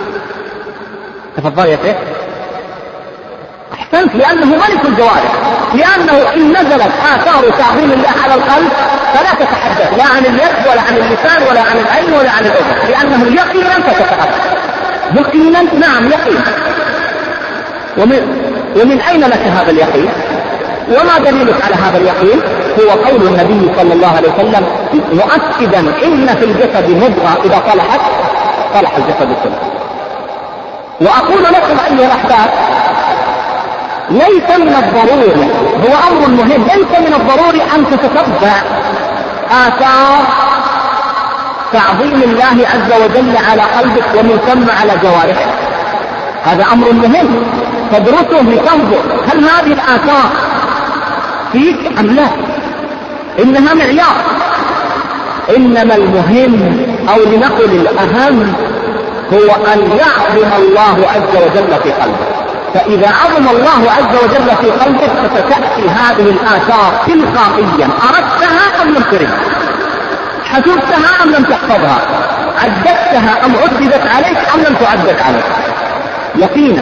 تفضل يا شيخ. أحسنت، لأنه ملك الجوارح، لأنه إن نزلت آثار تعظيم الله على القلب فلا تتحدث لا عن اليد ولا عن اللسان ولا عن العين ولا عن الأذن، لأنه يقينا فتتحدث. يقينا، نعم يقينا. ومن, ومن أين لك هذا اليقين؟ وما دليلك على هذا اليقين؟ هو قول النبي صلى الله عليه وسلم مؤكدا إن في الجسد مضغة إذا صلحت صلح الجسد كله. وأقول لكم أيها الأحباب ليس من الضروري، هو أمر مهم، ليس من الضروري أن تتتبع آثار تعظيم الله عز وجل على قلبك ومن ثم على جوارحك. هذا أمر مهم تدرسه لتنظر هل هذه الآثار فيك أم لا. إنها معيار، إنما المهم أو لنقل الأهم هو أن يعظم الله عز وجل في قلبك. فإذا عظم الله عز وجل في قلبك فتأتي هذه الآثار تلقائيا، أردتها أم لم تردها. حفظتها أم لم تحفظها؟ عددتها أم عددت عليك أم لم تعدد عليك؟ يقينا.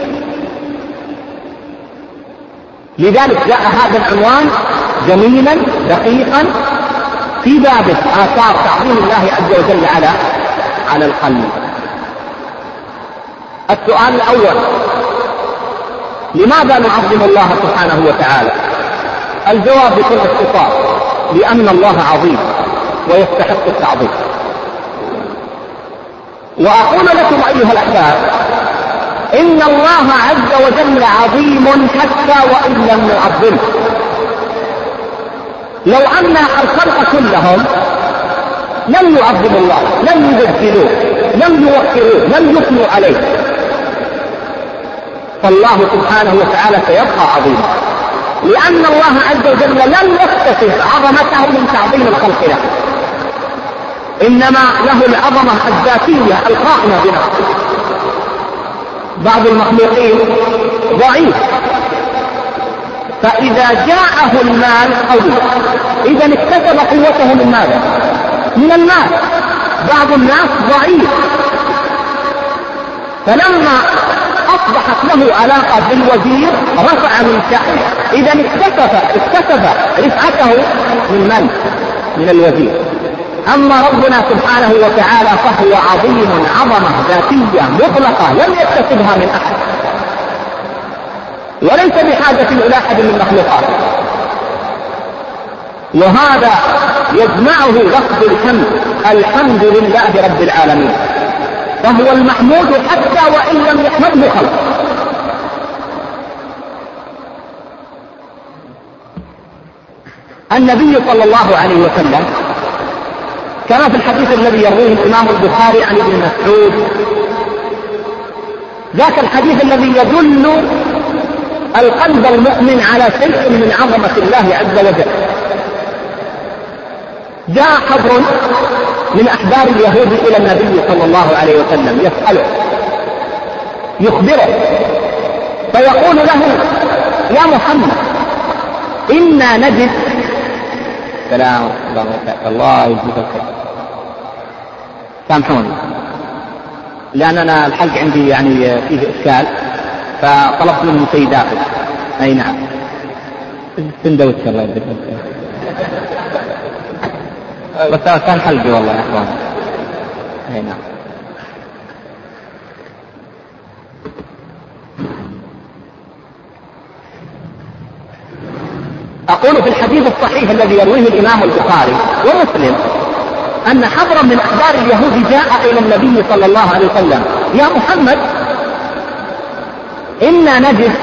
لذلك جاء هذا العنوان جميلا دقيقا في باب آثار تعظيم الله عز وجل على على القلب. السؤال الأول: لماذا نعظم الله سبحانه وتعالى؟ الجواب بكل اختصار: لأن الله عظيم ويستحق التعظيم. وأقول لكم أيها الأحباب إن الله عز وجل عظيم حتى وإن لم نعظمه. لو أن الخلق كلهم لم يعظموا الله، لم يبجلوه، لم يوقروه، لم يثنوا عليه، فالله سبحانه وتعالى سيبقى عظيما، لأن الله عز وجل لم يتصف عظمته من تعظيم الخلق له، إنما له العظمة الذاتية القائمة بنفسه. بعض المخلوقين ضعيف، فإذا جاءه المال قوي، إذا اكتسب قوته من ماذا؟ من المال. بعض الناس ضعيف، فلما أصبحت له علاقة بالوزير رفع من شأنه، إذا اكتسب اكتسب رفعته من من؟ من الوزير. أما ربنا سبحانه وتعالى فهو عظيم عظمة ذاتية مطلقة لم يكتسبها من أحد، وليس بحاجة إلى أحد من مخلوقاته، وهذا يجمعه لفظ الحمد: الحمد لله رب العالمين، فهو المحمود حتى وإن لم يحمده خلق. النبي صلى الله عليه وسلم كما في الحديث الذي يرويه الإمام البخاري عن ابن مسعود، ذاك الحديث الذي يدل القلب المؤمن على شيء من عظمة الله عز وجل. جاء حبر من أحبار اليهود إلى النبي صلى الله عليه وسلم يسأله يخبره، فيقول له: يا محمد، إنا نجد سلام الله يجزيك الخير، سامحوني لأن أنا الحلق عندي يعني فيه إشكال، فطلبت منه شيء داخل. أي نعم، سندوتش الله يجزيك الخير، بس كان حلقي والله يا أخوان. أي نعم. أقول في الحديث الصحيح الذي يرويه الإمام البخاري ومسلم أن حبرا من أحبار اليهود جاء إلى النبي صلى الله عليه وسلم: يا محمد، إنا نجد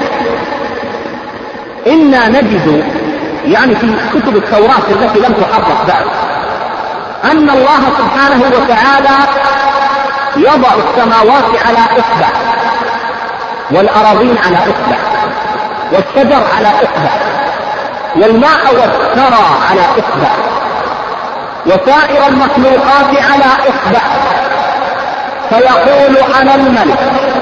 إنا نجد يعني في كتب التوراة التي لم تحرف بعد أن الله سبحانه وتعالى يضع السماوات على إصبع، والأراضين على إصبع، والشجر على إصبع، والماء والثرى على إصبع، وسائر المخلوقات على إصبع، فيقول: أنا الملك.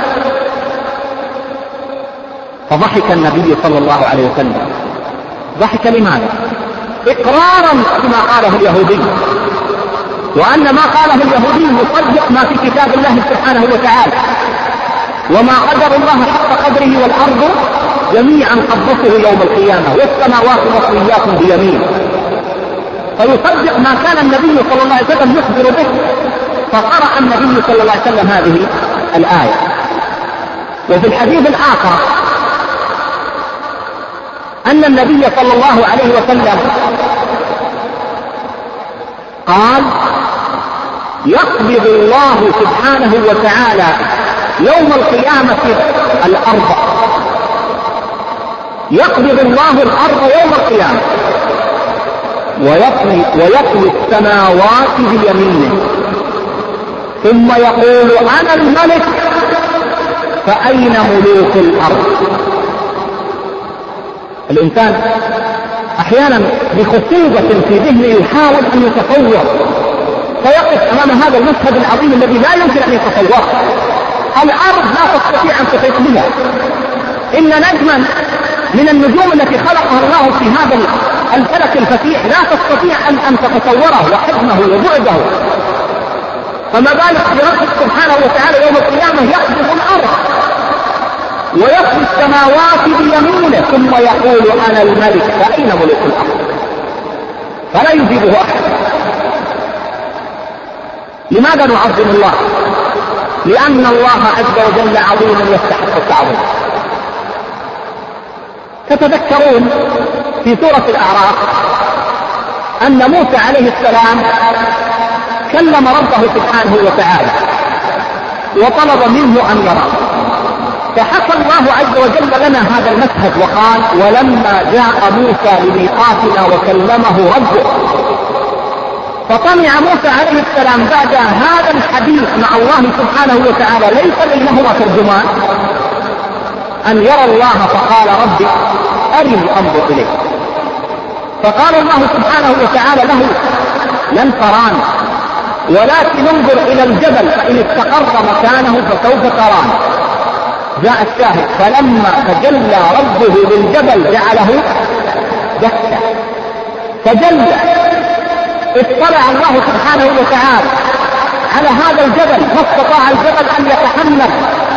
فضحك النبي صلى الله عليه وسلم. ضحك لماذا؟ إقرارا بما قاله اليهودي، وأن ما قاله اليهودي يصدق ما في كتاب الله سبحانه وتعالى، وما قدر الله حق قدره والأرض جميعا قبضته يوم القيامة والسماوات مطويات بيمينه، فيصدق ما كان النبي صلى الله عليه وسلم يخبر به. فقرأ النبي صلى الله عليه وسلم هذه الآية. وفي الحديث الآخر أن النبي صلى الله عليه وسلم قال: يقبض الله سبحانه وتعالى يوم القيامة الأرض، يقبض الله الأرض يوم القيامة ويطوي, ويطوي السماوات بيمينه، ثم يقول: أنا الملك، فأين ملوك الأرض؟ الإنسان أحيانا بخصوبة في ذهنه يحاول أن يتصور، فيقف أمام هذا المشهد العظيم الذي لا يمكن أن يتصوره. الأرض لا تستطيع أن تحيط بها. إن نجما من النجوم التي خلقها الله في هذا الفلك الفتيح لا تستطيع أن, أن تتصوره وحجمه وبعده، فما بالك بربك سبحانه وتعالى يوم القيامة يقبض الأرض ويقضي السماوات بيمينه ثم يقول أنا الملك فأين ملك الأرض؟ فلا يجيبه أحد. لماذا نعظم الله؟ لأن الله عز وجل عظيم يستحق التعظيم. تتذكرون في سورة الأعراف أن موسى عليه السلام كلم ربه سبحانه وتعالى وطلب منه أن يراه، فحكى الله عز وجل لنا هذا المشهد وقال ولما جاء موسى لميقاتنا وكلمه ربه، فطمع موسى عليه السلام بعد هذا الحديث مع الله سبحانه وتعالى ليس بينهما ترجمان أن يرى الله، فقال ربي أرني أنظر إليك. فقال الله سبحانه وتعالى له لن تراني ولكن انظر إلى الجبل فإن استقر مكانه فسوف تراني. جاء الشاهد فلما تجلى ربه للجبل جعله دكا تجلى، اطلع الله سبحانه وتعالى على هذا الجبل، ما استطاع الجبل أن يتحمل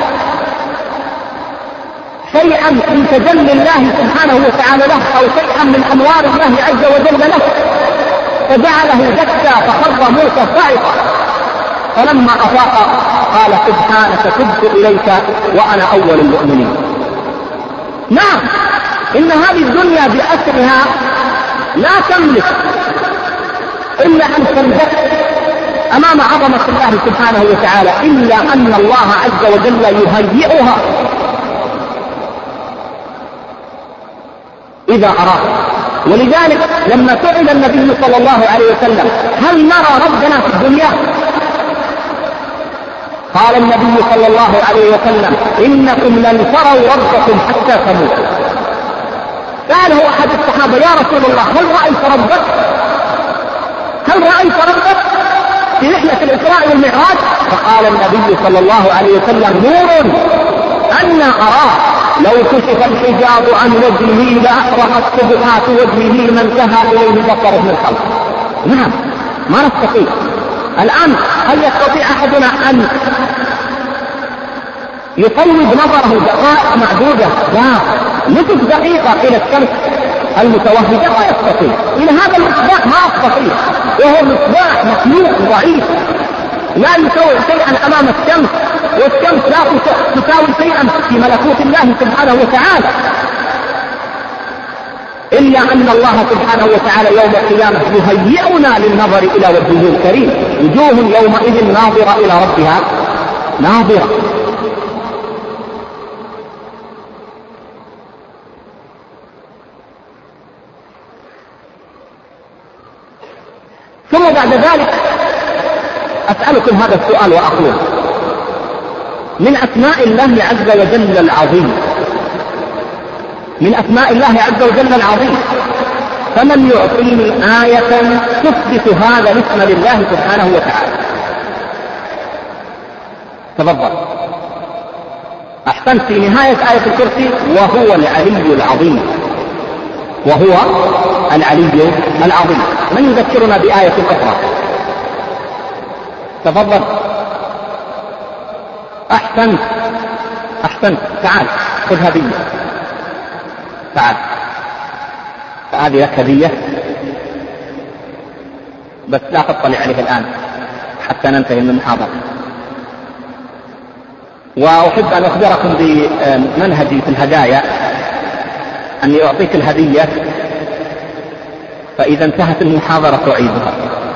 شيئا من تجلي الله سبحانه وتعالى له أو شيئا من أنوار الله عز وجل له، فجعله دكا فخر موسى صعقا. فلما أفاق قال سبحانك تبت إليك وأنا أول المؤمنين. نعم، إن هذه الدنيا بأسرها لا تملك إلا أن تنبت أمام عظمة الله سبحانه وتعالى، إلا أن الله عز وجل يهيئها إذا أراد. ولذلك لما سئل النبي صلى الله عليه وسلم هل نرى ربنا في الدنيا؟ قال النبي صلى الله عليه وسلم إنكم لن تروا ربكم حتى تموتوا. سأله أحد الصحابة يا رسول الله هل رأيت ربك؟ هل رأيت ربك في رحلة الإسراء والمعراج؟ فقال النبي صلى الله عليه وسلم نور أنا أراه لو كشف الحجاب عن وجهه لأحرقت سبحات وجهه ما انتهى إليه بصره من الخلق. نعم، ما نستطيع الآن. هل يستطيع أحدنا أن يطلب نظره دقائق معدودة؟ لا، نصف دقيقة إلى الشمس المتوهجة لا يستطيع. إلى هذا المصباح ما أستطيع، وهو مصباح مخلوق ضعيف لا يساوي شيئا أمام الشمس، والشمس لا تساوي شيئا في ملكوت الله سبحانه وتعالى، إلا أن الله سبحانه وتعالى يوم القيامة يهيئنا للنظر إلى وجهه الكريم، وجوه يومئذ ناظرة إلى ربها ناظرة. ثم بعد ذلك أسألكم هذا السؤال وأقول من أسماء الله عز وجل العظيم، من أسماء الله عز وجل العظيم، فمن يعطيني آية تثبت هذا الاسم لله سبحانه وتعالى؟ تفضل. أحسنت، في نهاية آية الكرسي وهو العلي العظيم، وهو العلي العظيم. من يذكرنا بآية أخرى؟ تفضل. أحسنت أحسنت تعال خذ هدية، تعال هذه لك هدية، بس لا تطلع عليه الآن حتى ننتهي من المحاضرة. وأحب أن أخبركم بمنهجي في الهدايا، أن يعطيك الهدية فإذا انتهت المحاضرة تعيدها،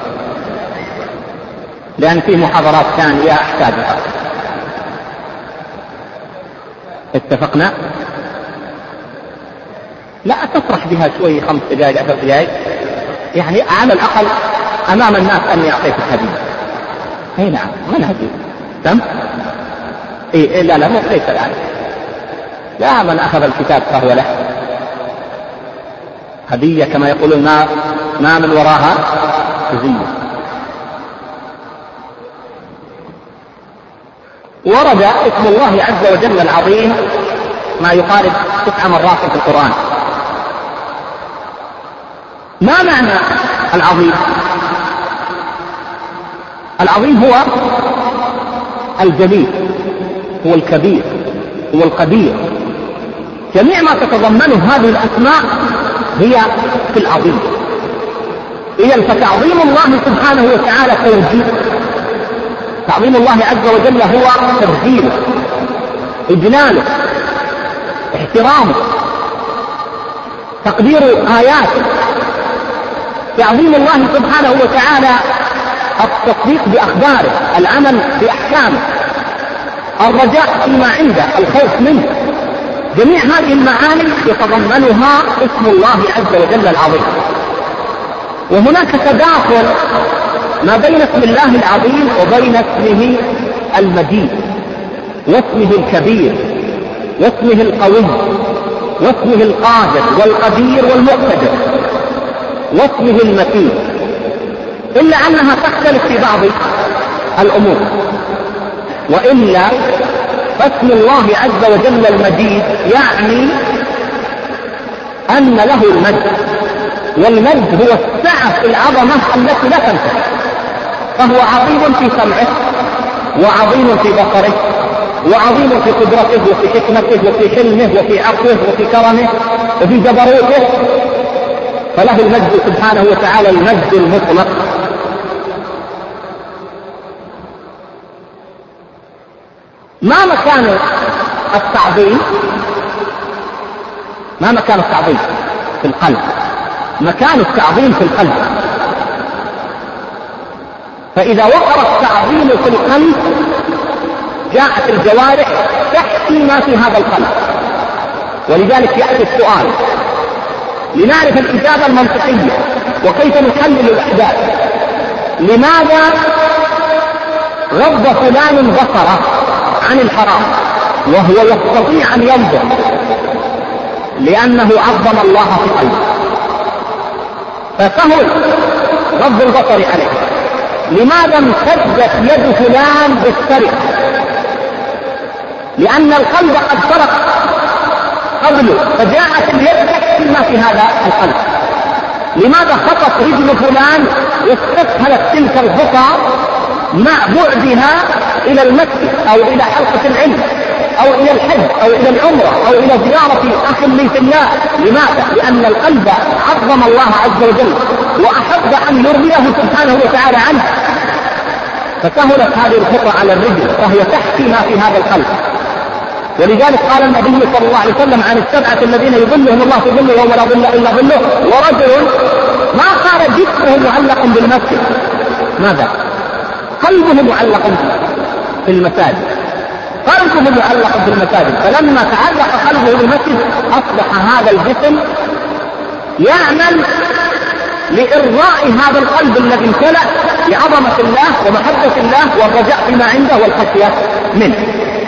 لأن في محاضرات ثانية أحتاجها. اتفقنا؟ لا تفرح بها شوي، خمس دقائق عشر دقائق، يعني على الأقل أمام الناس أن يعطيك الهدية. اي نعم، منهجي تم؟ اي إيه لا لا مو ليس الآن، لا، من أخذ الكتاب فهو له هدية كما يقولون، ما ما من وراها هدية. ورد اسم الله عز وجل العظيم ما يقارب تسع مرات في القرآن، ما معنى العظيم؟ العظيم هو الجليل، هو الكبير، هو القدير. جميع ما تتضمنه هذه الأسماء هي في العظيم. إذن فتعظيم الله سبحانه وتعالى توجيه، تعظيم الله عز وجل هو تبجيله، إجلاله، احترامه، تقدير آياته. تعظيم الله سبحانه وتعالى التصديق بأخباره، العمل بأحكامه، الرجاء فيما عنده، الخوف منه. جميع هذه المعاني يتضمنها اسم الله عز وجل العظيم. وهناك تداخل ما بين اسم الله العظيم وبين اسمه المجيد، واسمه الكبير، واسمه القوي، واسمه القادر والقدير والمقتدر، واسمه المتين، إلا أنها تختلف في بعض الأمور. وإلا فاسم الله عز وجل المجيد يعني أن له المجد، والمجد هو السعة في العظمة التي لا تنتهي. فهو عظيم في سمعه، وعظيم في بصره، وعظيم في قدرته وفي حكمته وفي حلمه وفي عفوه وفي كرمه وفي جبروته. فله المجد سبحانه وتعالى المجد المطلق. ما مكان التعظيم؟ ما مكان التعظيم في القلب؟ مكان التعظيم في القلب. فإذا وقر التعظيم في القلب جاءت الجوارح تحكي ما في هذا القلب. ولذلك يأتي السؤال لنعرف الإجابة المنطقية وكيف نحلل الأحداث. لماذا غض فلان بصره عن الحرام وهو يستطيع أن ينظر؟ لأنه عظم الله في قلبه فسهل غض البصر عليه. لماذا امتدت يد فلان بالسرقة؟ لأن القلب قد سرق قبله فجاءت اليد تحكي ما في هذا القلب. لماذا خطت رجل فلان واستسهلت تلك الخطى مع بعدها إلى المسجد أو إلى حلقة العلم أو إلى الحج أو إلى العمرة أو إلى زيارة أخ لي في الله؟ لماذا؟ لأن القلب عظم الله عز وجل وأحب أن يرضيه سبحانه وتعالى عنه، فسهلت هذه الخطى على الرجل فهي تحكي ما في هذا القلب. ولذلك قال النبي صلى الله عليه وسلم عن السبعة الذين يظلهم الله في ظله يوم لا ظل إلا ظله، ورجل ما قال جسمه معلق بالمسجد، ماذا؟ قلبه معلق في المساجد، قلبه معلق في المساجد. فلما تعلق قلبه بالمسجد أصبح هذا الجسم يعمل لإرضاء هذا القلب الذي امتلأ بعظمة الله ومحبة الله والرجاء فيما عنده والخشية منه.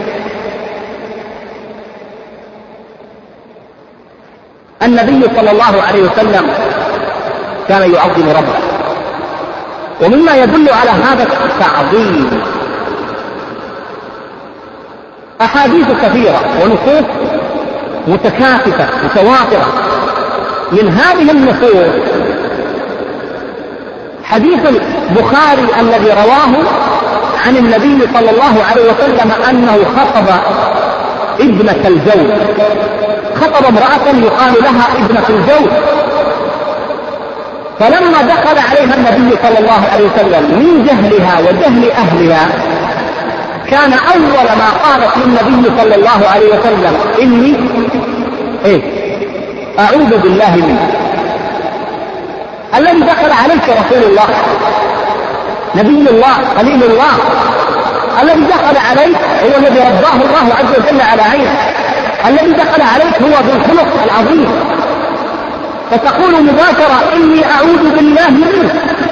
النبي صلى الله عليه وسلم كان يعظم ربه. ومما يدل على هذا التعظيم أحاديث كثيرة ونصوص متكاثفة متواترة. من هذه النصوص حديث البخاري الذي رواه عن النبي صلى الله عليه وسلم أنه خطب ابنة الجوز، خطب امرأة يقال لها ابنة الجوز. فلما دخل عليها النبي صلى الله عليه وسلم من جهلها وجهل أهلها كان أول ما قالت للنبي صلى الله عليه وسلم إني إيه أعوذ بالله منه. الذي دخل عليك رسول الله نبي الله خليل الله، الذي دخل عليك هو الذي رباه الله عز وجل على عينه، الذي دخل عليك هو ذو الخلق العظيم، فتقول مباشرة إني أعوذ بالله منه.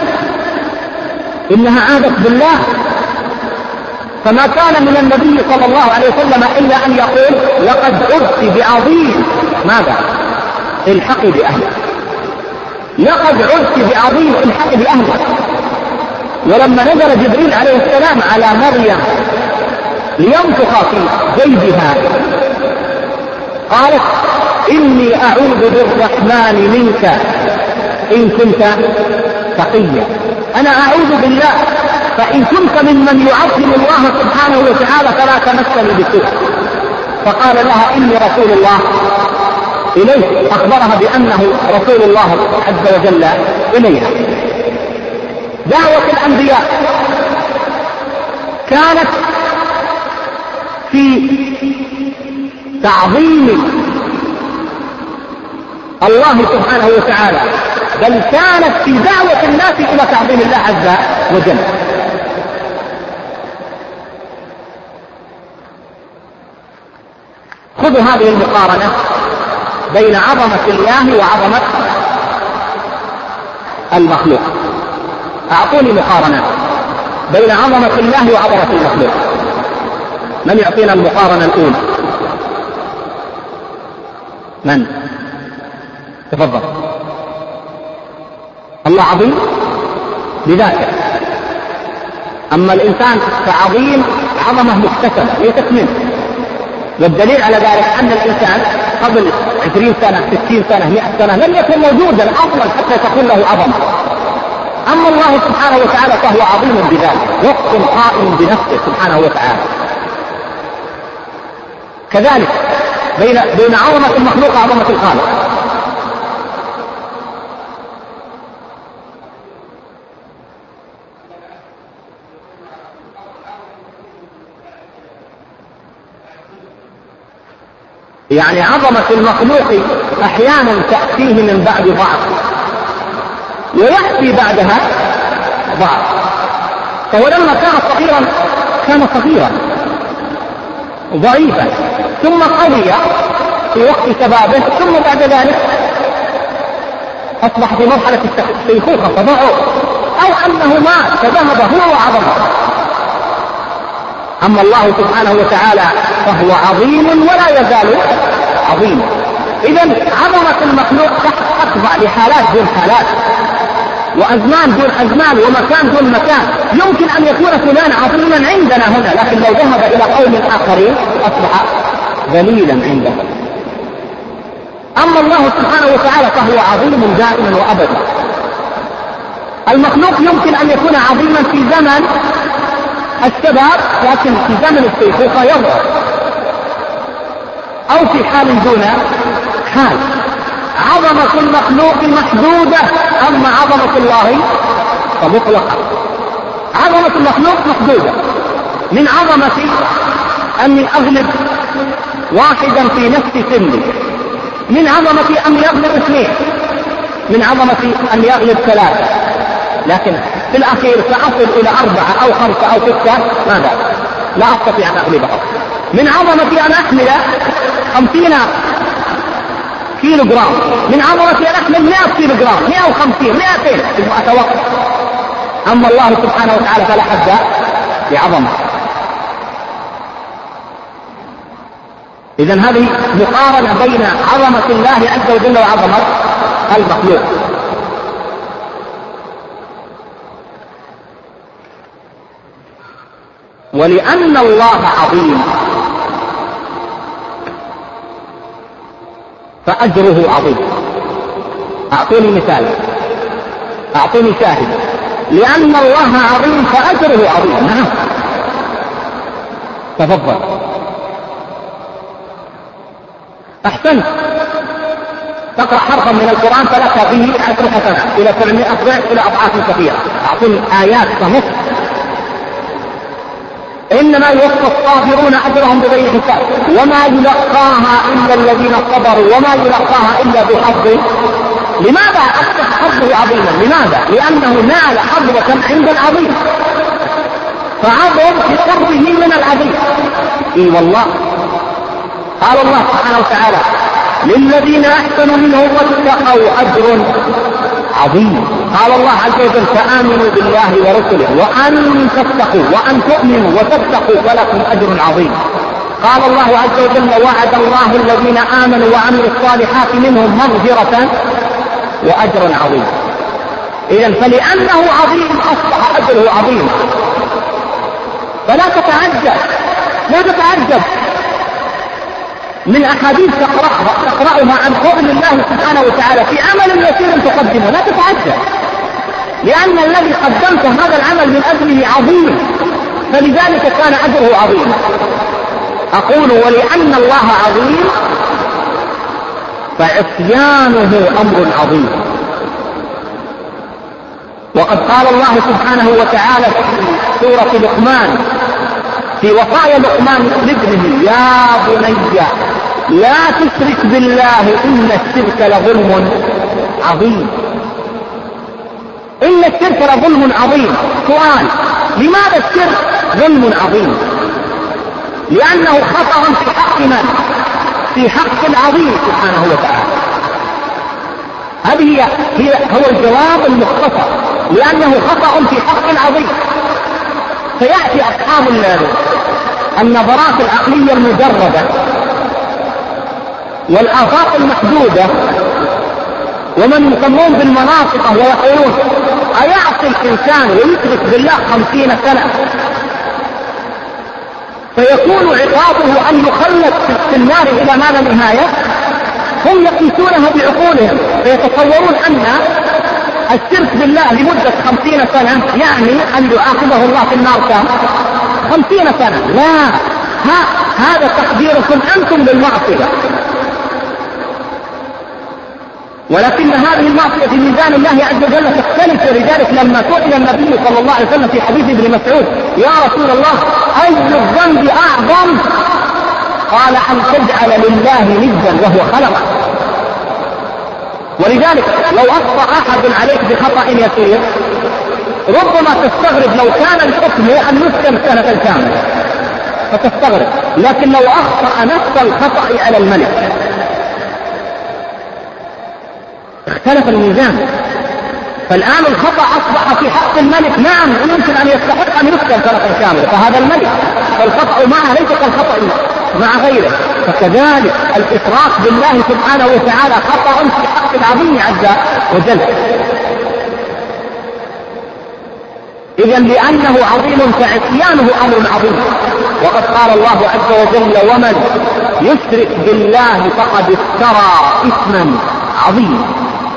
إنها عادت بالله. فما كان من النبي صلى الله عليه وسلم إلا أن يقول لقد عذت بعظيم ماذا؟ الحقي بأهله، لقد عذت بعظيم الحقي بأهله. ولما نزل جبريل عليه السلام على مريم لينفخ في جيبها قالت إني أعوذ بالرحمن منك إن كنت تقيا. أنا أعوذ بالله فإن كنت ممن يعظم الله سبحانه وتعالى فلا تمسني بسوء. فقال لها إني رسول الله إليه، أخبرها بأنه رسول الله عز وجل إليها. دعوة الأنبياء كانت في تعظيم الله سبحانه وتعالى، بل كانت في دعوة الناس إلى تعظيم الله عز وجل. خذوا هذه المقارنة بين عظمة الله وعظمة المخلوق. أعطوني مقارنة بين عظمة الله وعظمة المخلوق. من يعطينا المقارنة الأولى؟ من؟ تفضل. الله عظيم بذاته، أما الإنسان فعظيم عظمة مكتسبة ليست منه. والدليل على ذلك أن الإنسان قبل عشرين سنة ستين سنة مئة سنة لم يكن موجودا أصلا حتى تكون له عظمة. أما الله سبحانه وتعالى فهو عظيم بذاته، وصف قائم بنفسه سبحانه وتعالى. كذلك بين بين عظمة المخلوق وعظمة الخالق. يعني عظمة المخلوق أحيانا تأتيه من بعد ضعف ويأتي بعدها ضعف. فهو لما كان صغيرا كان صغيرا ضعيفا، ثم قوي في وقت شبابه، ثم بعد ذلك أصبح في مرحلة الشيخوخة فضعف، أو أنه مات فذهب هو وعظمه. أما الله سبحانه وتعالى فهو عظيم ولا يزال عظيما. إذن عظمة المخلوق تخضع لحالات دون حالات، وأزمان دون أزمان، ومكان دون مكان. يمكن أن يكون فلان عظيما عندنا هنا، لكن لو ذهب إلى قوم آخرين أصبح ذليلا عندهم. أما الله سبحانه وتعالى فهو عظيم دائما وأبدا. المخلوق يمكن أن يكون عظيما في زمن الشباب، لكن في زمن الشيخوخة يضعف، أو في حال دون حال. عظمة المخلوق محدودة، أما عظمة الله فمطلقة. عظمة المخلوق محدودة، من عظمة أن أغلب واحدا في نفس سني، من عظمة أن يغلب اثنين، من عظمة أن يغلب ثلاثة، لكن في الأخير سأصل إلى أربعة أو خمسة أو ستة، ماذا؟ لا أستطيع أن أغلبها. من عظمة أن أحمل خمسين كيلو جرام، من عظمة أن أحمل مئة كيلو جرام، مئة وخمسين، مئتين، ثم أتوقف. أما الله سبحانه وتعالى فلا حد لعظمه. إذن هذه مقارنة بين عظمة الله عز وجل وعظمة المخلوق. ولأن الله عظيم فأجره عظيم. أعطوني مثال، أعطوني شاهد. لأن الله عظيم فأجره عظيم. نعم، تفضل. أحسنت. تقرأ حرفا من القرآن فلك به عشر حسنات إلى سبعمائة ضعف إلى أضعاف كثيرة. أعطوني آيات تنص. إنما يوفى الصابرون أجرهم بغير حساب وما يلقاها إلا الذين صبروا وما يلقاها إلا بحظ. لماذا أصبح حظه عظيما؟ لماذا؟ لأنه نال حظوة عند العظيم، فعظم في قربه من العظيم. إي والله، قال الله سبحانه وتعالى: للذين أحسنوا منهم واتقوا أجر عظيم. قال الله عز وجل: فآمنوا بالله ورسله وأن تتقوا وأن تؤمنوا وتتقوا فلكم أجر عظيم. قال الله عز وجل: وعد الله الذين آمنوا وعملوا الصالحات منهم مغفرة وأجر عظيم. إذن فلأنه عظيم أصبح أجره عظيم. فلا تتعجب، لا تتعجب من أحاديث تقرأها, تقرأها عن فضل الله سبحانه وتعالى في عمل يسير تقدمه لا تتعجل، لأن الذي قدمت هذا العمل من أجله عظيم، فلذلك كان أجره عظيم. أقول ولأن الله عظيم فعصيانه أمر عظيم. وقد قال الله سبحانه وتعالى في سورة لقمان في وصايا لقمان لابنه: يا بني لا تشرك بالله إن الشرك لظلم عظيم. إن الشرك لظلم عظيم. سؤال: لماذا الشرك ظلم عظيم؟ لأنه خطأ في حق من؟ في حق العظيم سبحانه وتعالى. هذه هي هو الجواب المختصر، لأنه خطأ في حق العظيم. فيأتي أصحاب النظرات العقلية المجردة والآفاق المحدودة ومن يسمون بالمناطق ويقولون: أيعصي الإنسان ويشرك بالله خمسين سنة فيكون عقابه أن يخلد في النار إلى ما لا نهاية؟ هم يقيسونها بعقولهم فيتصورون أن الشرك بالله لمدة خمسين سنة يعني أن يعاقبه الله في النار كم؟ خمسين سنة. لا، ها هذا تقديركم أنتم للمعصية، ولكن هذه المعصية في ميزان الله عز وجل تختلف. ولذلك لما سئل النبي صلى الله عليه وسلم في حديث ابن مسعود: يا رسول الله أي الذنب أعظم؟ قال: أن تجعل لله ندا وهو خلقك. ولذلك لو أخطأ أحد عليك بخطأ يسير ربما تستغرب لو كان الحكم أن يسكن سنة كاملة فتستغرب، لكن لو أخطأ نفس الخطأ على الملك اختلف الميزان. فالآن الخطأ أصبح في حق الملك، نعم يمكن أن يستحق أن يسكن سنة كاملة فهذا الملك، فالخطأ معه ليس كالخطأ مع غيره. فكذلك الإشراك بالله سبحانه وتعالى خطأ في حق العظيم عز وجل. إذا لأنه عظيم فعصيانه أمر عظيم. وقد قال الله عز وجل: ومن يشرك بالله فقد افترى إثما عظيما.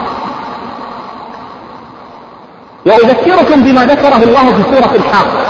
وأذكركم بما ذكره الله في سورة الحاقة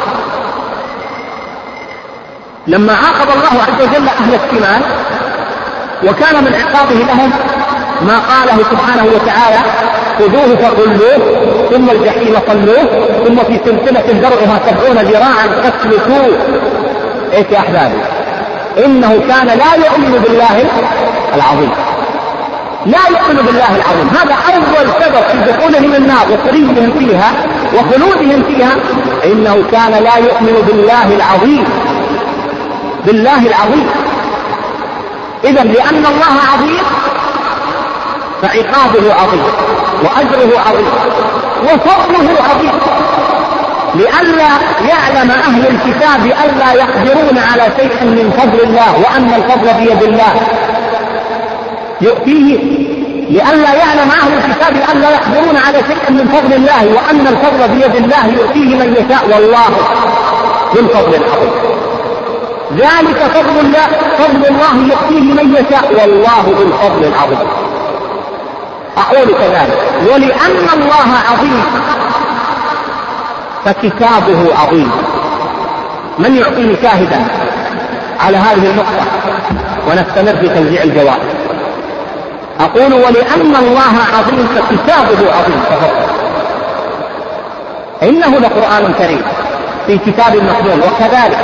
لما عاقب الله عز وجل أهل الشمال، وكان من عقابه لهم ما قاله سبحانه وتعالى: خذوه فغلوه ثم الجحيم صلوه ثم في سلسلة ذرعها سبعون ذراعا فاسلكوه. ايش يا أحبابي؟ إنه كان لا يؤمن بالله العظيم، لا يؤمن بالله العظيم. هذا أول سبب في دخولهم النار وخروجهم فيها وخلودهم فيها، إنه كان لا يؤمن بالله العظيم، بالله العظيم. إذا لأن الله عظيم فعقابه عظيم وأجره عظيم وفضله عظيم، لئلا يعلم أهل الكتاب ألا يقدرون على شيء من فضل الله وأن الفضل بيد الله يؤتيه، لئلا يعلم أهل الكتاب ألا يقدرون على شيء من فضل الله وأن الفضل بيد الله يؤتيه من يشاء والله ذو الفضل العظيم. ذلك فضل الله فضل الله يؤتيه من يشاء والله ذو الفضل العظيم. أقول كذلك: ولأن الله عظيم فكتابه عظيم. من يعطيني شاهدا على هذه النقطة ونستمر في توزيع الجوائز؟ أقول: ولأن الله عظيم فكتابه عظيم. تفضل. إنه لقرآن كريم في كتاب مكنون. وكذلك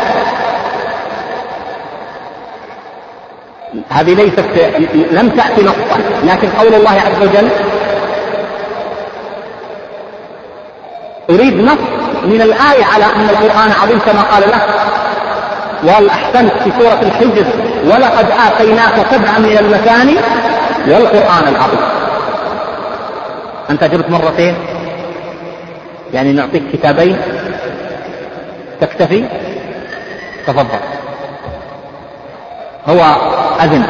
هذه ليست لم تأتي نقطة، لكن قول الله عز وجل أريد نص من الآية على أن القرآن عظيم كما قال له. والأحسنت في سورة الحجر: ولقد آتيناك سبعا من المثاني والقرآن العظيم. أنت جبت مرتين، يعني نعطيك كتابين تكتفي؟ تفضل. هو أذن.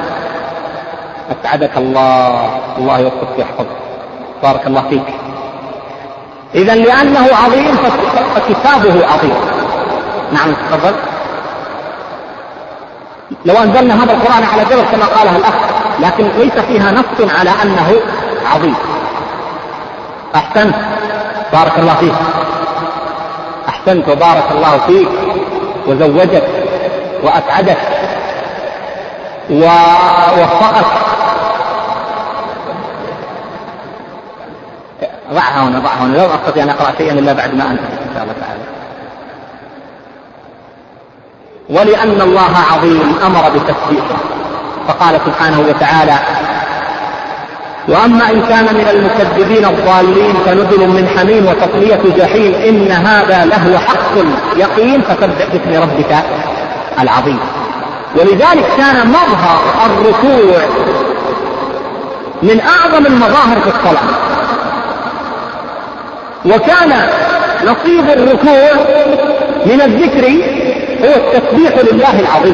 أسعدك الله، الله يوفقك ويحفظك، بارك الله فيك. إذا لأنه عظيم فكتابه عظيم. نعم تفضل. لو أنزلنا هذا القرآن على جبل كما قاله الأخ، لكن ليس فيها نص على أنه عظيم. أحسنت، بارك الله فيك، أحسنت وبارك الله فيك، وزوجك وأسعدك ووفقك. ضعها هنا ضعها هنا، لا أستطيع أن أقرأ شيئا إلا بعد ما أنتهي إن شاء الله تعالى. ولأن الله عظيم أمر بتسبيحه، فقال سبحانه وتعالى: وأما إن كان من المكذبين الضالين فنزل من حميم وتصلية جحيم إن هذا لهو حق يقين فسبح باسم ربك العظيم. ولذلك كان مظهر الركوع من أعظم المظاهر في الصلاة، وكان نصيب الركوع من الذكر هو التسبيح لله العظيم.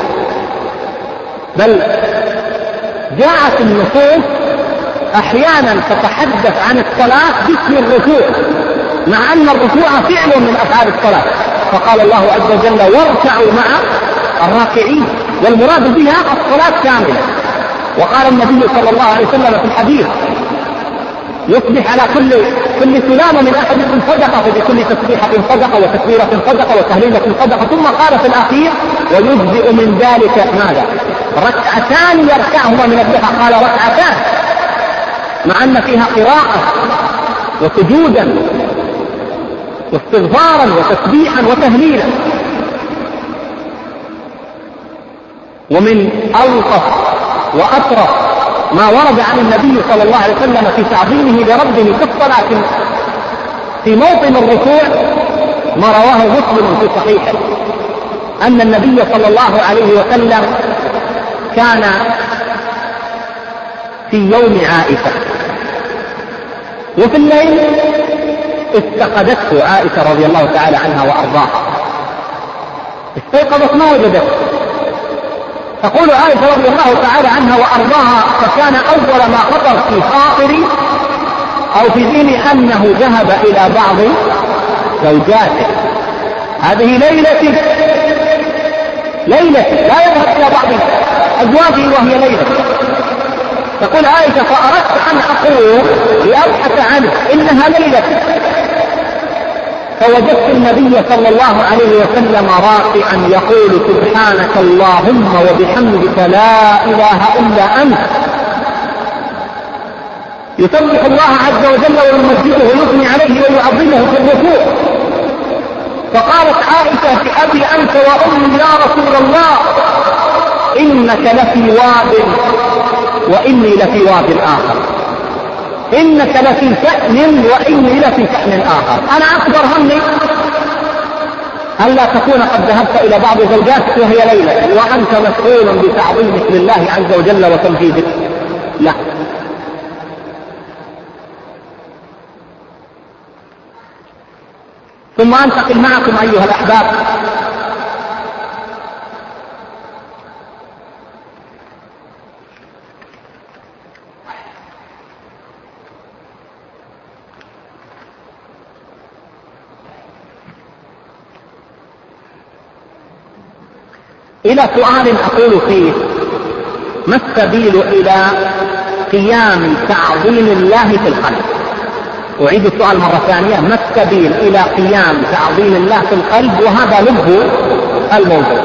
بل جاءت النصوص أحيانا تتحدث عن الصلاة باسم الركوع، مع أن الركوع فعل من أفعال الصلاة، فقال الله عز وجل: واركعوا مع الراكعين، والمراد بها الصلاة كاملة. وقال النبي صلى الله عليه وسلم في الحديث: يصبح على كل كل سلامة من أحدكم صدقة، فبكل تسبيحة صدقة، وتكبيرة صدقة، وتهليلة صدقة. ثم قال في الأخير: ويجزئ من ذلك ماذا؟ ركعتان يركعهما من الضحى. قال ركعتان، مع أن فيها قراءة وسجودا واستغفارا وتسبيحا وتهليلا. ومن ألطف وأطرف ما ورد عن النبي صلى الله عليه وسلم في تعظيمه لربه في الصلاة في موطن الركوع ما رواه مسلم في صحيحه، أن النبي صلى الله عليه وسلم كان في يوم عائشة، وفي الليل استقدته عائشة رضي الله تعالى عنها وأرضاها، استيقظت ما وجدته. تقول عائشة رضي الله تعالى عنها وأرضاها: فكان أول ما خطر في خاطري أو في ذهني أنه ذهب إلى بعض زوجاته، هذه ليلتي ليلتي لا يذهب إلى بعض أزواجه وهي ليلتي. تقول عائشة: فأردت أن أقول لأبحث عنه إنها ليلتي، فوجدت النبي صلى الله عليه وسلم راكعا يقول: سبحانك اللهم وبحمدك لا إله إلا أنت، يسبح الله عز وجل ويمجده ويثني عليه ويعظمه في الركوع. فقالت عائشة: بأبي أنت وأمي يا رسول الله، إنك لفي واد وإني لفي واد آخر، إنك لفي شأن وإني لفي شأن آخر. أنا أكبر همي ألا تكون قد ذهبت إلى بعض زوجاتك وهي ليلة، وأنت مسؤول بتعظيمك لله عز وجل وتمجيدك له. ثم أنتقل معكم أيها الأحباب إلى سؤال أقول فيه: ما السبيل إلى قيام تعظيم الله في القلب؟ أعيد السؤال مرة ثانية: ما السبيل إلى قيام تعظيم الله في القلب؟ وهذا لب الموضوع.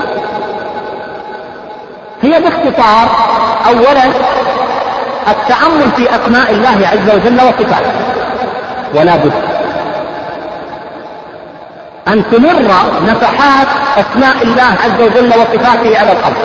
هي باختصار: أولا التأمل في أسماء الله عز وجل وصفاته، ولا بد أن تمر نفحات أسماء الله عز وجل وصفاته على القلب،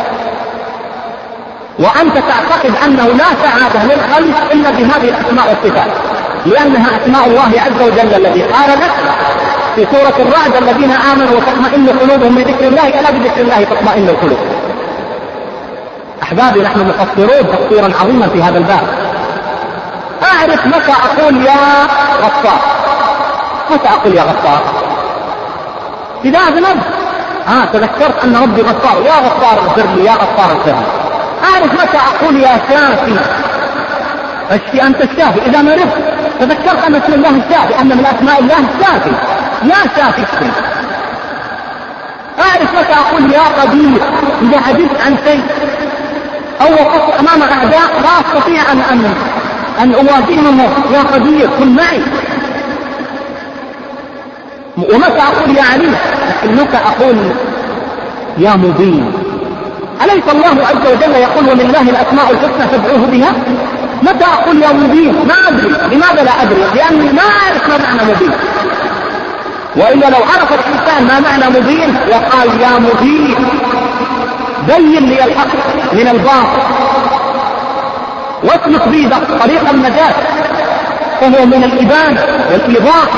وأنت تعتقد أنه لا سعادة للقلب إلا بهذه الأسماء والصفات، لأنها أسماء الله عز وجل الذي قال لك في سورة الرعد: الذين آمنوا وتطمئن قلوبهم بذكر الله، ألا بذكر الله تطمئن القلوب. أحبابي، نحن مقصرون تقصيرا عظيما في هذا الباب. أعرف متى أقول يا غفار، متى أقول يا غفار؟ إذا أذنبت آه تذكرت أن ربي غفار، يا غفار اغفر لي، يا غفار اغفر لي. أعرف متى أقول يا شافي، اشفي أنت الشافي. إذا مرضت تذكرت أن اسم الله الشافي، أن من أسماء الله الشافي، يا شافي اشفي. أعرف متى أقول يا قدير إذا عجزت عن شيء أو وقفت أمام أعداء لا أستطيع أن أن أن أواجههم، يا قدير كن معي. ومتى أقول يا عليم، لكن متى أقول يا مبين؟ أليس الله عز وجل يقول ولله الأسماء الحسنى فادعوه بها؟ متى أقول يا مبين؟ ما أدري. لماذا لا أدري؟ لأني ما أعرف ما معنى مبين. وإلا لو عرف الإنسان ما معنى مبين وقال يا مبين بين لي الحق من الباطل واسلك بي طريق النجاة، فهو من الإبانة والإيضاح.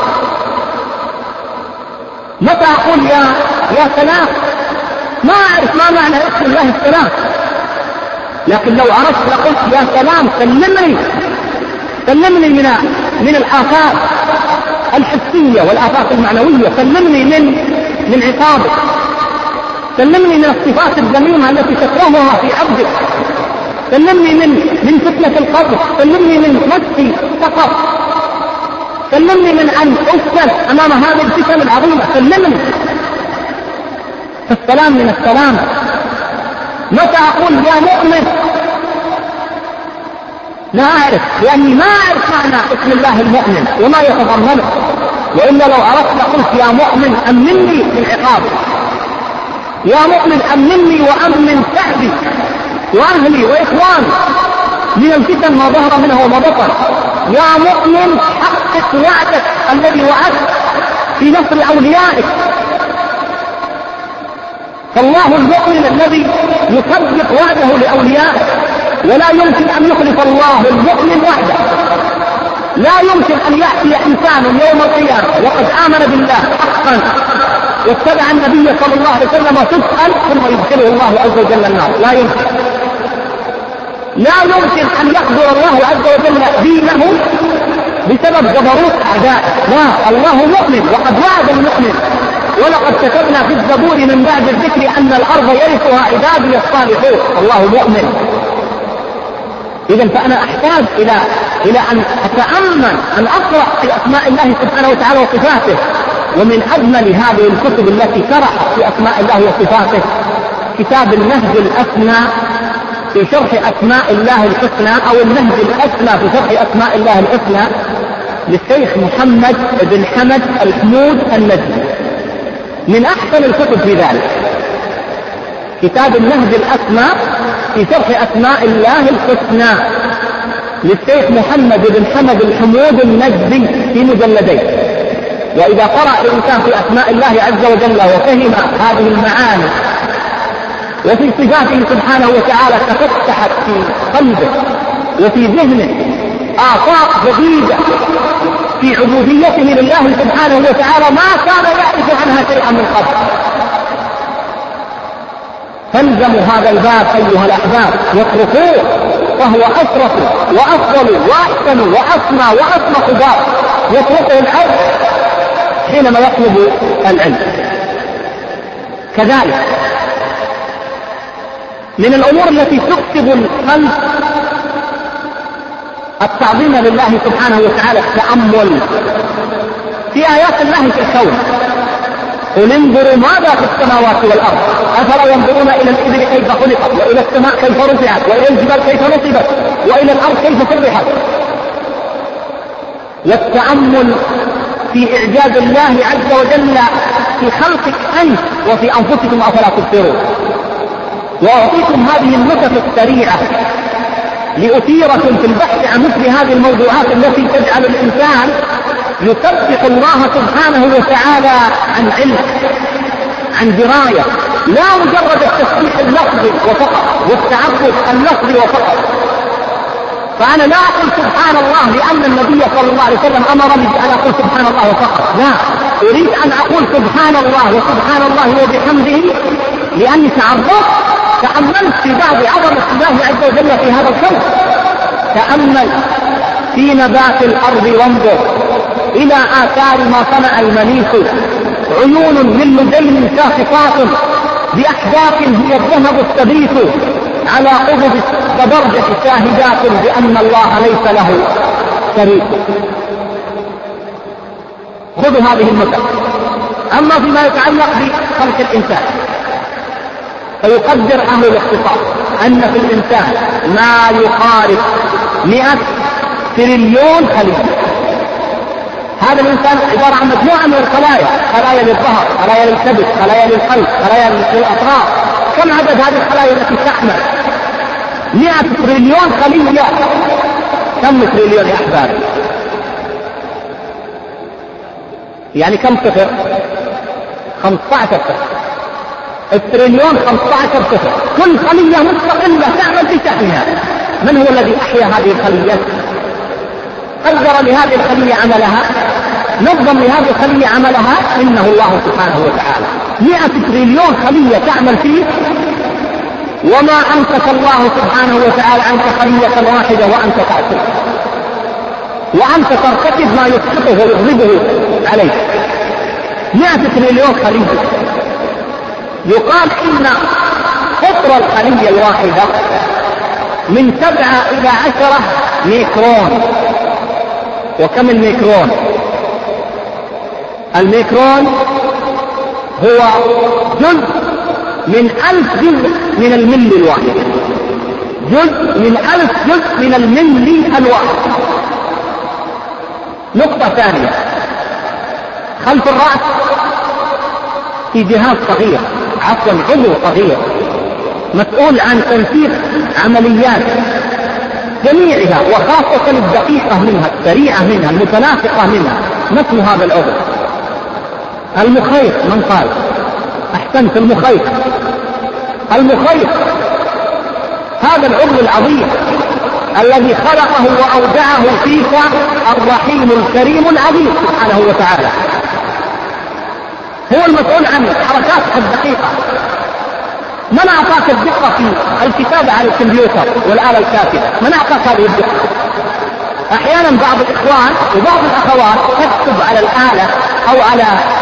متى أقول يا يا سلام؟ ما أعرف ما معنى اسم الله السلام، لكن لو عرفت لقلت يا سلام سلمني سلمني من من الآفات الحسية والآفات المعنوية، سلمني من من عقابك، سلمني من الصفات الذميمة التي تكرهها في عبدك، سلمني من من فتنة القبر، سلمني من نفسي فقط، سلمني من أن أفتن أمام هذه الفتن العظيمة، سلمني. فالسلام من السلام. متى أقول يا مؤمن؟ لا أعرف، لأني ما أعرف معنى اسم الله المؤمن وما يتضمنه، وإلا لو عرفت لقلت يا مؤمن أمنني من عقابك، يا مؤمن أمنني وأمن شعبي وأهلي وإخواني من الفتن ما ظهر منه وما بطن، يا مؤمن حقق وعدك الذي وعدت في نصر أوليائك. فالله المؤمن الذي يصدق وعده لأوليائه، ولا يمكن أن يخلف الله المؤمن وحده. لا يمكن أن يأتي إنسان يوم القيامة وقد آمن بالله حقا واتبع النبي صلى الله عليه وسلم صدقا ثم يدخله الله عز وجل النار، لا يمكن. لا يمكن أن يقدر الله عز وجل دينه بسبب جبروت أعدائه، لا، الله مؤمن وقد وعد المؤمن، ولقد كتبنا في الزبور من بعد الذكر أن الأرض يرثها عبادي الصالحون، الله مؤمن. إذن فأنا أحتاج إلى إلى أن أتأمل، أن أقرأ في أسماء الله سبحانه وتعالى وصفاته. ومن أجمل هذه الكتب التي شرحت في أسماء الله وصفاته كتاب النهج الأسنى في شرح أسماء الله الحسنى، أو النهج الأسنى في شرح أسماء الله الحسنى للشيخ محمد بن حمد الحمود النجدي، من أحسن الكتب في ذلك. كتاب النهج الأسنى في شرح أسماء الله الحسنى للشيخ محمد بن حمد الحمود النجدي في مجلدين. وإذا قرأ الإنسان في أسماء الله عز وجل وفهم هذه المعاني وفي صفاته سبحانه وتعالى تفتحت في قلبه وفي ذهنه آفاق جديدة في عبوديته لله سبحانه وتعالى ما كان يعرف عنها شيئا من قبل. فالزموا هذا الباب أيها الأحباب واتركوه، فهو أشرف وأفضل وأحسن وأسمى وأسمق باب يتركه العبد حينما يطلب العلم. كذلك من الأمور التي تكسب القلب التعظيم لله سبحانه وتعالى التأمل في آيات الله في الكون. قل انظروا ماذا في السماوات والأرض أفلا ينظرون إلى الإبل كيف خلقت، وإلى السماء كيف رفعت، وإلى الجبال كيف نصبت، وإلى الأرض كيف سطحت. والتأمل في إعجاز الله عز وجل في خلقك أنت وفي أنفسكم أفلا تبصرون. وأعطيكم هذه النكت السريعة لأثيركم في البحث عن مثل هذه الموضوعات التي تجعل الإنسان يسبح الله سبحانه وتعالى عن علم، عن دراية، لا مجرد التسبيح اللفظي وفقط والتعبد اللفظي وفقط. فأنا لا أقول سبحان الله لأن النبي صلى الله عليه وسلم أمرني أن أقول سبحان الله فقط، لا، أريد أن أقول سبحان الله وسبحان الله وبحمده لأني تعرضت تأملت في بعض عظمة الله عز وجل في هذا الكون. تأمل في نبات الأرض وانظر إلى آثار ما صنع المليك، عيون من لدين ساخطات بأحداث هي الذهب السبيك، على قبض الزبرجة شاهدات بأن الله ليس له شريك. خذوا هذه النكت أما فيما يتعلق بخلق الإنسان فيقدر أهل الاختصاص أن في الإنسان ما يقارب مئة تريليون خلية. هذا الإنسان عبارة عن مجموعة من الخلايا، خلايا للظهر، خلايا للكبد، خلايا للقلب، خلايا للأطراف. كم عدد هذه الخلايا التي تحمل مئة تريليون خلية؟ كم تريليون يا أحبابي؟ يعني كم صفر؟ خمسة عشر صفر. التريليون خمسة عشر صفر. كل خلية مستقلة تعمل في شأنها. من هو الذي أحيا هذه الخلية؟ قدر لهذه الخلية عملها، نظم لهذه الخلية عملها، إنه الله سبحانه وتعالى. مئة تريليون خلية تعمل فيه، وما أمسك الله سبحانه وتعالى عنك خلية واحدة وأنت تعصي، وأنت ترتكب ما يسقطه ويغضبه عليك. مئة تريليون خلية. يقال إن قطر الخلية الواحدة من سبعة إلى عشرة ميكرون. وكم الميكرون؟ الميكرون هو جزء من ألف جزء من الملي الواحد. جزء من ألف جزء من الملي الواحد. نقطة ثانية، خلف الرأس في جهاز صغير، عفوا عضو صغير مسؤول عن تنسيق عمليات جميعها، وخاصة الدقيقة منها، السريعة منها، المتناسقة منها. ما اسم هذا العضو؟ المخيخ. من قال؟ أحسنت، المخيخ. المخيخ هذا العضو العظيم الذي خلقه وأودعه فيك الرحيم الكريم العظيم سبحانه وتعالى، هو المسؤول عن حركاتك الدقيقة. من أعطاك الدقة في الكتابة على الكمبيوتر والآلة الكاتبة؟ من أعطاك هذه الدقة؟ أحيانا بعض الإخوان وبعض الأخوات تكتب على الآلة أو على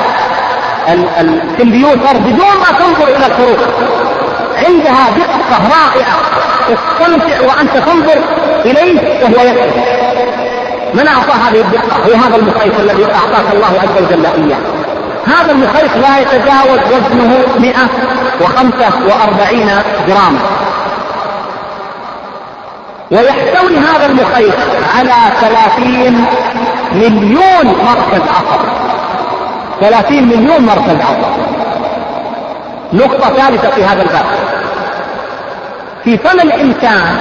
الكمبيوتر بدون ما تنظر إلى الحروف، عندها دقة رائعة تستمتع وأنت تنظر إليه وهو يكتب. من أعطى هذه الدقة؟ هو هذا المخيخ الذي أعطاك الله عز وجل إياه. هذا المخيخ لا يتجاوز وزنه مئة وخمسة وأربعين جرام، ويحتوي هذا المخيخ على ثلاثين مليون مركز عصب. ثلاثين مليون مركز عصب. نقطة ثالثة في هذا الباب، في فم الإنسان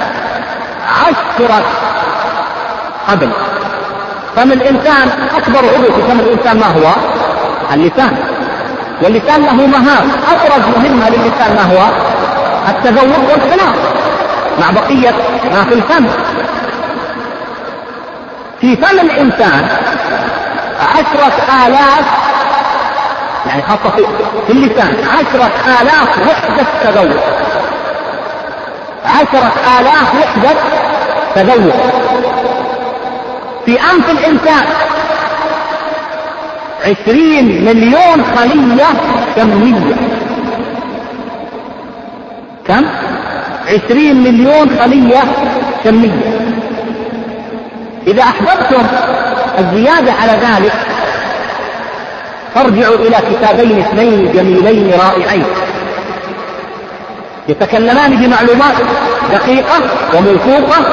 عشرة قبل. فم الإنسان أكبر عضو في فم الإنسان ما هو؟ اللسان. واللسان له مهام، أبرز مهمة للسان ما هو؟ التذوق والكلام مع بقية ما في الفم. في فم الإنسان عشرة آلاف، يعني خاصة في اللسان عشرة آلاف وحدة تذوق. عشرة آلاف وحدة تذوق. في أنف الإنسان عشرين مليون خلية شمية. كم؟ عشرين مليون خلية شمية. إذا أحببتم الزيادة على ذلك فارجعوا إلى كتابين اثنين جميلين رائعين يتكلمان بمعلومات دقيقة وموثوقة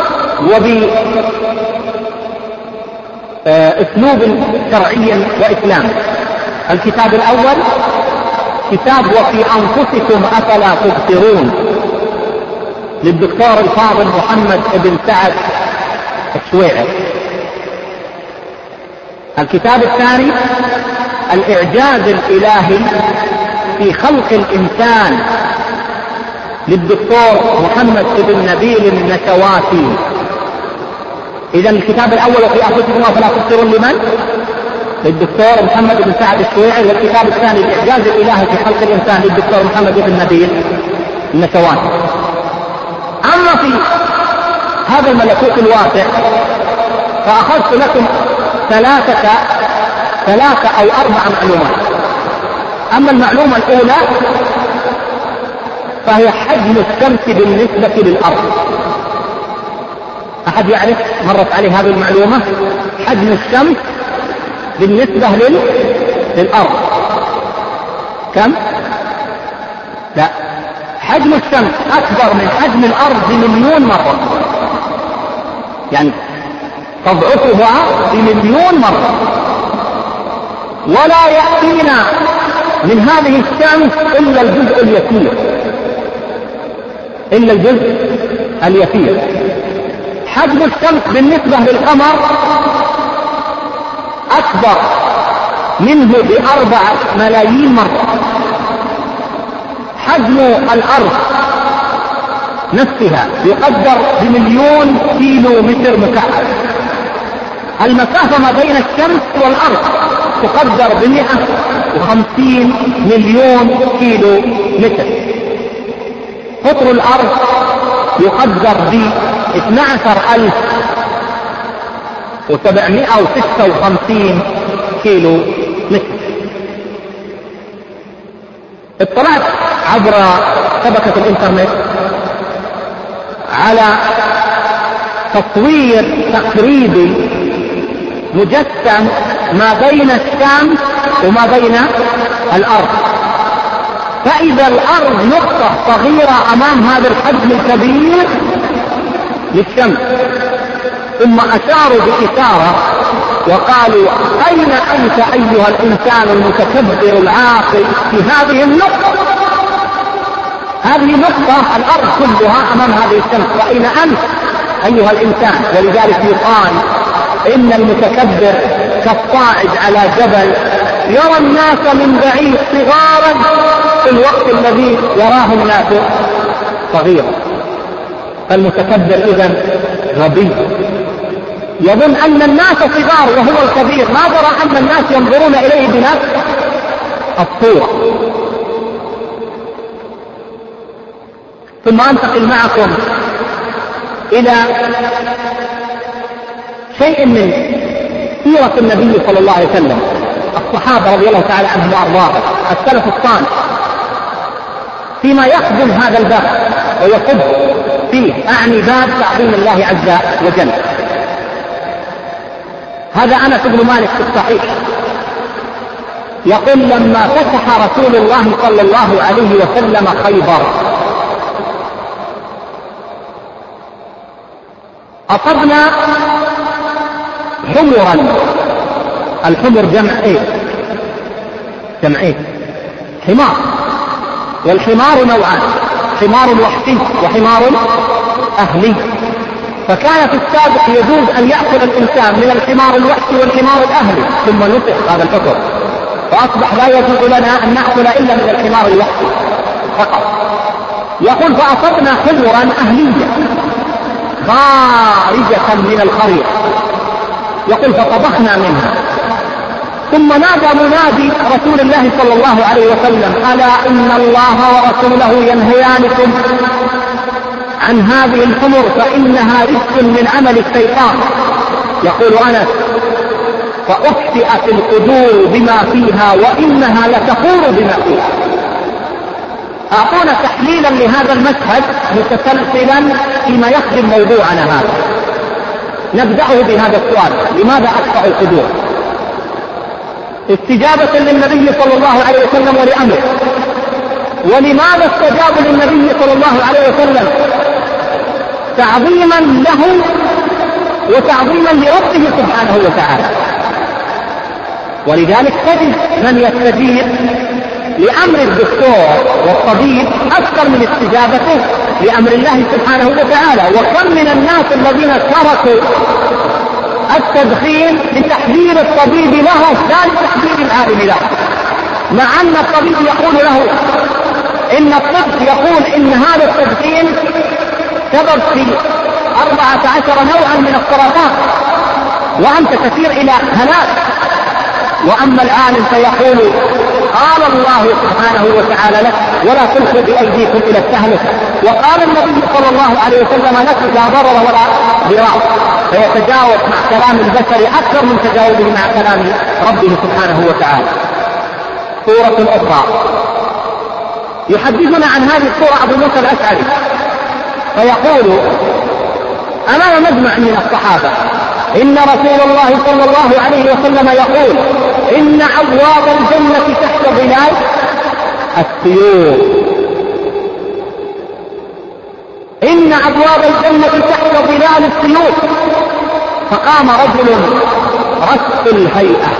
وبأسلوب شرعي وإسلامي. الكتاب الأول كتاب وفي أنفسكم أفلا تبصرون للدكتور الفاضل محمد بن سعد الشويعر. الكتاب الثاني الإعجاز الإلهي في خلق الإنسان للدكتور محمد بن نبيل النشواتي. إذا الكتاب الأول وفي أنفسكم أفلا تبصرون لمن؟ للدكتور محمد بن سعد الشويعر. والكتاب الثاني الإعجاز الإلهي في خلق الإنسان للدكتور محمد بن نبيل النشواتي. أما في هذا الملكوت الواسع فأخذت لكم ثلاثة ثلاثة أو أربع معلومات. أما المعلومة الأولى فهي حجم الشمس بالنسبة للأرض. أحد يعرف مرت عليه هذه المعلومة؟ حجم الشمس بالنسبة للأرض كم؟ لا، حجم الشمس أكبر من حجم الأرض بمليون مرة، يعني تضعفها بمليون مرة. ولا يأتينا من هذه الشمس إلا الجزء اليسير، إلا الجزء اليسير. حجم الشمس بالنسبة للقمر أكبر منه بأربعة ملايين مرة. حجم الأرض نفسها يقدر بمليون كيلو متر مكعب. المسافة ما بين الشمس والأرض تقدر بمئة وخمسين مليون كيلو متر. قطر الأرض يقدر باثني عشر ألف وسبعمائة وستة وخمسين كيلو متر. اطلعت عبر شبكة الانترنت على تصوير تقريبي مجسم ما بين الشمس وما بين الأرض، فإذا الأرض نقطة صغيرة أمام هذا الحجم الكبير للشمس. ثم أشاروا بإشارة وقالوا: أين أنت أيها الإنسان المتكبر العاقل في هذه النقطة؟ هذه نقطة الأرض كلها أمام هذه الشمس، وأين أنت أيها الإنسان؟ ولذلك يقال إن المتكبر كالصاعد على جبل يرى الناس من بعيد صغارا في الوقت الذي يراه الناس صغيرا. المتكبر إذن غبي، يظن أن الناس صغار وهو الكبير، ما درى أن الناس ينظرون إليه بنفس الصورة. ثم أنتقل معكم إلى شيء من سيرة النبي صلى الله عليه وسلم، الصحابة رضي الله تعالى عنهم وأرضاهم، السلف الصالح، فيما يخدم هذا الباب ويصب فيه، أعني باب تعظيم الله عز وجل. هذا أنس بن مالك في الصحيح يقول: لما فتح رسول الله صلى الله عليه وسلم خيبر أصبنا حمرا. الحمر جمع ايه؟ جمع ايه؟ حمار. والحمار نوعان: حمار وحشي وحمار أهلي. فكان في السابق يجوز أن يأكل الإنسان من الحمار الوحشي والحمار الأهلي، ثم نسخ هذا الحكم فأصبح لا يجوز لنا أن نأكل إلا من الحمار الوحشي فقط. يقول: فأصبنا حمرا أهلية خارجة من القرية. يقول: فطبخنا منها. ثم نادى منادي رسول الله صلى الله عليه وسلم: ألا إن الله ورسوله ينهيانكم عن هذه الحمر فإنها رزق من عمل الشيطان. يقول أنس: فأفتئت القدور بما فيها وإنها لتفور بما فيها. أعطونا تحليلا لهذا المشهد متسلسلا فيما يخدم موضوعنا هذا. نبدأه بهذا السؤال: لماذا أقطع القدور؟ استجابة للنبي صلى الله عليه وسلم ولأمره. ولماذا استجاب للنبي صلى الله عليه وسلم؟ تعظيما له وتعظيما لربه سبحانه وتعالى. ولذلك تجد من يستجيب لأمر الدكتور والطبيب أكثر من استجابته لأمر الله سبحانه وتعالى. وكم من الناس الذين تركوا التدخين لتحذير الطبيب له لا لتحذير العالم له، مع أن الطبيب يقول له إن الطب يقول إن هذا التدخين سبب في أربعة عشر نوعا من السرطان وأنت تسير إلى هلاك. وأما العالم فيقول: قال الله سبحانه وتعالى لك ولا تلقوا بأيديكم إلى التهلكة، وقال النبي صلى الله عليه وسلم لك لا ضرر ولا ضرار. فيتجاوب مع كلام البشر أكثر من تجاوبه مع كلام ربه سبحانه وتعالى. سورة أخرى يحدثنا عن هذه السورة أبو موسى الأشعري فيقول أمام مجمع من الصحابة: إن رسول الله صلى الله عليه وسلم يقول: إن أبواب الجنة تحت ظلال السيوف. إن أبواب الجنة تحت ظلال السيوف. فقام رجل رث الهيئة،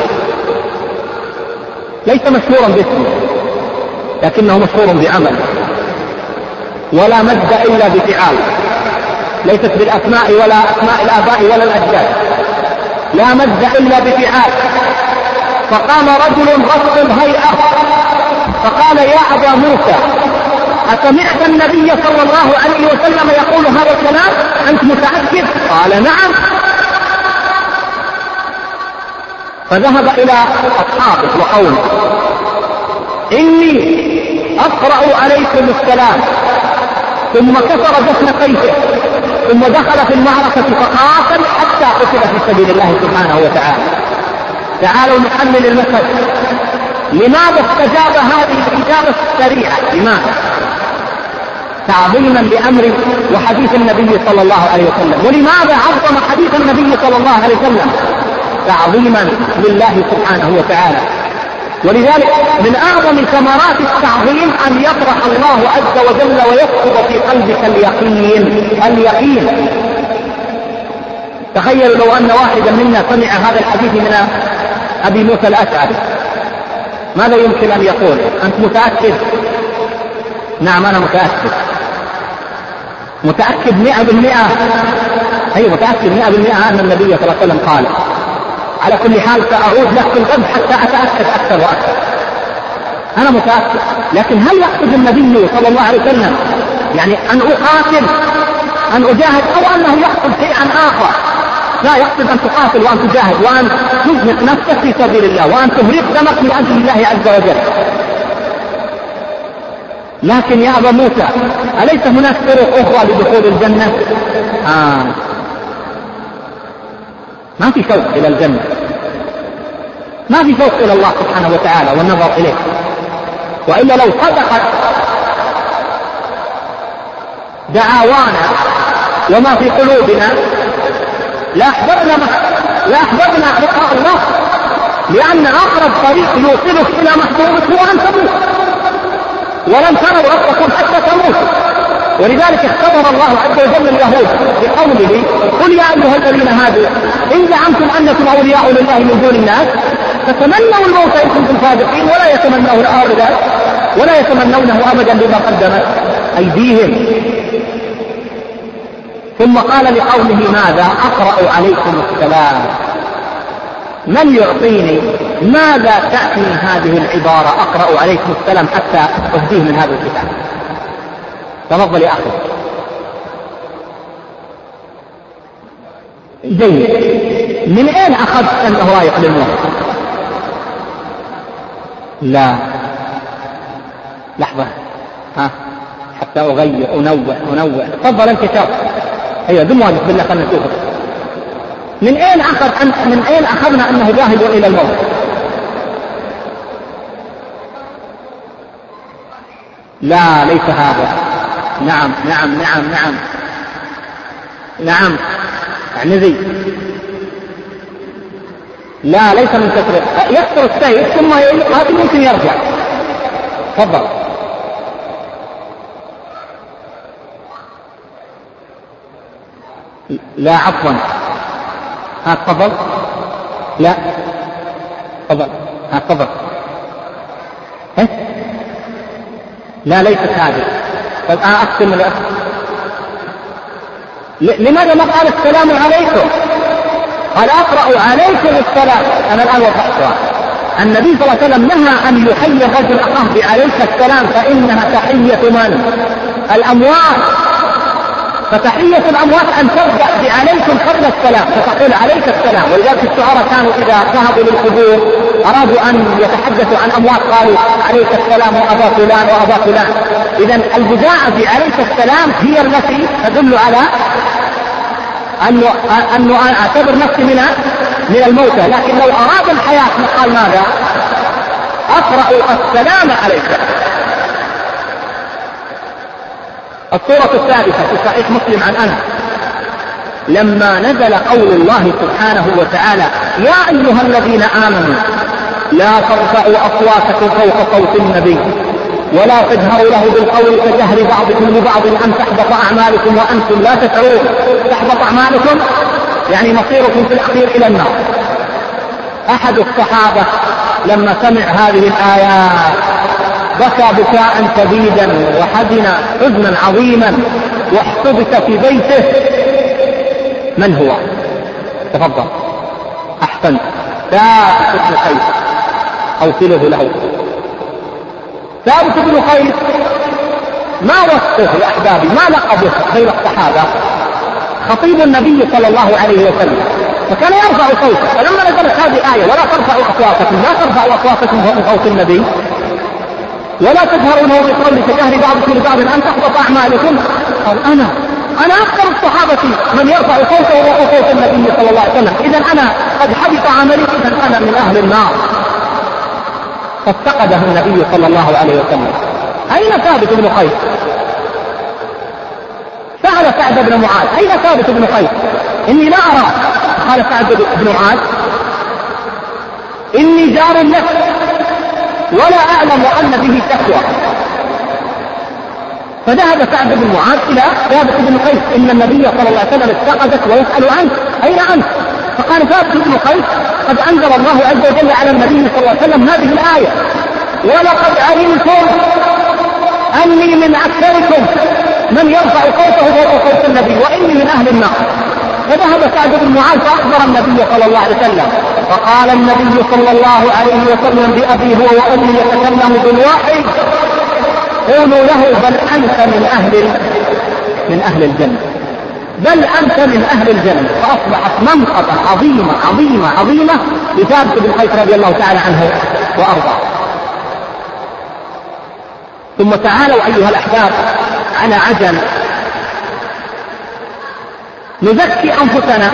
ليس مشهورا باسمه لكنه مشهور بعمله، ولا مجد إلا بفعال، ليست بالأسماء ولا أسماء الآباء ولا الأجداد، لا مجد إلا بفعال. فقام رجل رث الهيئة فقال يا أبا موسى أسمعت النبي صلى الله عليه وسلم يقول هذا الكلام؟ أنت متأكد؟ قال نعم. فذهب إلى أصحابه وقومه إني أقرأ عليكم السلام، ثم كسر جفن قيسه، ثم دخل في المعركة فقاتل حتى قتل في سبيل الله سبحانه وتعالى. تعالوا نحلل المثل. لماذا استجاب هذه الإجابة السريعة؟ لماذا؟ تعظيما لأمر وحديث النبي صلى الله عليه وسلم. ولماذا عظم حديث النبي صلى الله عليه وسلم؟ تعظيما لله سبحانه وتعالى. ولذلك من أعظم ثمرات التعظيم أن يطرح الله عز وجل ويسقط في قلبك اليقين. اليقين. تخيلوا لو أن واحدا منا سمع هذا الحديث من أبي موسى الأشعري، ماذا يمكن أن يقول؟ أنت متأكد؟ نعم أنا متأكد. متأكد مئة بالمئة؟ أي متأكد مئة بالمئة أن النبي صلى الله عليه وسلم قال. على كل حال سأعود لك في الغد حتى أتأكد أكثر وأكثر. أنا متأكد. لكن هل يقصد النبي صلى الله عليه وسلم يعني أن أقاتل، أن أجاهد، أو أنه يقصد شيئا آخر؟ لا، يقصد أن تقاتل وأن تجاهد وأن تزهق نفسك في سبيل الله وأن تهرق دمك لأجل الله عز وجل. لكن يا أبا موسى أليس هناك طرق أخرى لدخول الجنة؟ آه. ما في شوق إلى الجنة، ما في شوق إلى الله سبحانه وتعالى والنظر إليه. وإلا لو صدقت دعاوانا وما في قلوبنا لأحببنا لأحببنا لقاء الله، لأن أقرب طريق يوصلك إلى محبوبك هو أن تموت، ولن تروا ربكم حتى تموتوا. ولذلك اختبر الله عز وجل اليهود بقوله قل يا أيها الذين هادوا إن زعمتم أنكم أولياء لله من دون الناس فتمنوا الموت إن كنتم صادقين ولا يتمنونه أبدا ولا يتمنونه أبدا بما قدمت أيديهم. ثم قال لقومه ماذا؟ أقرأ عليكم السلام. من يعطيني ماذا تأتي هذه العبارة أقرأ عليكم السلام حتى أهديه من هذا الكتاب؟ تفضل يا أخي. جيد. من أين أخذت أنه رايح للموت؟ لا، لحظة، ها حتى أغير أنوع أنوع تفضل أنت شاف. أيوة دم واجب بالله خلنا نشوفك. من أين أخذ أن من أين أخذنا أنه ذاهب إلى الموت؟ لا ليس هذا. نعم نعم نعم نعم نعم عنزي. لا ليس من كثرة، يكثر السيف ثم هذا ممكن يرجع. تفضل. لا عفوا، ها تفضل. لا تفضل، ها تفضل. لا ليست هذه. طيب أنا أقسم لك. لماذا ما قال السلام عليكم؟ قال أقرأ عليكم السلام. أنا الآن وضحتها. النبي صلى الله عليه وسلم نهى أن يحيي الرجل أخاه بعليك السلام فإنها تحية من؟ الأموات. فتحية الأموات أن تبدأ بعليكم قبل السلام، فتقول عليك السلام. ولذلك الشعراء كانوا إذا ذهبوا للقبور أرادوا أن يتحدثوا عن أموات قالوا عليك السلام وأبا فلان وأبا فلان. إذن البداءة بعليك السلام هي التي تدل على أنه, أنه أعتبر نفسي من من الموتى. لكن لو أراد الحياة قال ماذا؟ أقرأ السلام عليك. الصورة الثالثة في صحيح مسلم عن أنس لما نزل قول الله سبحانه وتعالى يا أيها الذين آمنوا لا ترفعوا أصواتكم فوق صوت النبي ولا تجهروا له بالقول كجهر بعضكم لبعض أن تحبط أعمالكم وأنتم لا تشعرون. تحبط أعمالكم يعني مصيركم في الأخير إلى النار. أحد الصحابة لما سمع هذه الآيات بكى بكاء شديدا وحزن حزنا عظيما واحتبس في بيته. من هو؟ تفضل. أحسن. ثابت بن قيس، أوصله له. ثابت بن قيس ما وصفه يا أحبابي، ما لقبه بين الصحابة؟ خطيب النبي صلى الله عليه وسلم، فكان يرفع صوته. فلما نزلت هذه الآية ولا ترفعوا أصواتكم، لا ترفعوا أصواتكم فوق صوت النبي ولا تجهروا له بالقول كجهر بعضكم لبعض أن تحبط أعمالكم، قال أنا أنا أكثر الصحابة من يرفع صوته فوق صوت النبي صلى الله عليه وسلم، إذا أنا قد حبط عملي، إذا أنا من أهل النار. فافتقده النبي صلى الله عليه وسلم. أين ثابت بن قيس؟ سأل سعد بن معاذ أين ثابت بن قيس؟ إني لا أرى. قال سعد بن معاذ إني جار لك ولا أعلم أن به شكوى. فذهب سعد بن معاذ إلى ثابت بن قيس، إن النبي صلى الله عليه وسلم استقدك ويسأل عنك أين أنت؟ فقال ثابت بن قيس قد أنزل الله عز وجل على النبي صلى الله عليه وسلم هذه الآية ولقد علمتم أني من أكثركم من يرفع صوته فوق صوت النبي وإني من أهل النار. فذهب سعد بن معاذ فأخبر النبي صلى الله عليه وسلم، فقال النبي صلى الله عليه وسلم بأبي هو وأمي يتكلم بالوحي قولوا له بل أنت من أهل من أهل الجنة، بل أنت من أهل الجنة. فأصبحت منقبة عظيمة عظيمة عظيمة لثابت بن قيس رضي الله تعالى عنه وأرضاه. ثم تعالوا أيها الأحباب على عجل نزكي أنفسنا،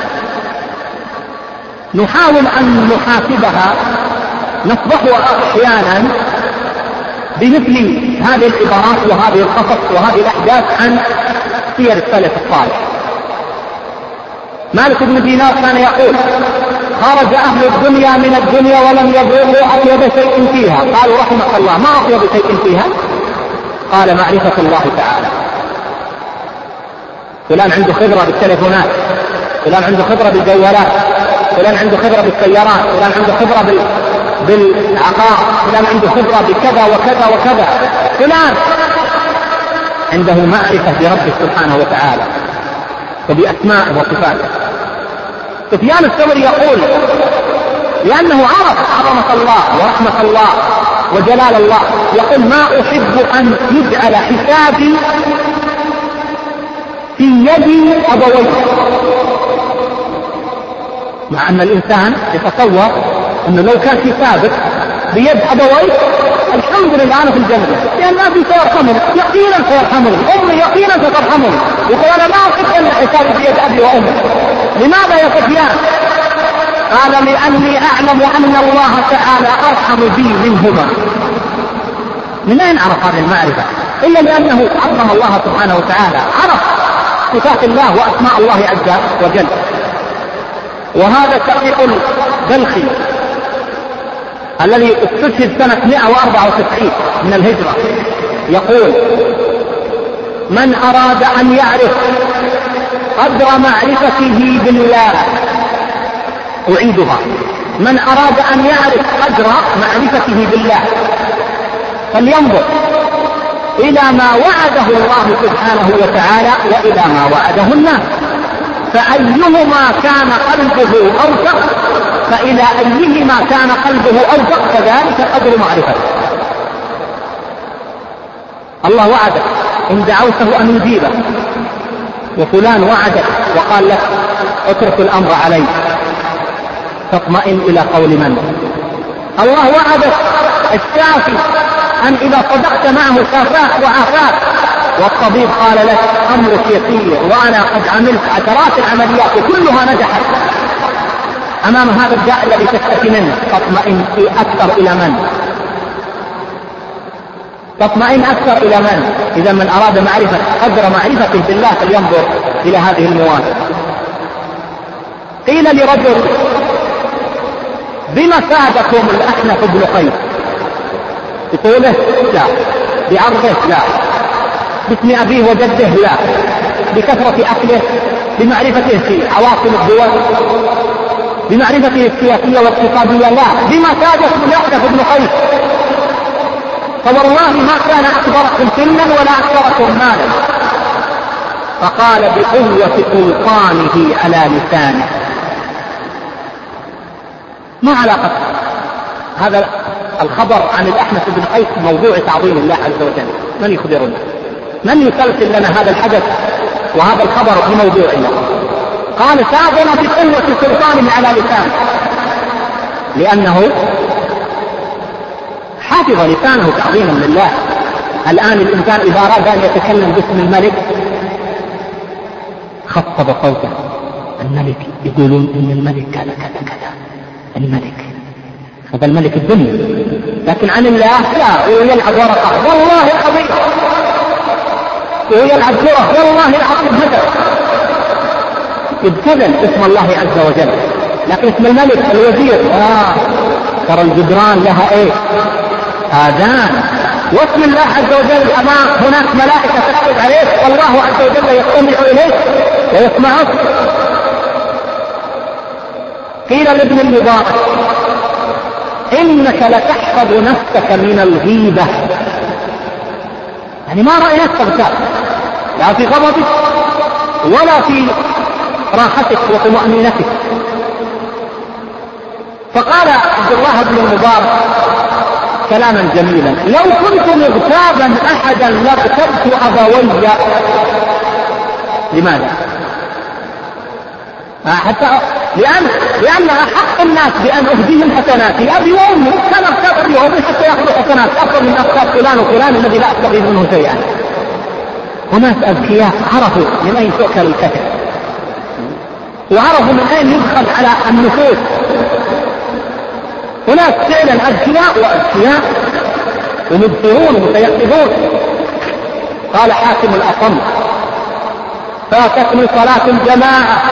نحاول أن نحاسبها، نصبح أحيانا بمثل هذه العبارات وهذه القصص وهذه الأحداث عن سير السلف الصالح. مالك بن دينار كان يقول خرج أهل الدنيا من الدنيا ولم يبلغوا أطيب شيء فيها. قالوا رحمك الله ما أطيب شيء فيها؟ قال معرفة الله تعالى. فلان عنده خبرة بالتليفونات، فلان عنده خبرة بالجوالات، فلان عنده خبرة بالسيارات، فلان عنده خبرة بال... بالعقار، فلان عنده خبرة بكذا وكذا وكذا. فلان عنده معرفة بربه سبحانه وتعالى وبأسمائه وصفاته. سفيان الثوري يقول لأنه عرف عظمة الله ورحمة الله وجلال الله، يقول ما أحب أن يجعل حسابي في يد أبوي. مع أن الإنسان يتصور أنه لو كان حسابك بيد أبوي الحمد لله أنا في الجنة، لأن أبي سيرحمني يقينا سيرحمني، أمي يقينا سترحمني. يقول أنا ما أحب أن حسابي بيد أبي وأمي. لماذا يا سفيان؟ قال لأني أعلم أن الله تعالى أرحم بي منهما. من أين عرف هذه المعرفة؟ إلا لأنه عظم الله سبحانه وتعالى، عرف صفات الله وأسماء الله عز وجل. وهذا شقيق البلخي الذي استشهد سنة مئة وأربعة وتسعين من الهجرة يقول من أراد أن يعرف قدر معرفته بالله، أعيدها، من أراد أن يعرف قدر معرفته بالله فلينظر إلى ما وعده الله سبحانه وتعالى وإلى ما وعده الناس، فأيهما كان قلبه أوثق فإلى أيهما كان قلبه أوثق فذلك قدر معرفته. الله وعدك إن دعوته أن يجيبه، وفلان وعدك وقال لك اترك الأمر علي، تطمئن إلى قول من؟ الله وعدك الشافي أن إذا صدقت معه شافاك وعافاك، والطبيب قال لك أمرك يسير وأنا قد عملت عشرات العمليات وكلها نجحت أمام هذا الداء الذي تشتكي منه، تطمئن أكثر إلى من؟ تطمئن أكثر إلى من؟ إذا من أراد معرفة قدر معرفته بالله فلينظر إلى هذه المواقف. قيل لرجل بما فادكم الأحنف بن قيس؟ بطوله؟ لا. بعرضه؟ لا. باسم أبيه وجده؟ لا. بكثرة أكله؟ بمعرفته في عواصم الدول؟ بمعرفته السياسية والاقتصادية؟ لا. بما فادكم الأحنف بن قيس؟ فوالله ما كان أكبركم سنا ولا أكثركم مالا. فقال بقوة سلطانه على لسانه. ما علاقة هذا الخبر عن الأحنف بن قيس موضوع تعظيم الله عز وجل؟ من يخبرنا؟ من يسلسل لنا هذا الحدث وهذا الخبر بموضوع الله؟ قال ساذن بقوة سلطانه على لسانه، لأنه حافظ لسانه تعظيما لله. الآن الإنسان إذا أراد أن يتكلم باسم الملك خفض صوته. الملك يقولون إن الملك كذا كذا كذا، الملك هذا الملك الدنيا. لكن عن الله لا، ويلعب ورقة والله العظيم، ويلعب كرة والله العظيم، هذا يبتذل اسم الله عز وجل. لكن اسم الملك الوزير آه ترى الجدران لها ايه؟ آذان. واسم الله عز وجل أمام هناك ملائكة تكتب عليه والله عز وجل يستمع إليه ويسمعه. قيل لابن المبارك إنك لتحفظ نفسك من الغيبة، يعني ما رأيناك تغتاب لا في غضبك ولا في راحتك وطمأنينتك. فقال عبد الله بن المبارك كلاما جميلا: لو كنت مغتابا أحدا لاغتبت أبوي. لماذا؟ حتى لأن لأن أحق الناس بأن أهديهم حسناتي أبي وأمي، كان أغتاب أبي وأمي حتى يأخذوا حسنات أفضل من أغتاب فلان وفلان الذي لا أستغيث منه شيئا. وناس أذكياء عرفوا من أين تؤكل الكتف، وعرفوا من أين يدخل على النفوس. هناك فعلا أذكياء وأذكياء ومبصرون ومتيقظون. قال حاتم الأصم: فاتتني صلاة الجماعة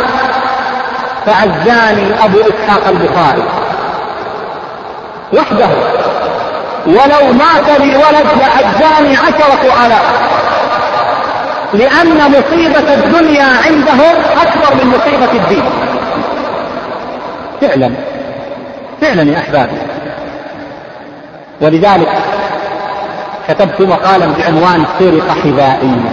فعزاني أبو إسحاق البخاري وحده، ولو مات لي ولد لعزاني عشرة آلاف، لأن مصيبة الدنيا عندهم أكبر من مصيبة الدين. فعلا فعلا يا أحبابي. ولذلك كتبت مقالا بعنوان سرقة حذائية.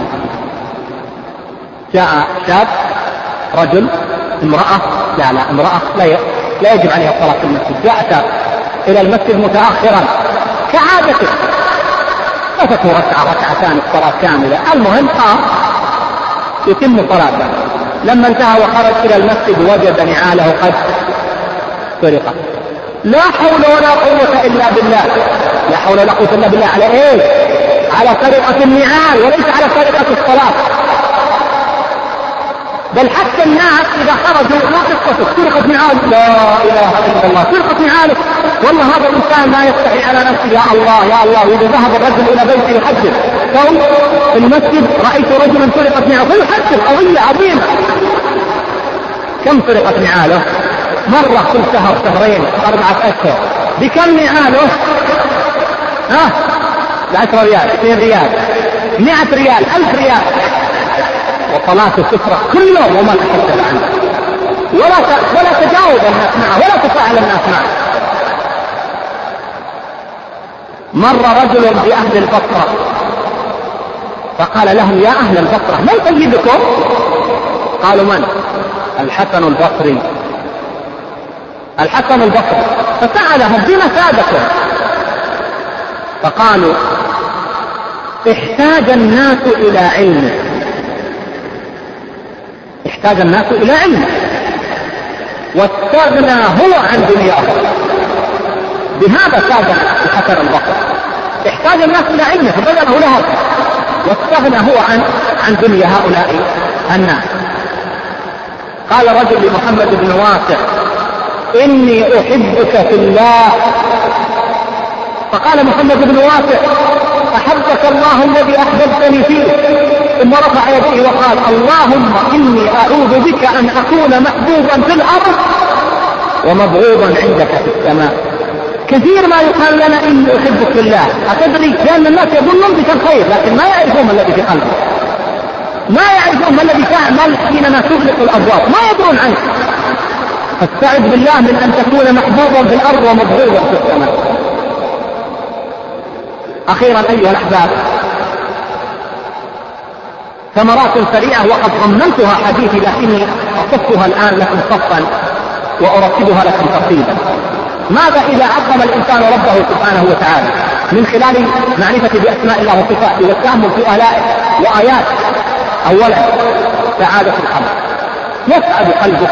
جاء شاب، رجل، امرأة، لا لا امرأة لا, ي... لا يجب عليها الصلاة في المسجد، جاء شاب إلى المسجد متأخرا كعادته، فاتته ركعة ركعتان الصلاة كاملة. المهم قام يتم صلاته. لما انتهى وخرج إلى المسجد وجد نعاله قد سرقت. لا حول ولا قوة إلا بالله. لا حول ولا قوة إلا بالله على إيه؟ على سرقة النعال وليس على سرقة الصلاة. بل حتى الناس إذا خرجوا لا تسقطوا سرقة نعال، لا إله إلا الله، سرقة نعالك. والله هذا الإنسان لا يستحي على نفسه، يا الله يا الله. وإذا ذهب الرجل إلى بيته يحجر، فهو في المسجد رأيت رجلا سرقت نعاله فيحجر، قضية عظيمة. كم سرقت نعاله؟ مرة كل شهر شهرين أربعة أشهر. بكم نعاله؟ ها؟ بعشرة ريال، اثنين ريال، مئة ريال، ألف ريال. وصلاة السفرة كل يوم وما تحدث عنه، ولا ولا تجاوب الناس معه ولا تفاعل الناس معه. مر رجل بأهل البصرة فقال لهم: يا أهل البصرة من سيدكم؟ قالوا: من؟ الحسن البصري. الحسن البصري. فسألهم: بما سادكم؟ فقالوا: احتاج الناس إلى علمه، احتاج الناس إلى علمه واستغنى هو عن دنياه. بهذا ساد الحسن البصري، احتاج الناس إلى علمه فبذله لهم، واستغنى هو عن عن دنيا هؤلاء الناس. قال رجل لمحمد بن واسع: إني أحبك في الله. فقال محمد بن واسع: أحبك الله الذي أحببتني فيه. ثم رفع يديه وقال: اللهم إني أعوذ بك أن أكون محبوبا في الأرض ومبغوضا عندك في السماء. كثير ما يقال لنا إني أحبك في الله، أتدري؟ لأن الناس يظنون بك الخير لكن ما يعرفون ما الذي في قلبك، ما يعرفون ما الذي تعمل حينما تغلق الأبواب، ما يدرون عنك. فاستعذ بالله من أن تكون محبوبا في الأرض ومبغوضا في السماء. أخيرا أيها الأحباب، ثمرات سريعة وقد ضمنتها حديثي لكني أصفها الآن لكم صفا وأرتبها لكم ترتيبا. ماذا إذا عظم الإنسان ربه سبحانه وتعالى من خلال معرفة بأسماء الله وصفاته والتأمل في آلائه وآياته؟ أولا سعادة القلب، يسعد قلبك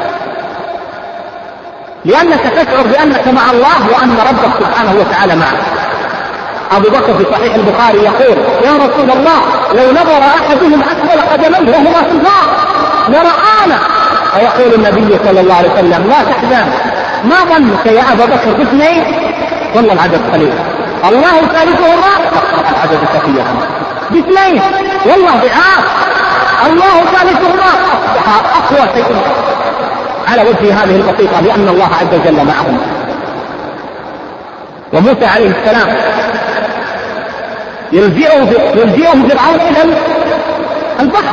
لأنك تشعر بأنك مع الله وأن ربك سبحانه وتعالى معك. أبو بكر في صحيح البخاري يقول: يا رسول الله لو نظر أحدهم أسفل قدميه وهما في النار لرآنا. ويقول النبي صلى الله عليه وسلم: لا تحزن، ما ظنك يا أبا بكر باثنين؟ والله العدد قليل، الله ثالثهما، العدد كثير، باثنين والله ضعاف، الله ثالثهما، أصبح أقوى شيء على وجه هذه البسيطة لأن الله عز وجل معهم. وموسى عليه السلام يلجئهم فرعون إلى البحر،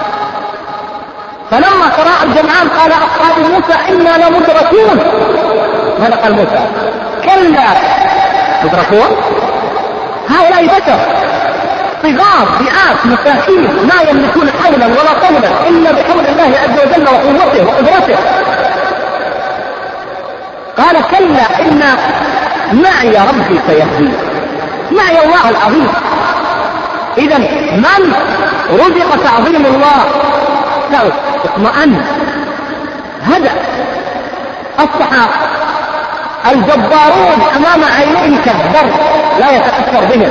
فلما تراءى الجمعان قال أصحاب موسى إنا لمدركون. ماذا قال موسى؟ كلا. مدركون؟ هؤلاء بشر صغار ضعاف مساكين لا يملكون حولا ولا قولا إلا بحول الله عز وجل وقوته وقدرته. قال كلا إن معي ربي سيهدين، معي الله العظيم. إذا من رزق تعظيم الله اطمأن، هدأ، أصبح الجبارون أمام عينيه كالبر لا يتأثر بهم.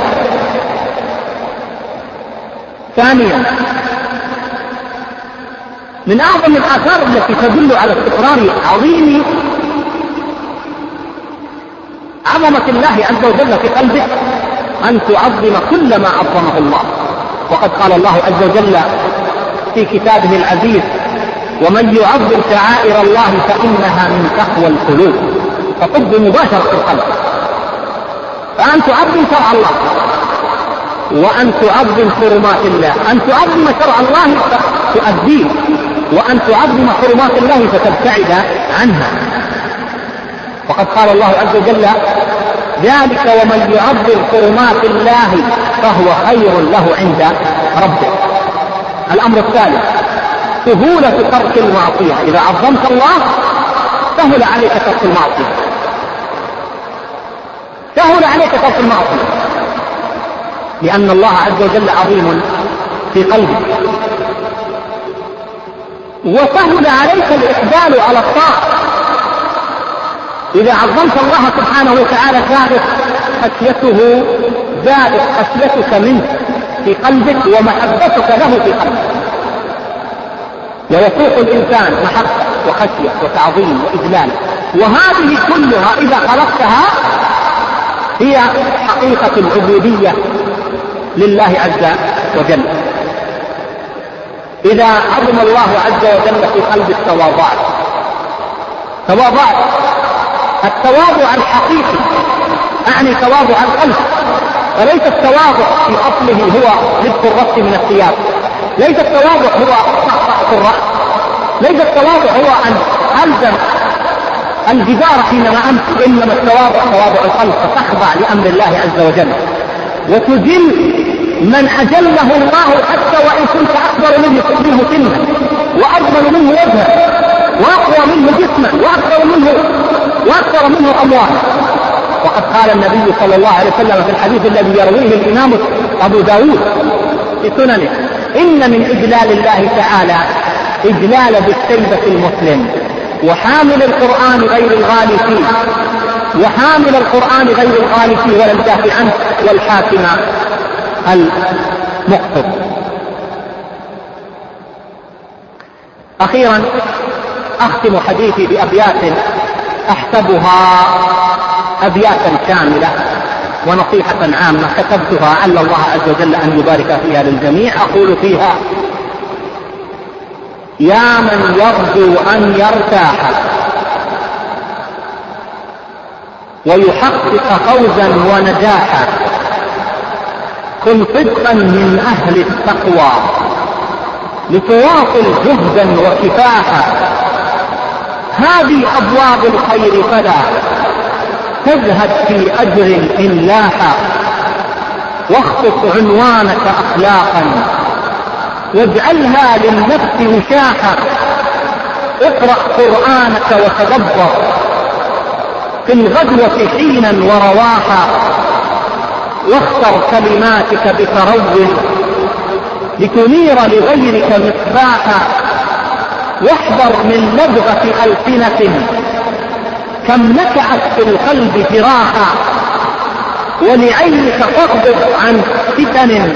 ثانيا من أعظم الآثار التي تدل على استقرار عظيم عظمة الله عز وجل في قلبك أن تعظم كل ما عظمه الله. وقد قال الله عز وجل في كتابه العزيز: ومن يعظم شعائر الله فإنها من تقوى القلوب. فطب مباشرة في القلب، فأن تعظم شرع الله وأن تعظم حرمات الله، أن تعظم شرع الله فتؤديه، وأن تعظم حرمات الله فتبتعد عنها. وقد قال الله عز وجل: ذلك ومن يعظم حرمات الله فهو خير له عند ربه. الأمر الثالث سهولة ترك المعصية. إذا عظمت الله سهل عليك ترك المعصية، سهل عليك ترك المعصية، لأن الله عز وجل عظيم في قلبك. وسهل عليك الإقبال على الطاعة. إذا عظمت الله سبحانه وتعالى زادت خشيته، زادت خشيتك منه في قلبك ومحبتك له في قلبك. ويفوق الإنسان محبة وخشية وتعظيم وإجلال، وهذه كلها إذا خلقتها هي حقيقة العبودية لله عز وجل. إذا عظم الله عز وجل في قلبك تواضعت، تواضعت. التواضع الحقيقي أعني تواضع القلب، وليس التواضع في أصله هو لبس الرأس من الثياب، ليس التواضع هو صحصحة الرأس، ليس التواضع هو أن ألزم الجدار حينما أمشي، إنما التواضع تواضع القلب، فتخضع لأمر الله عز وجل وتجل من أجله الله حتى وإن كنت أكبر منه سنا وأجمل منه وجها وأقوى منه جسما وأكثر منه وأكثر منه أموالا. وقد قال النبي صلى الله عليه وسلم في الحديث الذي يرويه الإمام أبو داود في سننه: إن من إجلال الله تعالى إجلال بالسيبة المسلم، وحامل القرآن غير الغالي فيه، وحامل القرآن غير الغالي فيه ولا الدافع عنه، والحاكم المقصد. أخيرا أختم حديثي بأبيات أحسبها أبياتا كاملة ونصيحة عامة كتبتها عل الله عز وجل أن يبارك فيها للجميع. أقول فيها: يا من يرجو أن يرتاح ويحقق فوزا ونجاحا. كن صدقا من أهل التقوى لتواصل جهدا وكفاحا. هذه أبواب الخير فلا تزهد في أجر إن لاحا. واخصص عنوانك أخلاقا واجعلها للنفس وشاحا. اقرأ قرآنك وتدبر في الغدوة حينا ورواحا. واختر كلماتك بتروّ لتنير لغيرك مصباحا. واحذر من لدغة ألسنة كم نكعت في القلب جراحا. ولعينك فاغضب عن فتن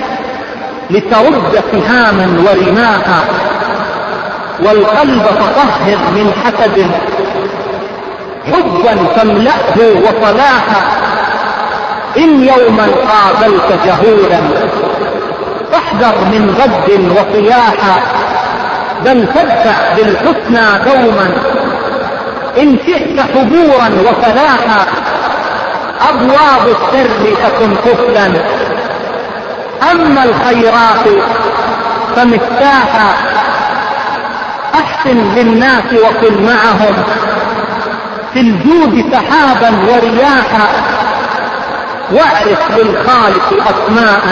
لترد سهاما ورماحا. والقلب فطهر من حسد حبا فاملأه وصلاحا. إن يوما قابلت جهولا فاحذر من غد وصياحا. بل تدفع بالحسنى دوما إن شئت حبورا وفلاحا. أبواب السر تكن قفلا أما الخيرات فمفتاحا. أحسن للناس وكن معهم في الجود سحابا ورياحا. واعرف للخالق أسماء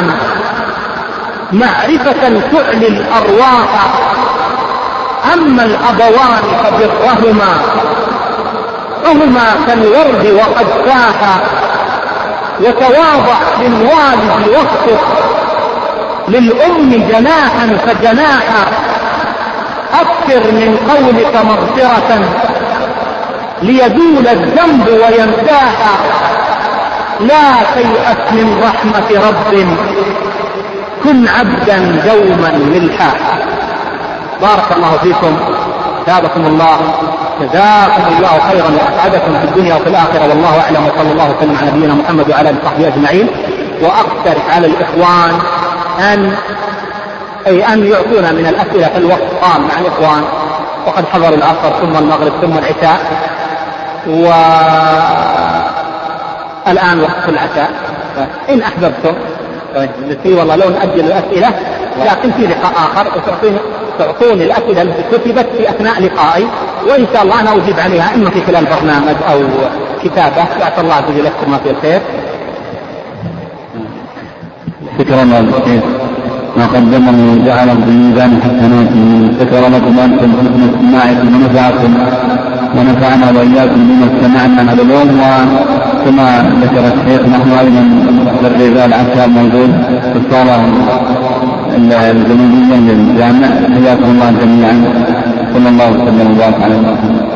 معرفة تعلي الأرواح. أما الأبوان فبرهما فهما كالورد وقد فاحا. وتواضع للوالد واخفض للأم جناحا فجناحا. أكثر من قولك مغفرة ليزول الذنب ويمساحا. لا تيأس من رحمة رب كن عبدا دوما ملحا. بارك الله فيكم، ثابكم الله، جزاكم الله خيرا وأسعدكم في الدنيا وفي الآخرة، والله أعلم، وصلى الله وسلم على نبينا محمد وعلى آله وصحبه أجمعين. وأقترح على الإخوان أن أي أن يعطونا من الأسئلة في الوقت قام مع الإخوان، وقد حضروا العصر ثم المغرب ثم العشاء، والآن وقت العشاء. إن أحببتم في والله لو نأجل الأسئلة، لكن في لقاء آخر وتعطوني تعطوني الأسئلة التي كتبت في أثناء لقائي، وإن شاء الله أنا أجيب عليها إما في خلال برنامج أو كتابة. وأسأل الله عز وجل لكم ما في الخير. شكرا لك ما قدمه جعله بميزان حسناته. شكرا لكم أنتم حسن استماعكم ونفعكم ونفعنا وإياكم بما استمعنا هذا اليوم. وكما ذكر الشيخ نحن أيضا بالرجال عشاء موجود في الصالة الجنوبية للجامع. حياكم الله جميعا. صلى الله وسلم وبارك على محمد.